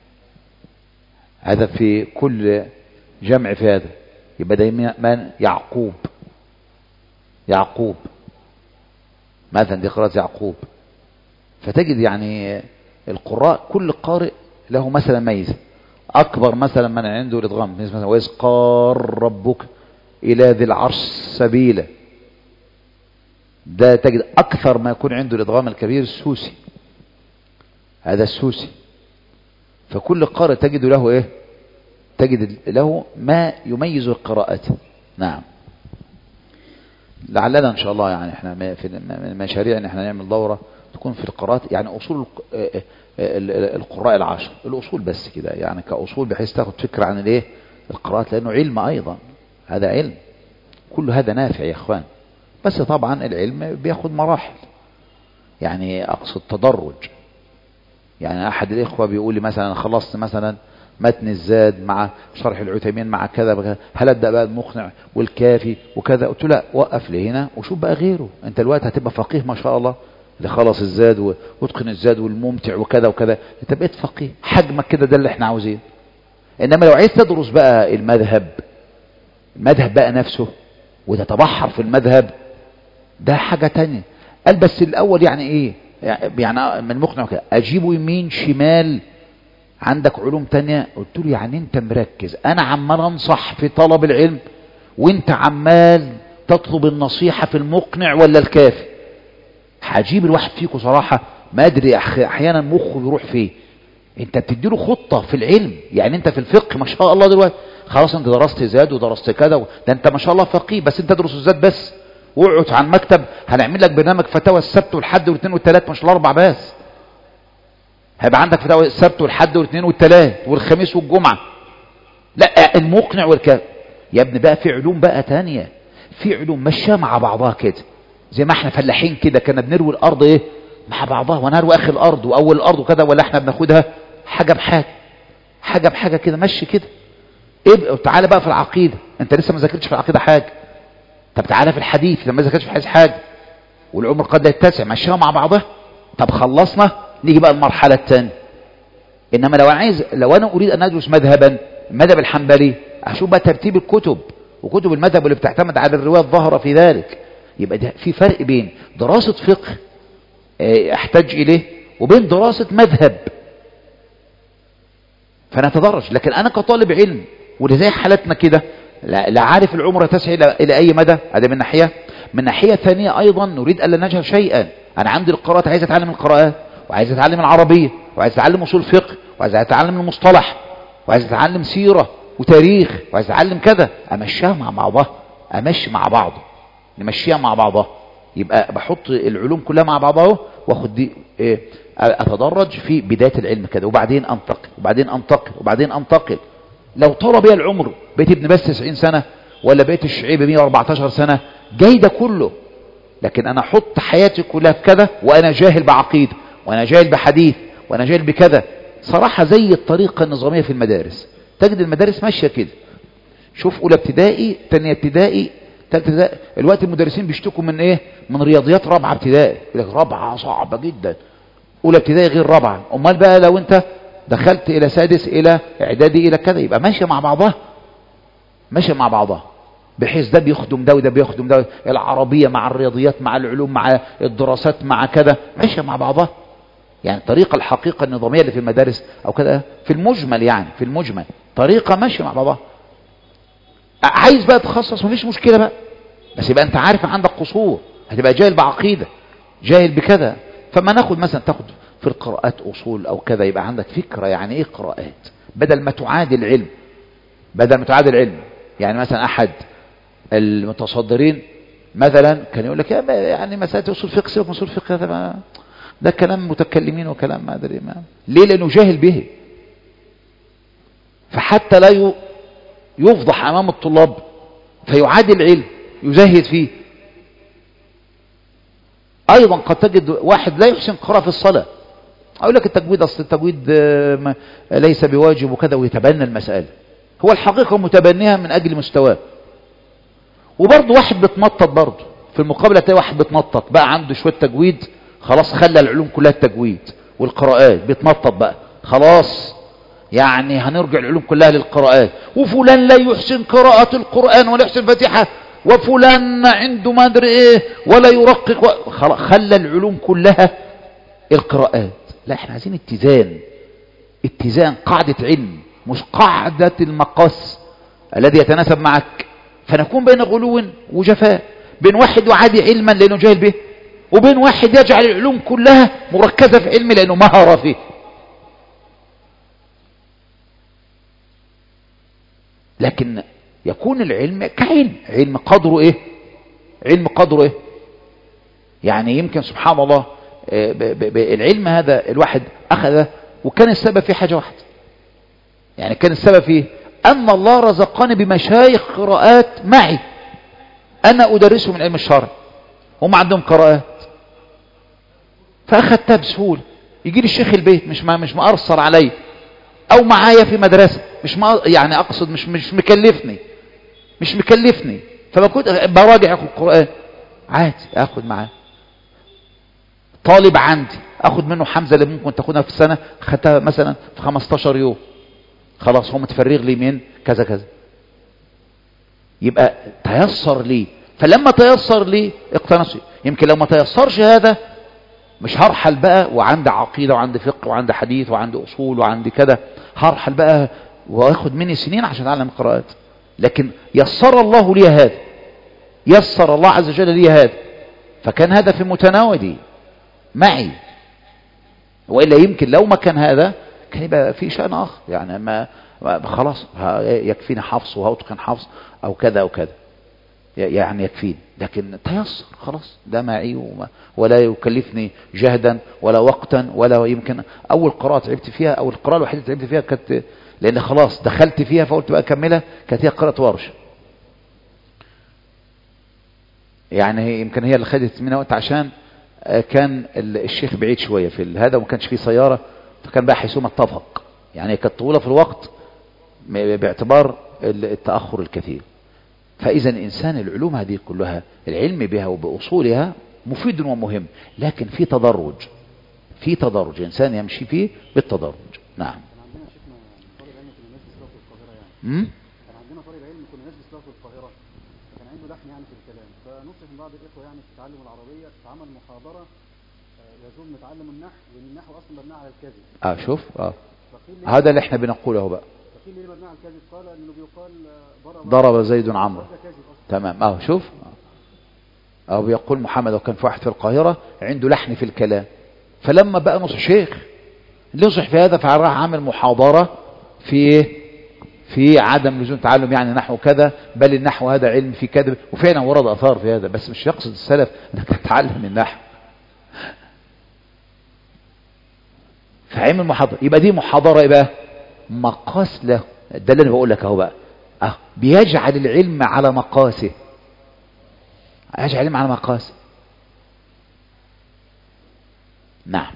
هذا في كل جمع في هذا يبقى دايما يعقوب، يعقوب مثلا دي قراءة يعقوب. فتجد يعني القراء كل قارئ له مثلا ميزة. أكبر مثلا من عنده الإدغام مثلا وإذ قال ربك إلى ذي العرش سبيلا، ده تجد أكثر ما يكون عنده الإدغام الكبير السوسي، هذا السوسي. فكل قارئ تجد له إيه؟ تجد له ما يميز قراءته. نعم. لعلنا إن شاء الله يعني إحنا في المشاريع إن إحنا نعمل دورة تكون في القراءات يعني أصول القراء العشر، الأصول بس كده يعني كأصول، بحيث تاخد فكرة عن الإيه القراءات، لأنه علم أيضا، هذا علم، كل هذا نافع يا إخوان. بس طبعا العلم بياخد مراحل، يعني أقصد تدرج. يعني أحد الإخوة بيقول لي مثلا خلصت مثلا متن الزاد مع شرح العثيمين مع كذا، هل أبدأ بقى المقنع والكافي وكذا؟ قلت له لا، وقف لي هنا وشوف بقى غيره. أنت الوقت هتبقى فقيه ما شاء الله، اللي خلص الزاد واتقن الزاد والممتع وكذا وكذا، انت بقيت فقيه حجمك كده، ده اللي احنا عاوزينه. انما لو عايز تدرس بقى المذهب، المذهب بقى نفسه وتتبحر في المذهب، ده حاجة تانية. قال بس الاول يعني ايه يعني من مقنع كده اجيبه يمين شمال، عندك علوم تانية. قلت له يعني انت مركز، انا عمال انصح في طلب العلم وانت عمال تطلب النصيحة في المقنع ولا الكافي. هجيب الواحد فيكم صراحة ما ادري احيانا مخه بيروح فيه. انت بتديله خطة في العلم، يعني انت في الفقه ما شاء الله دلوقتي خلاص انت درست زاد ودرست كذا و... ده انت ما شاء الله فقيه، بس انت تدرس الزاد بس واقعد على المكتب، هنعمل لك برنامج فتاوى السبت والحد والاثنين والثلاث، مش الاربع بس، هيبقى عندك فتاوى السبت والحد والاثنين والثلاث والخميس والجمعة. لا المقنع والكافي يا ابني بقى في علوم بقى تانية، في علوم ماشيه مع بعضها كده، زي ما احنا فلاحين كده كنا بنروي الارض ايه مع بعضها، ونروي اخر الارض واول الارض وكذا، ولا احنا بناخدها حاجه بحاجه، حاجه بحاجه كده ماشي كده. ايه تعالى بقى في العقيده، انت لسه ما ذاكرتش في العقيده حاجه. طب تعالى في الحديث لما ذاكرتش في الحديث حاجه، والعمر قد لا يتسع، ماشيها مع بعضها. طب خلصنا نيجي بقى المرحله الثانيه. انما لو انا عايز، لو انا اريد ان ادرس مذهبا، المذهب الحنبلي، اشوف بقى ترتيب الكتب وكتب المذهب اللي بتعتمد على الروايه الظاهره في ذلك. يبقى ده في فرق بين دراسة فقه احتاج اليه وبين دراسة مذهب، فنتدرج. لكن انا كطالب علم وده زي حالتنا كده، لا, لا عارف العمر تسعى الى, إلى اي مدى، هذا من ناحية. من ناحية ثانية ايضا نريد الا نجهل شيئا. انا عندي القراءات، عايز اتعلم القراءات، وعايز اتعلم العربية، وعايز اتعلم اصول فقه، وعايز اتعلم المصطلح، وعايز اتعلم سيرة وتاريخ، وعايز اتعلم كذا، امشيها مع بعضها، امشي مع بعضه، نمشيها مع بعضها. يبقى بحط العلوم كلها مع بعضها واخد دي إيه، اتدرج في بداية العلم كده، وبعدين انتقل وبعدين انتقل وبعدين انتقل. لو طال بيا العمر بقيت ابن بس تسعين سنة، ولا بقيت الشعيب مية واربعتاشر سنة، جاي ده كله. لكن انا احط حياتي كلها في كذا وانا جاهل بعقيدة، وانا جاهل بحديث، وانا جاهل بكذا. صراحة زي الطريقة النظامية في المدارس، تجد المدارس ماشية كده. شوف اولى ابتدائي، ثانيه ابتدائي، ثالثه ابتدائي، الوقت المدرسين بيشتكوا من ايه؟ من رياضيات رابعه ابتدائي، يقول لك رابعه صعبه جدا، اولى ابتدائي غير رابعه. امال بقى لو انت دخلت الى سادس الى اعدادي الى كذا، يبقى ماشيه مع بعضها، ماشيه مع بعضها، بحيث ده بيخدم ده وده بيخدم ده، العربيه مع الرياضيات مع العلوم مع الدراسات مع كذا، ماشيه مع بعضها. يعني الطريقه الحقيقه النظاميه اللي في المدارس او كذا في المجمل، يعني في المجمل طريقه ماشيه مع بعضها. عايز بقى تخصص مفيش مشكلة بقى، بس يبقى انت عارف عندك قصور، هتبقى جاهل بعقيدة، جاهل بكذا. فما ناخد مثلا تاخد في القراءات اصول او كذا، يبقى عندك فكرة يعني ايه قراءات، بدل ما تعادل علم، بدل ما تعادل علم. يعني مثلا احد المتصدرين مثلا كان يقول لك يعني مسألة اصول فقه، سيبك من اصول فقه، هذا ده كلام متكلمين وكلام ما ادري ما. ليه؟ لانه جاهل به، فحتى لا ي... يفضح امام الطلاب فيعادل علم يزهد فيه. ايضا قد تجد واحد لا يحسن قراءة في الصلاة، اقول لك التجويد، اصل التجويد ليس بواجب وكذا، ويتبنى المسألة، هو الحقيقة متبنيها من اجل مستواه. وبرضه واحد بتنطط برضه في المقابل تلاقي واحد بتنطط بقى عنده شوية تجويد، خلاص خلى العلوم كلها التجويد والقراءات، بيتنطط بقى خلاص، يعني هنرجع العلوم كلها للقراءات، وفلان لا يحسن قراءة القرآن ولا يحسن الفاتحة، وفلان عنده ما ادري ايه ولا يرقق و... خلى العلوم كلها القراءات. لا، احنا عايزين اتزان، اتزان قاعدة علم مش قاعدة المقاس الذي يتناسب معك، فنكون بين غلو وجفاء، بين واحد يعادي علما لأنه جاهل به، وبين واحد يجعل العلوم كلها مركزة في علم لأنه مهر فيه. لكن يكون العلم كعلم، علم قدره ايه؟ علم قدره ايه؟ يعني يمكن سبحان الله ب ب ب العلم هذا الواحد أخذه وكان السبب في حاجة واحدة، يعني كان السبب فيه أن الله رزقني بمشايخ قراءات معي، أنا أدرسهم من علم الشرع، هم عندهم قراءات، فأخذتها بسهولة. يجي لي الشيخ البيت مش مش مأرصر علي، أو معايا في مدرسة مش ما يعني أقصد مش مش مكلفني مش مكلفني فبكون براجع أخذ القرآن عادي، أخذ معاه. طالب عندي أخذ منه حمزة اللي ممكن تاخدها في السنة، خدتها مثلا في خمستاشر يوم، خلاص هو متفرغ لي من كذا كذا، يبقى تيسر لي، فلما تيسر لي اقتنصي. يمكن لو ما تيسرش هذا مش هرحل بقى وعندي عقيدة وعندي فقه وعندي حديث وعندي أصول وعندي كده، هرحل بقى واخد مني سنين عشان أتعلم القراءات. لكن يسر الله لي هذا، يسر الله عز وجل لي هذا، فكان هذا في متناولي معي، وإلا يمكن لو ما كان هذا كان يبقى في شأن آخر، يعني ما خلاص يكفيني حفظ وهأتقن حفظ أو كذا أو كذا، يعني يكفيني. لكن تيسر خلاص ده معي وما ولا يكلفني جهدا ولا وقتا، ولا يمكن أول قراءة تعبت فيها أو القراءة الوحيدة تعبت فيها كانت لأن خلاص دخلت فيها فقلت بقى أكملها، كانت هي قراءة ورش، يعني يمكن هي اللي خدت منها وقت عشان كان الشيخ بعيد شوية في هذا وما كانش فيه سيارة، فكان بقى حيثما اتفق، يعني كانت طولة في الوقت باعتبار التأخر الكثير. فإذا الإنسان العلوم هذه كلها العلم بها وبأصولها مفيد ومهم، لكن في تدرج، في تدرج الإنسان يمشي فيه بالتدرج. نعم. كان عندنا طالب علم كنا ناس بيسلكوا في القاهرة، كان عنده لحن يعني في الكلام، فنصح من بعض الإخوة يعني في تعلم العربية اتعمل محاضرة يزوم نتعلم النحو، لأن النحو أصلا مبني على الكذب. اه شوف اه هذا اللي احنا بنقوله بقى. فقيل ليه مبني على الكذب؟ قال إنه بيقال ضرب ضرب زيد عمرو. تمام اه شوف اه بيقول محمد وكان في واحد في القاهرة عنده لحن في الكلام، فلما بقى نصح شيخ اللي نصح في هذا فراح عامل محاضرة في في عدم لزوم تعلم يعني نحو كذا، بل النحو هذا علم في كذب، وفعلا ورد اثار في هذا، بس مش يقصد السلف انك تتعلم النحو. فعمل محاضرة، يبقى دي محاضرة يبقى مقاس له، ده اللي انا بقول لك اهو بقى اه بيجعل العلم على مقاسه، يجعل العلم على مقاسه. نعم.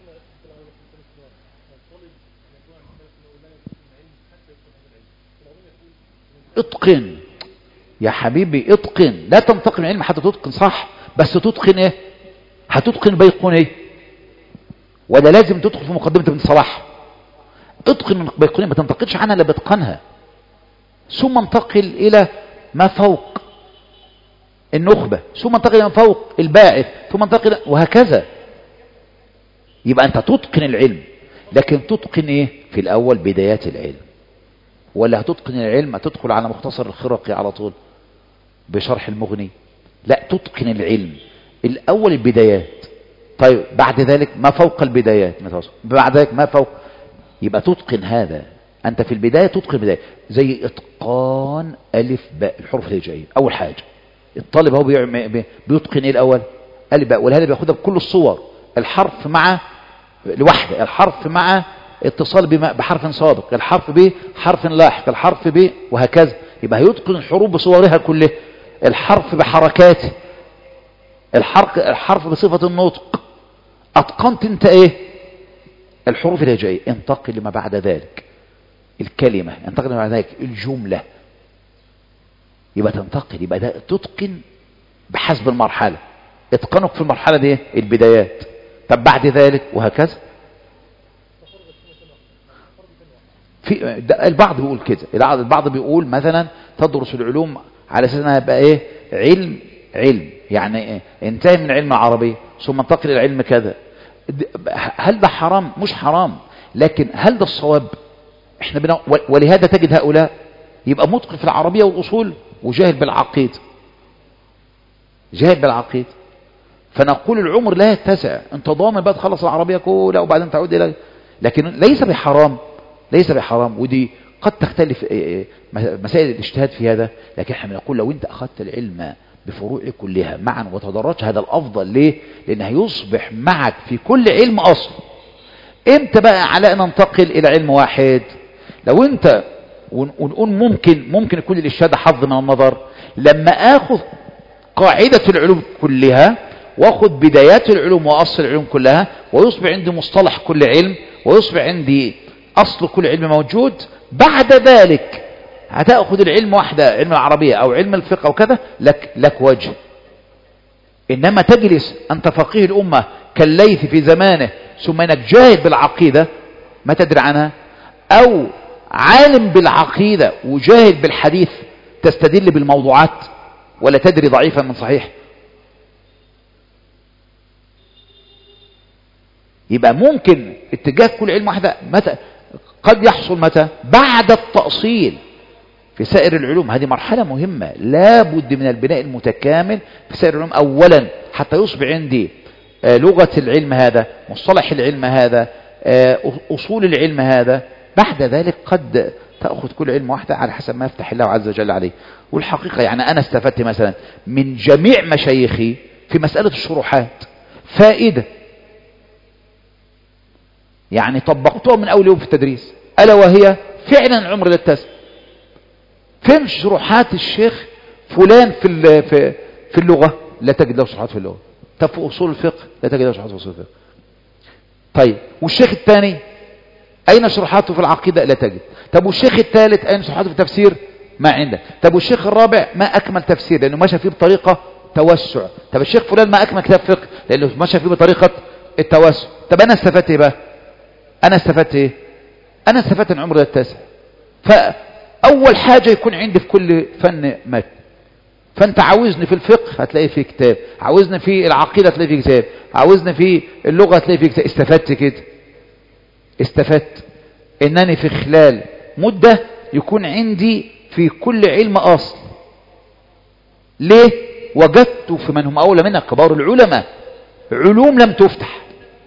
اتقن يا حبيبي، اتقن، لا تنتقم العلم حتى تتقن صح، بس تتقن ايه؟ هتتقن بيقون ايه؟ ولا لازم تدخل في مقدمة ابن صلاح؟ اتقن من بيقون، ما تنتقدش عنها لا باتقنها، ثم انتقل الى ما فوق النخبة، ثم انتقل الى ما فوق الباعث، ثم انتقل وهكذا. يبقى انت تتقن العلم، لكن تتقن ايه في الاول؟ بدايات العلم. ولا هتتقن العلم هتدخل على مختصر الخرقي على طول بشرح المغني؟ لا، تتقن العلم الاول البدايات، طيب بعد ذلك ما فوق البدايات، بعد ذلك ما فوق، يبقى تتقن هذا. انت في البداية تتقن بداية، زي اتقان الف باء الحروف الهجائية. اول حاجة الطالب هو بيتقن ايه الاول؟ الف باء، ولهذا بياخدها بكل الصور، الحرف مع لوحده، الحرف مع اتصال بحرف سابق، الحرف ب حرف لاحق، الحرف ب وهكذا. يبقى هيتقن الحروف بصورها كلها، الحرف بحركاته، الحرف الحرف بصفة النطق. اتقنت انت ايه؟ الحروف الهجائية. انتقل لما بعد ذلك الكلمة، انتقل لما بعد ذلك الجملة، يبقى تنتقل، يبقى ده تتقن بحسب المرحلة. اتقانك في المرحلة دي البدايات، طب بعد ذلك وهكذا. في البعض بيقول كده، البعض بيقول مثلا تدرس العلوم على اساس انها بقى ايه، علم علم يعني إيه؟ انتهي من علم العربية ثم انتقل الى علم كذا. هل ده حرام؟ مش حرام، لكن هل ده الصواب؟ احنا بنا ولهذا تجد هؤلاء يبقى متقن في العربية والاصول وجاهل بالعقيدة، جاهل بالعقيدة. فنقول العمر لا يتسع، انت ضامن بقى تخلص العربية كلها وبعدين تعود الى، لكن ليس بحرام، ليس بحرام. ودي قد تختلف مسائل الاجتهاد في هذا، لكن احنا بنقول لو انت اخذت العلم بفروعه كلها معا وتدرجت هذا الافضل. ليه؟ لان هيصبح معك في كل علم اصل. امتى بقى على ان ننتقل الى علم واحد؟ لو انت ونقول ممكن ممكن يكون الاجتهاد حظ من النظر، لما اخذ قاعدة العلوم كلها واخذ بدايات العلوم واصل العلوم كلها، ويصبح عندي مصطلح كل علم، ويصبح عندي اصل كل علم موجود. بعد ذلك هتاخذ العلم واحدة، علم العربية او علم الفقه او كذا، لك لك وجه. انما تجلس انت فقيه الامة كالليث في زمانه ثم انك جاهل بالعقيدة ما تدري عنها، او عالم بالعقيدة وجاهل بالحديث تستدل بالموضوعات ولا تدري ضعيفا من صحيح. يبقى ممكن اتجاه كل علم واحدة متى قد يحصل؟ متى؟ بعد التأصيل في سائر العلوم. هذه مرحلة مهمة، لا بد من البناء المتكامل في سائر العلوم أولا حتى يصبح عندي لغة العلم هذا، مصطلح العلم هذا، أصول العلم هذا. بعد ذلك قد تأخذ كل علم واحدة على حسب ما يفتح الله عز وجل عليه. والحقيقة يعني أنا استفدت مثلا من جميع مشايخي في مسألة الشروحات فائدة، يعني طبقتها من أول يوم في التدريس، ألا وهي فعلا العمر لا يتسع. فين شروحات الشيخ فلان في في في اللغة؟ لا تجد له شروحات في اللغة. طب في أصول الفقه لا تجد له شروحات في أصول الفقه. طيب والشيخ الثاني أين شروحاته في العقيدة؟ لا تجد. طب والشيخ الثالث أين شروحاته في التفسير؟ ما عنده. طب والشيخ الرابع ما أكمل تفسير لأنه ماشى فيه بطريقة توسع. طب الشيخ فلان ما أكمل كتاب فقه لأنه ماشى فيه بطريقة التوسع. طب أنا استفدت إيه بقى؟ أنا استفدت إيه؟ أنا استفدت أن عمري التاسع. فأول حاجة يكون عندي في كل فن متن. فأنت عاوزني في الفقه هتلاقي فيه كتاب، عاوزني في العقيدة هتلاقي فيه كتاب، عاوزني في اللغة هتلاقي فيه كتاب. استفدت كده، استفدت إنني في خلال مدة يكون عندي في كل علم أصل. ليه؟ وجدت في من هم أولى منا كبار العلماء علوم لم تفتح،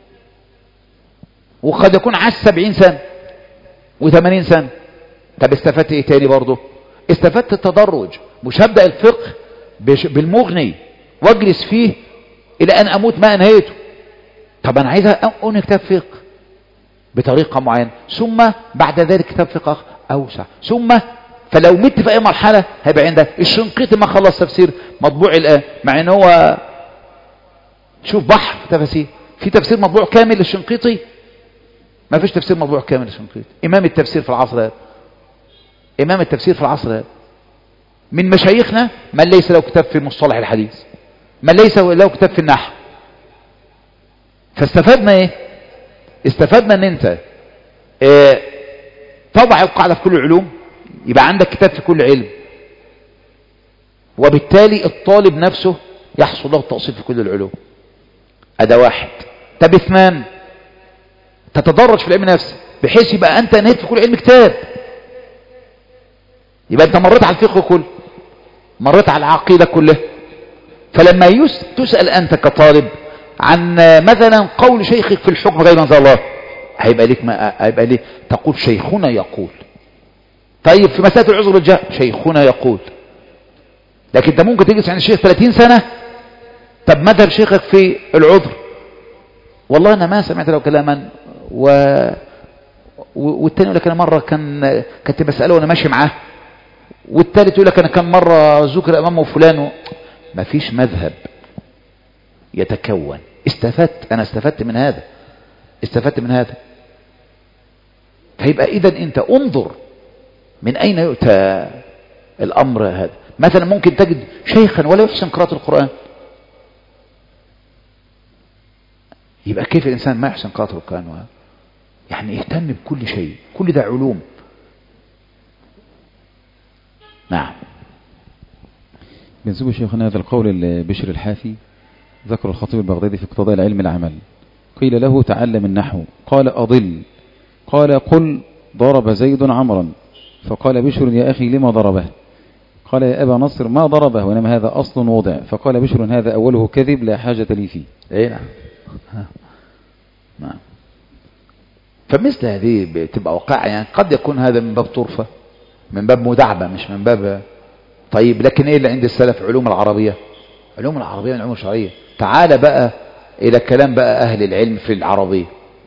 وقد يكون عاش سبعين سنة وثمانين سنة. طب استفدت ايه تاني برضه؟ استفدت التدرج. مش هبدأ الفقه بالمغني واجلس فيه الى ان اموت ما انهيته. طب انا عايز اقول كتاب فقه بطريقة معينة، ثم بعد ذلك كتاب فقه اوسع، ثم فلو مت في اي مرحلة هيبقى عندك الشنقيطي ما خلص تفسير مطبوع الان، مع ان هو شوف بحر تفاسير. في تفسير مطبوع كامل للشنقيطي؟ ما فيش تفسير مطبوع كامل للشنقيطي. امام التفسير في العصر هذا، امام التفسير في العصر هذا. من مشايخنا من ليس له كتاب في مصطلح الحديث، من ليس له كتاب في النحو. فاستفدنا ايه؟ استفدنا ان انت اه طبع القاعدة في كل العلوم، يبقى عندك كتاب في كل علم، وبالتالي الطالب نفسه يحصل له التأصيل في كل العلوم. هذا واحد. طب اثنان، تتدرج في العلم نفسه بحيث يبقى انت نهيت في كل علم كتاب. يبقى انت مريت على الفقه كله، مريت على العقيدة كلها. فلما يس... تسأل انت كطالب عن مثلا قول شيخك في الحكم غير انزل الله، هيبقى ليك ما... هيبقى ليه تقول شيخنا يقول. طيب في مسألة العذر بالجهل شيخنا يقول. لكن انت ممكن تجلس عند الشيخ ثلاثين سنة، طب مذهب شيخك في العذر؟ والله انا ما سمعت له كلاما. و... والتاني يقول لك انا مره كان كنت بساله وانا ماشي معاه، والتالت يقول لك انا كان مره ذكر امامه فلان و... ما فيش مذهب يتكون. استفدت، انا استفدت من هذا، استفدت من هذا. فيبقى اذا انت انظر من اين يؤتى الامر هذا. مثلا ممكن تجد شيخا ولا يحسن قراءة القرآن، يبقى كيف الإنسان ما يحسن قراءة القرآن؟ يعني يهتم بكل شيء، كل ده علوم. نعم. بنسبه شيخنا هذا القول لبشر الحافي، ذكر الخطيب البغدادي في اقتضاء العلم العمل، قيل له تعلم النحو، قال أضل، قال قل ضرب زيد عمرا، فقال بشر يا أخي لما ضربه؟ قال يا أبا نصر ما ضربه وإنما هذا أصل وضع، فقال بشر هذا أوله كذب لا حاجة لي فيه. اي نعم. نعم. فمثل هذه بتبقى واقعة، يعني قد يكون هذا من باب طرفة، من باب مداعبة، مش من باب طيب. لكن ايه اللي عند السلف؟ علوم العربية، علوم العربية من علوم الشرعية. تعال بقى الى كلام بقى اهل العلم في العربية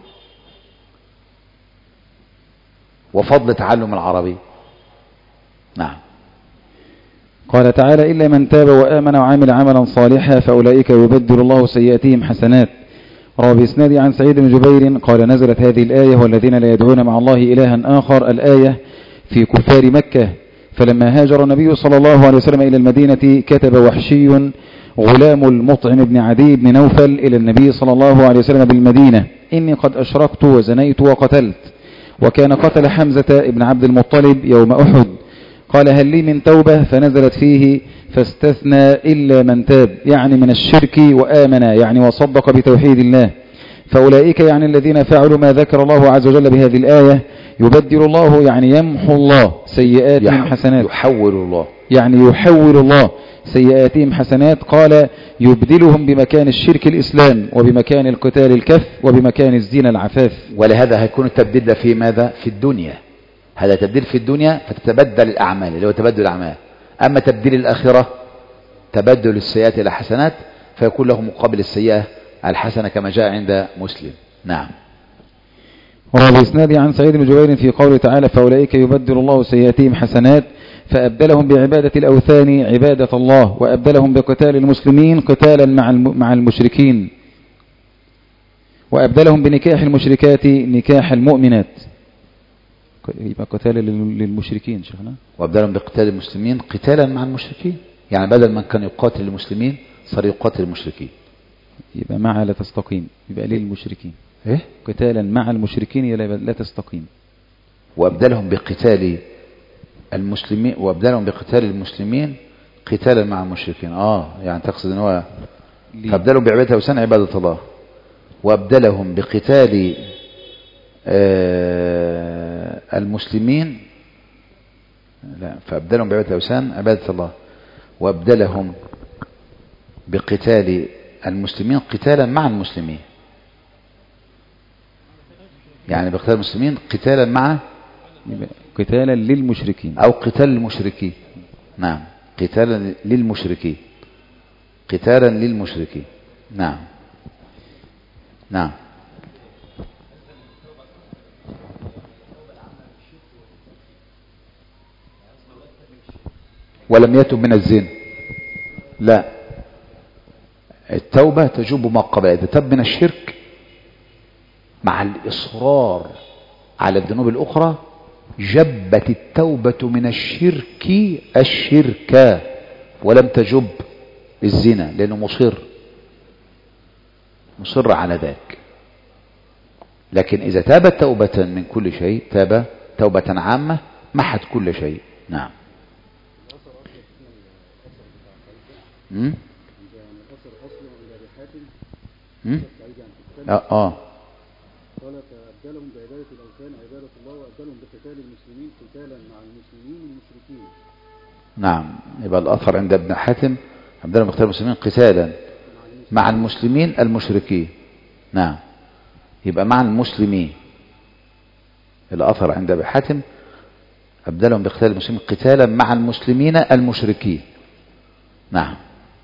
وفضل تعلم العربية. نعم. قال تعالى إلا من تاب وآمن وعمل عملا صالحا فأولئك يبدل الله سيئاتهم حسنات. روى بإسناد عن سعيد بن جبير قال نزلت هذه الآية والذين لا يدعون مع الله إلها آخر، الآية في كفار مكة. فلما هاجر النبي صلى الله عليه وسلم إلى المدينة كتب وحشي غلام المطعم بن عدي بن نوفل إلى النبي صلى الله عليه وسلم بالمدينة إني قد أشركت وزنيت وقتلت، وكان قتل حمزة ابن عبد المطلب يوم أحد. قال هل لي من توبة؟ فنزلت فيه فاستثنى إلا من تاب، يعني من الشرك وآمن، يعني وصدق بتوحيد الله. فأولئك يعني الذين فعلوا ما ذكر الله عز وجل بهذه الآية يبدل الله، يعني يمحو الله سيئاتهم حسنات، يحول الله، يعني يحول الله سيئاتهم حسنات. قال يبدلهم بمكان الشرك الإسلام، وبمكان القتال الكف، وبمكان الزنا العفاف. ولهذا هيكون التبديل في ماذا؟ في الدنيا. هذا تبديل في الدنيا فتتبدل الأعمال اللي هو تبدل الأعمال. أما تبديل الآخرة تبدل السيئات إلى حسنات، فيكون له مقابل السيئة الحسنة كما جاء عند مسلم. نعم. وروى بإسناد عن سعيد بن جبير في قوله تعالى فأولئك يبدل الله سيئاتهم حسنات، فأبدلهم بعبادة الأوثان عبادة الله، وأبدلهم بقتال المسلمين قتالا مع مع المشركين، وأبدلهم بنكاح المشركات نكاح المؤمنات. يبقى قتال للمشركين شيخنا، وأبدلهم بقتال المسلمين قتالا مع المشركين، يعني بدل من كان يقاتل المسلمين صار يقاتل المشركين. يبقى مع لا تستقيم، يبقى للمشركين إيه؟ قتالا مع المشركين لا تستقيم. وأبدلهم بقتال المسلمين، وأبدلهم بقتال المسلمين قتالا مع المشركين. آه يعني تقصد أن هو فأبدلهم بعبادة الأوثان عبادة الله، وأبدلهم بقتال آه المسلمين، لا فأبدلهم بعبادة الأوثان عبادة الله، وأبدلهم بقتال المسلمين قتالا مع المسلمين، يعني بقتال المسلمين قتالا مع قتالا للمشركين أو قتال المشركين. نعم، قتالا للمشركين، قتالا للمشركين. نعم. نعم. ولم يتب من الزنا، لا، التوبة تجوب ما قبلها. إذا تب من الشرك مع الإصرار على الذنوب الأخرى جبت التوبة من الشرك الشركة، ولم تجب الزنا لأنه مصر مصر على ذاك. لكن إذا تابت توبة من كل شيء، تاب توبة عامة محت كل شيء. نعم. امم امم اه اه قال فأبدلهم بعبادة الأوثان عبادة الله، وأبدلهم بقتال المسلمين قتالا مع المسلمين والمشركين. نعم. يبقى الأثر عند ابن حاتم أبدلهم بقتال المسلمين قتالا مع المسلمين المشركين. نعم. يبقى مع المسلمين. الأثر عند ابن حاتم أبدلهم بقتال المسلمين قتالا مع المسلمين المشركين. نعم.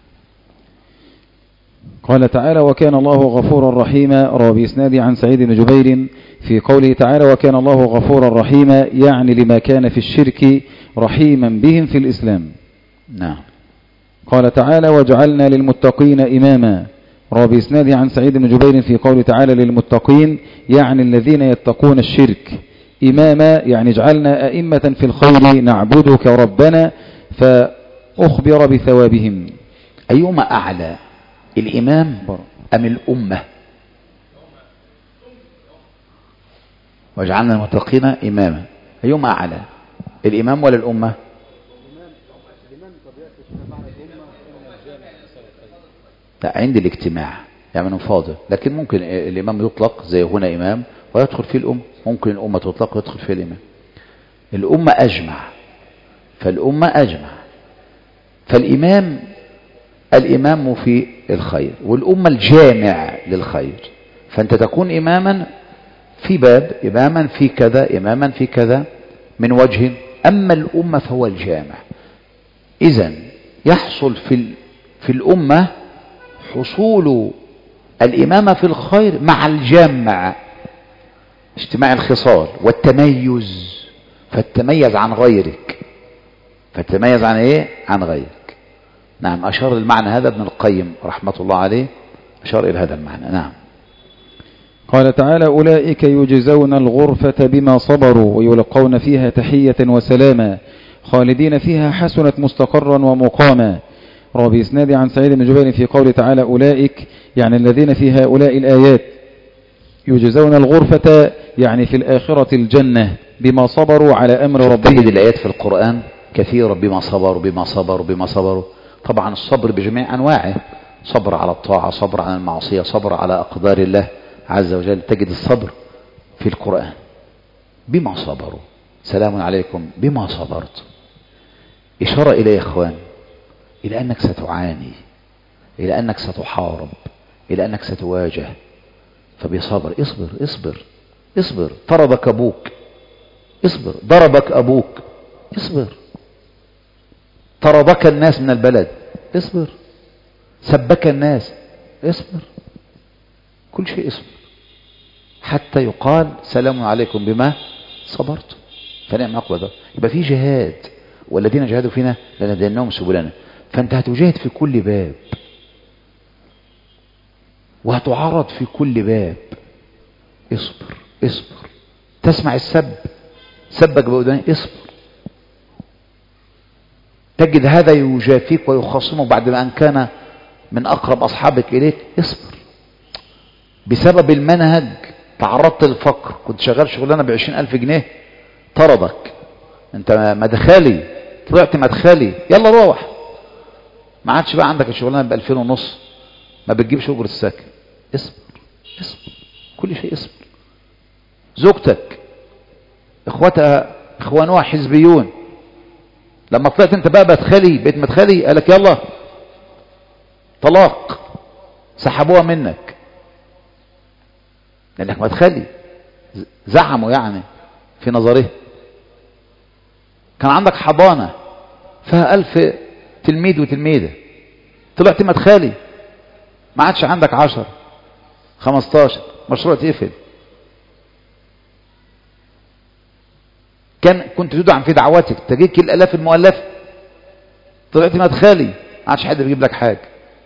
قال تعالى وكان الله غفورا رحيما. روى بإسناد عن سعيد بن جبير في قوله تعالى وكان الله غفورا رحيما، يعني لما كان في الشرك رحيما بهم في الإسلام. نعم. قال تعالى وجعلنا للمتقين إماما. روى بإسناد عن سعيد بن جبير في قوله تعالى للمتقين، يعني الذين يتقون الشرك. إماما يعني جعلنا أئمة في الخير نعبدك ربنا، ف أخبر بثوابهم. أيهما أعلى، الإمام أم الأمة؟ وجعلنا المتقين إماما، أيهما أعلى، الإمام ولا الأمة؟ لا، عندي الاجتماع يعني من فاضل، لكن ممكن الإمام يطلق زي هنا إمام ويدخل فيه الأمة، ممكن الأمة تطلق ويدخل فيه الإمام. الأمة أجمع، فالأمة أجمع، فالإمام الإمام في الخير، والأمة الجامع للخير، فأنت تكون إماما في باب، إماما في كذا، إماما في كذا من وجه. أما الأمة فهو الجامع. إذن يحصل في في الأمة حصول الإمامة في الخير مع الجامع، اجتماع الخصال والتميز، فالتميز عن غيرك، فالتميز عن ايه؟ عن غيرك. نعم، أشار المعنى هذا ابن القيم رحمة الله عليه، أشار إلى هذا المعنى. نعم. قال تعالى: أولئك يجزون الغرفة بما صبروا ويلقون فيها تحية وسلاما خالدين فيها حسنت مستقرا ومقاما. روى بإسناد عن سعيد بن جبير في قول تعالى: أولئك يعني الذين في هؤلاء الآيات يجزون الغرفة يعني في الآخرة الجنة بما صبروا على أمر ربهم. تجد الآيات في القرآن كثيرة بما صبروا بما صبروا بما صبروا. طبعا الصبر بجميع أنواعه، صبر على الطاعة، صبر عن المعصية، صبر على أقدار الله عز وجل. تجد الصبر في القرآن بما صبروا، سلام عليكم بما صبرت. إشارة إليه يا إخوان إلى أنك ستعاني، إلى أنك ستحارب، إلى أنك ستواجه، فبصبر. اصبر اصبر اصبر. طردك أبوك، اصبر. ضربك أبوك، اصبر. طردك الناس من البلد، اصبر. سبك الناس، اصبر. كل شيء اصبر حتى يقال سلام عليكم بما صبرتم فنعم عقبى ده. يبقى في جهاد، والذين جاهدوا فينا لنهدينهم سبلنا. فانت هتجاهد في كل باب، وهتعرض في كل باب. اصبر اصبر. تسمع السب، سبك بأذنك، اصبر. تجد هذا يجافيك ويخاصمك بعد ما أن كان من أقرب أصحابك إليك، اصبر. بسبب المنهج تعرضت للفقر، كنت شغال شغلانة بعشرين ألف جنيه، طردك، انت مدخلي، طلعت مدخلي، يلا روح. ما عادش بقى عندك الشغلانة بألفين ونص، ما بتجيبش أجرة السكن، اصبر اصبر. كل شيء اصبر. زوجتك اخواتها اخوانها حزبيون، لما طلعت انت بقى مدخلي، بيت مدخلي، قالك يلا طلاق، سحبوها منك لانك مدخلي، زعموا يعني في نظره. كان عندك حضانة فيها ألف تلميذ وتلميذة، طلعت مدخلي، ما عادش عندك عشر خمستاشر، مشروع تقفل. كان كنت تدعم في دعواتك، تجيك الآلاف المؤلفة، طلعت مدخلي، ما عادش حد بيجيب لك حاجة.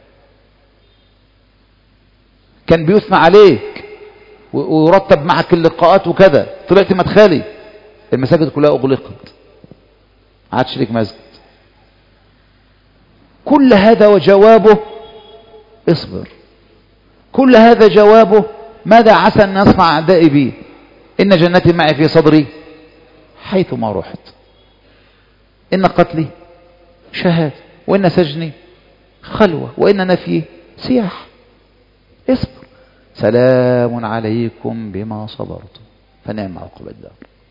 كان بيثنى عليك ويرتب معك اللقاءات وكذا، طلعت مدخلي، المساجد كلها أغلقت، ما عادش ليك مسجد. كل هذا وجوابه اصبر. كل هذا جوابه ماذا عسى أن يصنع أعدائي بي؟ إن جنتي معي في صدري حيث ما رحت، إن قتلي شهادة، وإن سجني خلوة، وإن نفيي سياح. اصبر. سلام عليكم بما صبرتم فنعم عقبى الدار.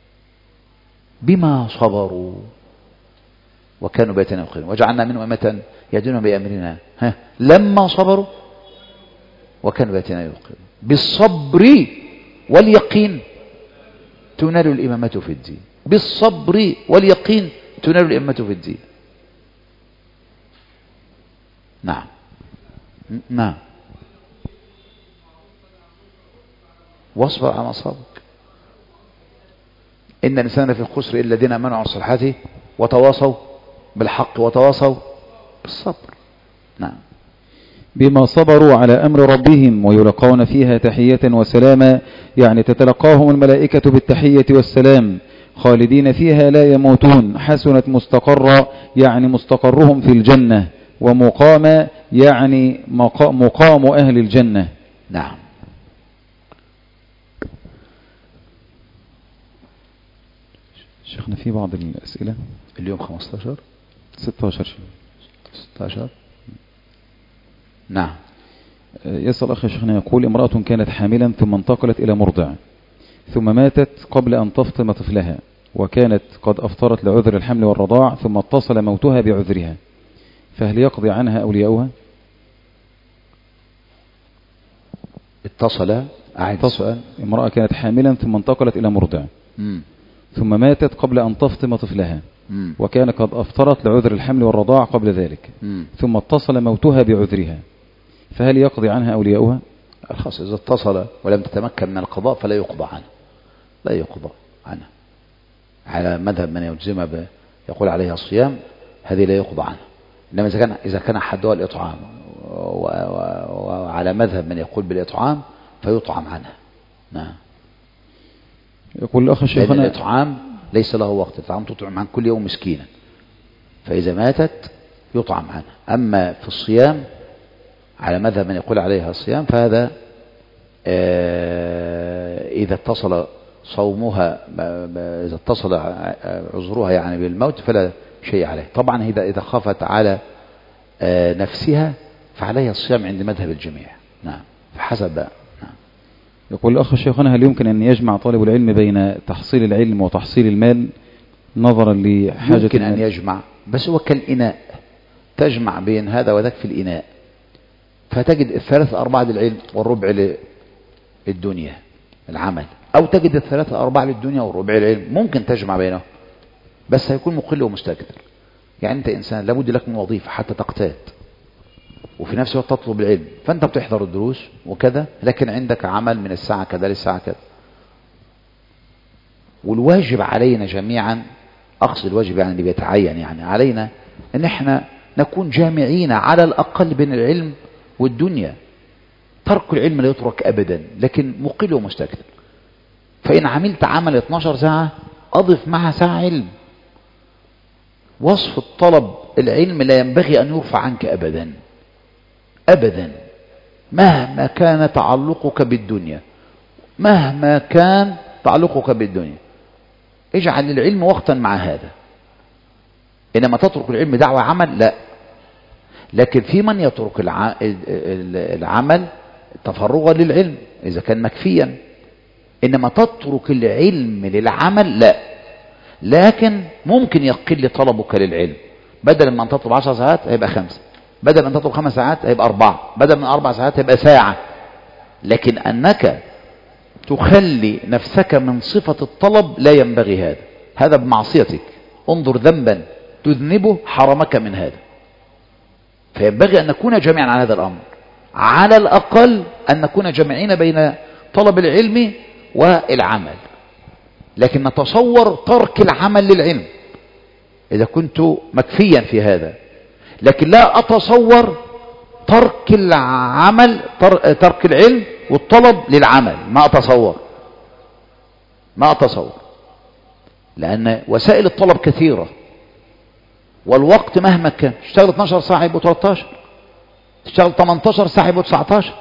بما صبروا وكانوا بآياتنا يوقنون وجعلنا منهم أمة يهدون بأمرنا ها لما صبروا وكانوا بآياتنا يوقنون. بالصبر واليقين تنال الإمامة في الدين. بالصبر واليقين تنال الإمامة في الدين. نعم نعم. واصبر على مصابك. إن الإنسان في الخسر إلا الذين آمنوا عن صالحاته وتواصوا بالحق وتواصوا بالصبر. نعم. بما صبروا على أمر ربهم ويلقون فيها تحية وسلاما، يعني تتلقاهم الملائكة بالتحية والسلام خالدين فيها لا يموتون حسنت مستقرا يعني مستقرهم في الجنة، ومقام يعني مقام أهل الجنة. نعم. شيخنا في بعض الأسئلة اليوم خمستاشر ستاشر ستاشر. نعم. يسأل أخي شيخنا يقول: امرأة كانت حاملا ثم انتقلت إلى مرضع ثم ماتت قبل أن تفطم طفلها، وكانت قد أفطرت لعذر الحمل والرضاع، ثم اتصل موتها بعذرها، فهل يقضي عنها أولياؤها؟ اتصل أعيد السؤال. امرأة كانت حاملا ثم انتقلت إلى مرضع مم. ثم ماتت قبل أن تفطم طفلها، مم. وكان قد أفطرت لعذر الحمل والرضاع قبل ذلك، مم. ثم اتصل موتها بعذرها، فهل يقضي عنها أولياؤها؟ خلاص، إذا اتصل ولم تتمكن من القضاء فلا يقضى عنه، لا يقضى عنه على مذهب من يلزم ب... يقول عليها الصيام، هذه لا يقضى عنها. إنما إذا كان إذا كان حدها الإطعام وعلى مذهب من يقول بالإطعام فيطعم عنها. نعم. يقول الأخ شيخنا: لأن الإطعام ليس له وقت، الإطعام تطعم عن كل يوم مسكينا، فإذا ماتت يطعم عنها. أما في الصيام على مذهب من يقول عليها الصيام فهذا إذا اتصل صومها إذا اتصل عذرها يعني بالموت فلا شيء عليه. طبعا إذا إذا خافت على نفسها فعليها الصيام عند مذهب الجميع. نعم، فحسب. نعم. يقول الأخ شيخنا: هل يمكن أن يجمع طالب العلم بين تحصيل العلم وتحصيل المال نظرا لحاجة؟ يمكن أن يجمع، بس هو كالإناء، تجمع بين هذا وذاك في الإناء، فتجد الثلاثة أرباع للعلم والربع للدنيا العمل، أو تجد الثلاثة أرباع للدنيا والربع للعلم. ممكن تجمع بينهم، بس هيكون مقل ومستكثر. يعني أنت إنسان لابد لك من وظيفة حتى تقتات، وفي نفس الوقت تطلب العلم، فأنت بتحضر الدروس وكذا، لكن عندك عمل من الساعة كذا للساعة كذا. والواجب علينا جميعا، أقصد الواجب يعني اللي بيتعين، يعني علينا أن احنا نكون جامعين على الأقل بين العلم والدنيا. ترك العلم لا يترك أبدا، لكن مقل ومستكثر. فإن عملت عمل اثناشر ساعة أضف معها ساعة علم. وصف الطلب العلم لا ينبغي أن يرفع عنك أبدا أبدا، مهما كان تعلقك بالدنيا، مهما كان تعلقك بالدنيا، اجعل للعلم وقتا مع هذا. إنما تترك العلم دعوة عمل، لا. لكن في من يترك العمل تفرغا للعلم إذا كان مكفيا، إنما تترك العلم للعمل لا. لكن ممكن يقل طلبك للعلم، بدل ما أن تطلب عشر ساعات هيبقى خمسة، بدل ما أن تطلب خمس ساعات هيبقى أربعة، بدل من أربع ساعات هيبقى ساعة. لكن أنك تخلي نفسك من صفة الطلب لا ينبغي هذا، هذا بمعصيتك. انظر ذنبا تذنبه حرمك من هذا. فينبغي أن نكون جميعا على هذا الأمر، على الأقل أن نكون جميعين بين طلب العلم والعمل. لكن نتصور ترك العمل للعلم إذا كنت مكفيا في هذا، لكن لا أتصور ترك العمل ترك العلم والطلب للعمل. ما أتصور ما أتصور لأن وسائل الطلب كثيرة، والوقت مهما كان، تشتغل اثناشر ساعة يبقوا ثلاثة عشر، تشتغل ثمانية عشر ساعة يبقوا تسعة عشر.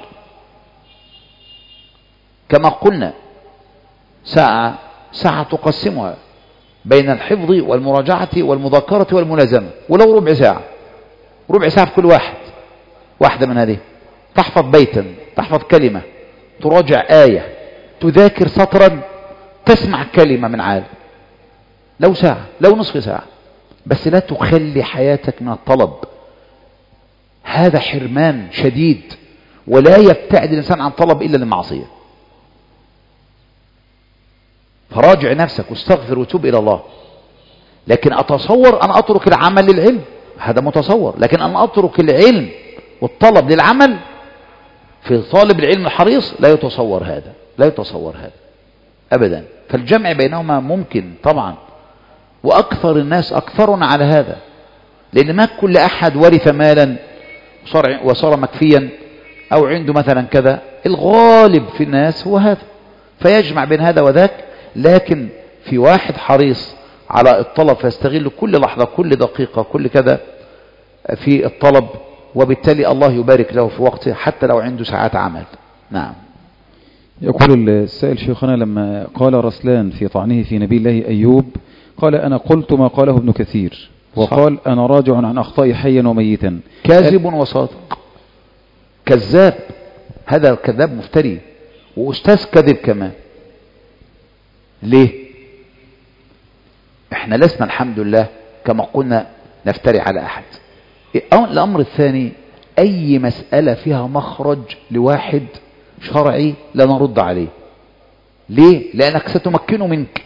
كما قلنا ساعة ساعة تقسمها بين الحفظ والمراجعة والمذاكرة والملازمة، ولو ربع ساعة، ربع ساعة في كل واحد واحدة من هذه، تحفظ بيتا، تحفظ كلمة، تراجع آية، تذاكر سطرا، تسمع كلمة من عالم، لو ساعة لو نصف ساعة، بس لا تخلي حياتك من الطلب. هذا حرمان شديد، ولا يبتعد الإنسان عن طلب إلا للمعصية. فراجع نفسك واستغفر وتوب إلى الله. لكن أتصور أن أترك العمل للعلم، هذا متصور. لكن أن أترك العلم والطلب للعمل في طالب العلم الحريص لا يتصور هذا، لا يتصور هذا أبدا. فالجمع بينهما ممكن طبعا، وأكثر الناس أكثرنا على هذا، لأن ما كل أحد ورث مالا وصار, وصار مكفيا أو عنده مثلا كذا. الغالب في الناس هو هذا، فيجمع بين هذا وذاك. لكن في واحد حريص على الطلب فيستغل كل لحظة كل دقيقة كل كذا في الطلب، وبالتالي الله يبارك له في وقته حتى لو عنده ساعات عمل. نعم. يقول السائل شيخنا لما قال رسلان في طعنه في نبي الله أيوب قال أنا قلت ما قاله ابن كثير، وقال صح. أنا راجع عن أخطائي حيا وميتا. كاذب وصادق، كذاب، هذا كذاب مفتري وأستاذ كذب كمان. ليه؟ احنا لسنا الحمد لله كما قلنا نفتري على أحد. الأمر الثاني، أي مسألة فيها مخرج لواحد شرعي لا نرد عليه. ليه؟ لأنك ستمكنه منك.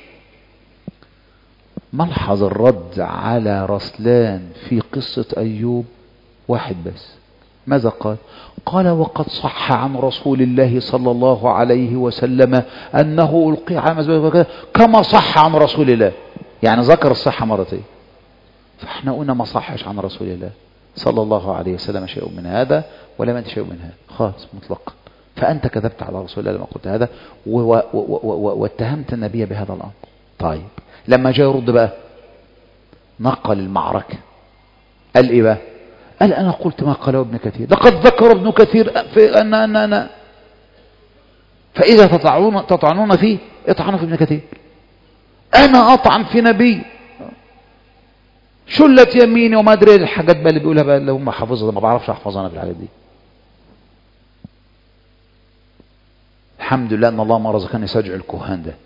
ملحظ الرد على رسلان في قصة أيوب واحد بس. ماذا قال؟ قال وقد صح عن رسول الله صلى الله عليه وسلم أنه ألقي على مزبلة كما صح عن رسول الله، يعني ذكر الصحة مرتين. فاحنا قلنا ما صحش عن رسول الله صلى الله عليه وسلم شيء من هذا ولا أنت شيء من هذا خالص مطلقا. فأنت كذبت على رسول الله لما قلت هذا واتهمت النبي بهذا الأمر. طيب لما جاء يرد بقى نقل المعركة، قال إيه بقى؟ قال أنا قلت ما قاله ابن كثير، لقد ذكر ابن كثير في أن أن أنا فإذا تطعنون تطعنون فيه اطعنوا في ابن كثير. أنا أطعن في نبي شلت يميني وما أدري الحاجات بقى اللي بيقولها بقى اللي هم حافظها، ما بعرفش أحفظها أنا في الحاجات دي. الحمد لله أن الله ما رزقني سجع الكهان ده.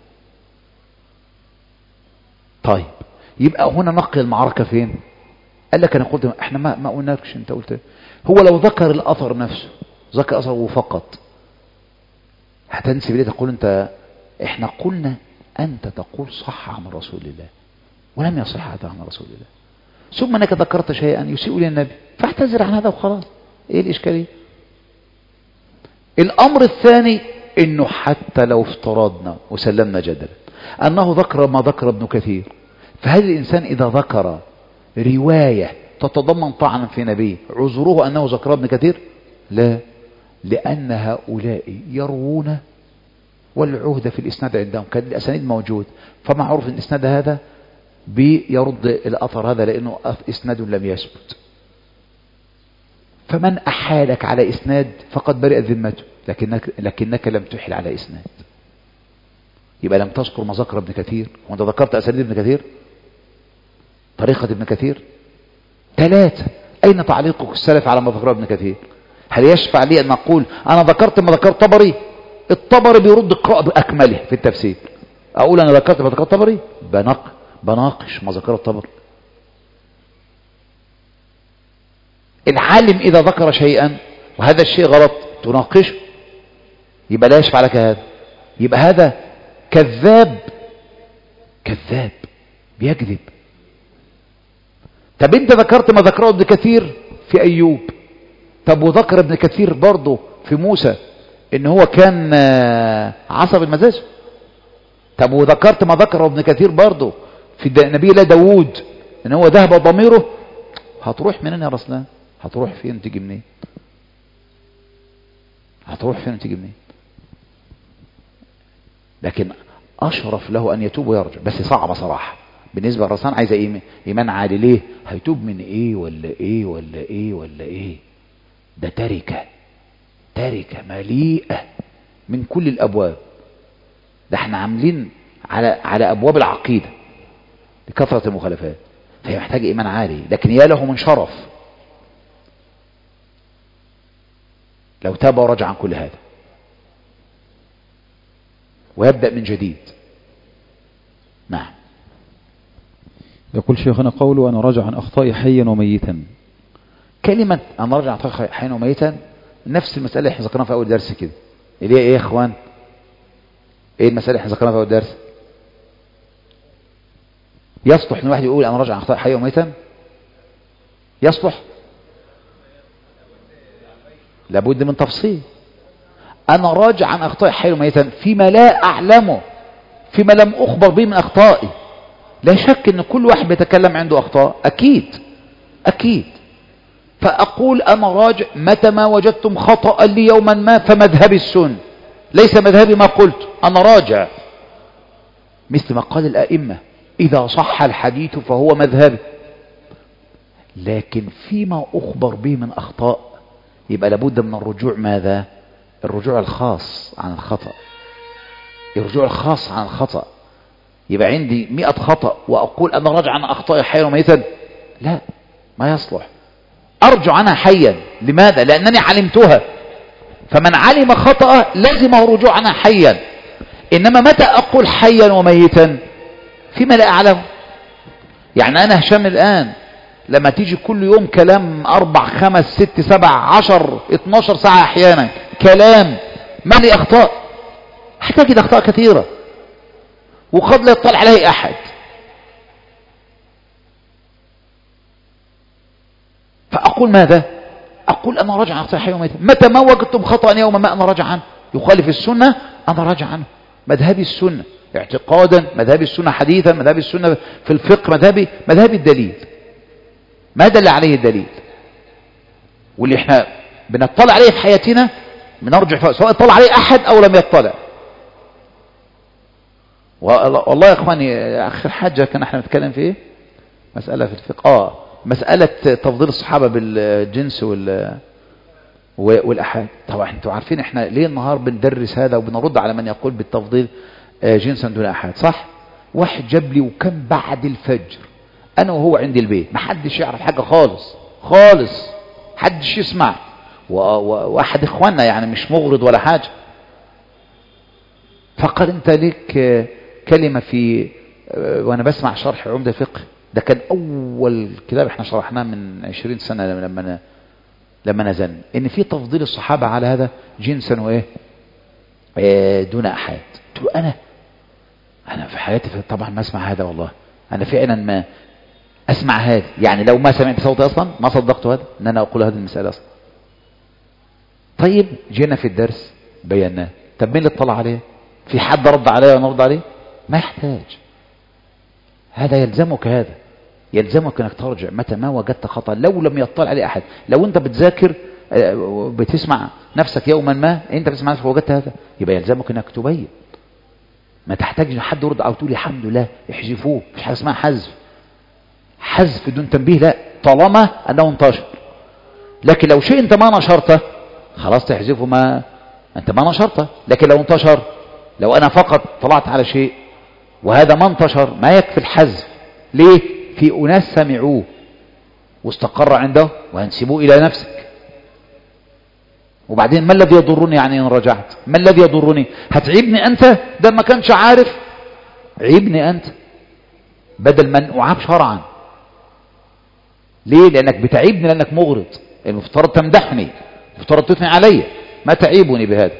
طيب يبقى هنا نقل المعركة فين؟ قال لك أنا قلت احنا ما ما قلناكش، أنت قلت هو لو ذكر الأثر نفسه ذكر أثره فقط هتنسب ليه تقول أنت؟ احنا قلنا أنت تقول صح عن رسول الله ولم يصح هذا عن رسول الله، ثم أنك ذكرت شيئا يسيء للنبي فاعتذر عن هذا وخلاص. إيه الإشكالية؟ الأمر الثاني إنه حتى لو افترضنا وسلمنا جدلا أنه ذكر ما ذكر ابن كثير، فهل الإنسان إذا ذكر رواية تتضمن طعنا في نبيه عذره أنه ذكر ابن كثير؟ لا، لأن هؤلاء يروون والعهد في الإسناد عندهم كان الأسانيد موجود، فمعروف أن الإسناد هذا بيرد الأثر هذا لأنه إسناد لم يثبت. فمن أحالك على إسناد فقد برئ ذمته، لكنك, لكنك لم تحل على إسناد، يبقى لم تذكر ما ذكر ابن كثير. وانت ذكرت أسانيد ابن كثير، طريقة ابن كثير. ثلاثة، أين تعليقك السلف على ما ذكر ابن كثير؟ هل يشفع لي أن نقول أنا ذكرت ما ذكر طبري؟ الطبري بيرد القراءة بأكمله في التفسير، أقول أنا ذكرت ما ذكر طبري؟ بنق بناقش ما ذكر الطبري. العالم إذا ذكر شيئا وهذا الشيء غلط تناقشه، يبقى لا يشفع لك هذا، يبقى هذا كذاب كذاب بيكذب. طب انت ذكرت ما ذكره ابن كثير في أيوب، طب وذكر ابن كثير برضه في موسى ان هو كان عصب المزاج، طب وذكرت ما ذكره ابن كثير برضه في نبي الله داود ان هو ذهب ضميره. هتروح منين يا رسلان؟ هتروح فين تيجي منين؟ هتروح فين تيجي منين؟ لكن اشرف له ان يتوب ويرجع، بس صعبه صراحه بالنسبه للرسلان، عايزه ايه؟ ايمان عالي. ليه؟ هيتوب من ايه ولا ايه ولا ايه ولا ايه؟ ده تركه تركه مليئه من كل الابواب. ده احنا عاملين على على ابواب العقيده لكثره المخالفات، فهي محتاجه ايمان عالي. لكن يا له من شرف لو تاب ورجع عن كل هذا ويبدأ من جديد. نعم. يقول شيخنا قوله أنا راجع عن أخطائي حيا وميتا، كلمة أنا راجع عن أخطائي حيا وميتا نفس المسألة اللي احنا ذكرناها في أول درس كده، اللي هي إيه يا إخوان؟ إيه المسألة اللي احنا ذكرناها في أول درس؟ يصلح إن واحد يقول أنا راجع عن أخطائي حيا وميتا؟ يصلح؟ لابد من تفصيل. أنا راجع عن أخطائي حيا وميتا فيما لا أعلمه، فيما لم أخبر به من أخطائي. لا شك أن كل واحد بيتكلم عنده أخطاء، أكيد أكيد. فأقول أنا راجع متى ما وجدتم خطأ لي يوما ما فمذهبي السن، ليس مذهبي ما قلت. أنا راجع مثل ما قال الأئمة إذا صح الحديث فهو مذهبي، لكن فيما أخبر به من أخطاء يبقى لابد من الرجوع. ماذا؟ الرجوع الخاص عن الخطأ، الرجوع الخاص عن الخطأ. يبقى عندي مئة خطأ وأقول أنا راجع عن أخطائي حيا وميتا؟ لا، ما يصلح. أرجع عنها حيا. لماذا؟ لأنني علمتها، فمن علم خطأ لازمه الرجوع عنها حيا. إنما متى أقول حيا وميتا؟ فيما لا أعلم. يعني أنا هشام الآن لما تيجي كل يوم كلام أربع خمس ست سبع عشر اتناشر ساعة أحيانا كلام ما لي أخطاء، أحتاج إلى أخطاء كثيرة وقد لا يطلع عليه أحد. فأقول ماذا؟ أقول أنا راجع عن أخطاء حيا وميتا. متى ما وجدتم خطأ يوما ما أنا راجع عنه يخالف السنة أنا راجع عنه. مذهبي السنة اعتقادا، مذهبي السنة حديثا، مذهبي السنة في الفقه، مذهبي مذهبي الدليل. ما دل عليه الدليل واللي احنا بنطلع عليه في حياتنا بنرجع فيه سواء اطلع عليه أحد أو لم يطلع. والله يا إخواني آخر حاجة كان احنا نتكلم في ايه؟ مسألة في الفقه آه مسألة تفضيل الصحابة بالجنس وال والأحاد. طبعا انتوا عارفين احنا ليه النهار بندرس هذا وبنرد على من يقول بالتفضيل جنسا دون أحاد. صح؟ واحد جاب لي وكان بعد الفجر أنا وهو عندي البيت، ما حدش يعرف حاجة خالص خالص، حدش يسمع، وأحد إخواننا يعني مش مغرض ولا حاجة، فقال أنت ليك كلمة في وأنا بسمع شرح عمدة الفقه، ده كان أول كتاب احنا شرحناه من عشرين سنة لما لما نزل، إن في تفضيل الصحابة على هذا جنسا وإيه دون أحد. قلت له أنا أنا في حياتي طبعا ما أسمع هذا، والله أنا فعلا ما أسمع هذا، يعني لو ما سمعت صوتي أصلا ما صدقت هذا أن أنا أقول هذه المسألة أصلا. طيب جينا في الدرس بيناه، طب مين اللي اطلع عليه؟ في حد رد عليه وأنا رد عليه؟ ما يحتاج. هذا يلزمك، هذا يلزمك أنك ترجع متى ما وجدت خطأ لو لم يطلع عليه أحد. لو أنت بتذاكر بتسمع نفسك يوما ما أنت بتسمع نفسك ووجدت هذا يبقى يلزمك أنك تبين، ما تحتاج حد يرد أو تقول الحمد لله احذفوه، مش حاجة اسمها حذف حذف بدون تنبيه، لا، طالما أنه انتشر. لكن لو شيء أنت ما نشرته خلاص تحذفه، ما أنت ما نشرته. لكن لو انتشر، لو أنا فقط طلعت على شيء وهذا ما انتشر ما يكفي الحذف. ليه؟ في أناس سمعوه واستقر عنده وهنسيبوه إلى نفسك. وبعدين ما الذي يضرني يعني إن رجعت؟ ما الذي يضرني؟ هتعيبني أنت؟ ده ما كانش عارف، عيبني أنت بدل من أعاب شرعا. ليه؟ لأنك بتعيبني لأنك مغرض، المفترض تمدحني، المفترض تثني علي، ما تعيبني بهذا.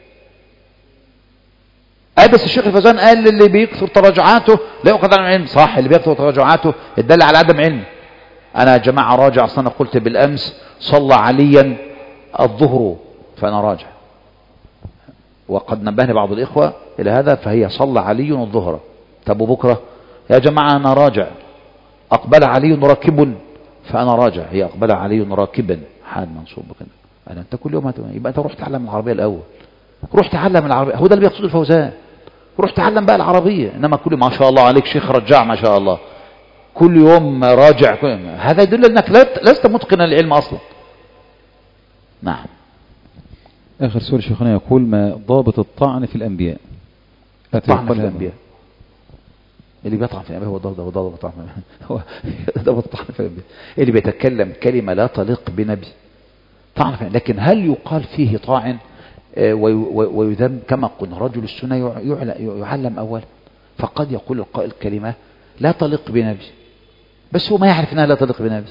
آه بس الشيخ الفوزان قال اللي بيكثر تراجعاته لا يؤخذ عنه علم. صح، اللي بيكثر تراجعاته الدل على عدم علم. أنا يا جماعة راجع، أصلا أنا قلت بالأمس صلى عليا الظهر فأنا راجع، وقد نبهني بعض الإخوة إلى هذا، فهي صلى علي الظهر. طب وبكرة يا جماعة أنا راجع أقبل علي راكب فأنا راجع، هي أقبل علي راكبا حال منصوب كده. أنا أنت كل يوم هتبقى. يبقى أنت روح تعلم العربية الأول، روح تعلم العربية، هو ده اللي بيقصد الفوزان، روح تعلم بقى العربية. إنما كل ما شاء الله عليك شيخ رجع ما شاء الله كل يوم راجع، كل يوم. هذا يدل أنك لست متقنا العلم أصلا. نعم. آخر سؤال شيخنا يقول ما ضابط الطعن في الأنبياء؟ الطعن في الأنبياء اللي بيطعن في الأنبياء هو ضابط ضابط الطعن هو ضابط الطعن في الأنبياء اللي بيتكلم كلمة لا تليق بنبي طعن في. لكن هل يقال فيه طاعن ويذم؟ كما قلنا رجل السنة يعلم أولا، فقد يقول القائل كلمة لا تليق بنبي بس هو ما يعرف أنها لا تليق بنبي.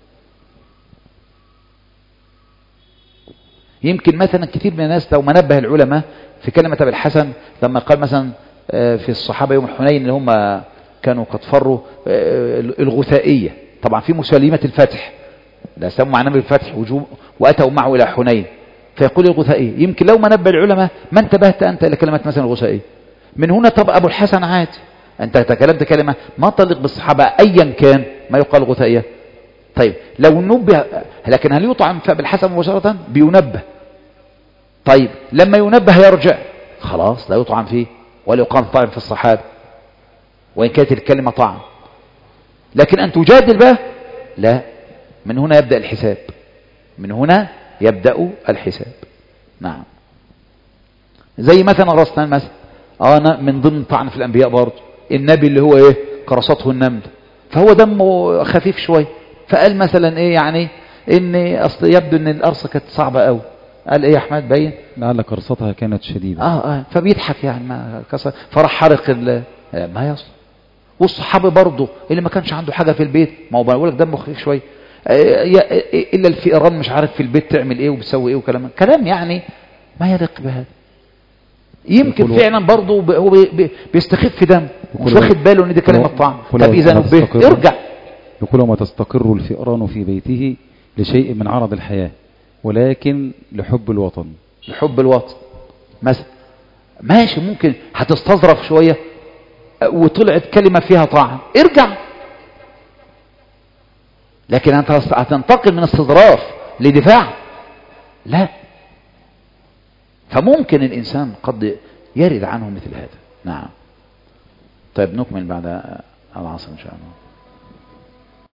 يمكن مثلا كثير من الناس لو ما نبه العلماء في كلمة أبي الحسن لما قال مثلا في الصحابة يوم الحنين اللي هم كانوا قد فروا الغثائية، طبعا في مسلمة الفتح لا سموا عن الفتح وأتوا معه إلى حنين، فيقول الغثائية. يمكن لو ما نبه العلماء ما انتبهت أنت إلى كلمة مثلا الغثائية. من هنا طب أبو الحسن عاد أنت تكلمت كلمة ما تليق بالصحابة أيا كان ما يقال غثائية. طيب لو نبه، لكن هل يطعن في أبي الحسن مباشرة؟ بينبه. طيب لما ينبه يرجع خلاص لا يطعن فيه ولا يقال طعن في الصحابة. وإن كانت الكلمة طعن. لكن أن تجادل بقى لا، من هنا يبدأ الحساب، من هنا يبدأ الحساب. نعم. زي مثلا رأسنا مثلا أنا من ضمن طعن في الأنبياء برضه النبي اللي هو إيه قرصته النمل، فهو دمه خفيف شوي، فقال مثلا إيه يعني إن أصل يبدو إن القرصة كانت صعبة قوي. قال إيه يا أحمد باين لعل قرصتها كانت شديدة. آه آه فبيضحك يعني ما كسر، فراح حرق ال ما يصل. والصحابي برضه اللي ما كانش عنده حاجة في البيت، ما هو بقول لك دمه خفيف شوية، إلا الفئران مش عارف في البيت تعمل إيه وبتسوي إيه وكلام كلام يعني ما يليق بهذا. يمكن فعلا برضه هو بيستخف دم مش واخد باله ان دي كلمة طعن. طب اذا نبه ارجع. يقول وما تستقر الفئران في بيته لشيء من عرض الحياة ولكن لحب الوطن. لحب الوطن مثلا ماشي، ممكن هتستظرف شوية وطلعت كلمة فيها طعن ارجع، لكن انت هتنتقل من استظراف لدفاع لا. فممكن الإنسان قد يرد عنه مثل هذا. نعم. طيب نكمل بعد العصر إن شاء الله.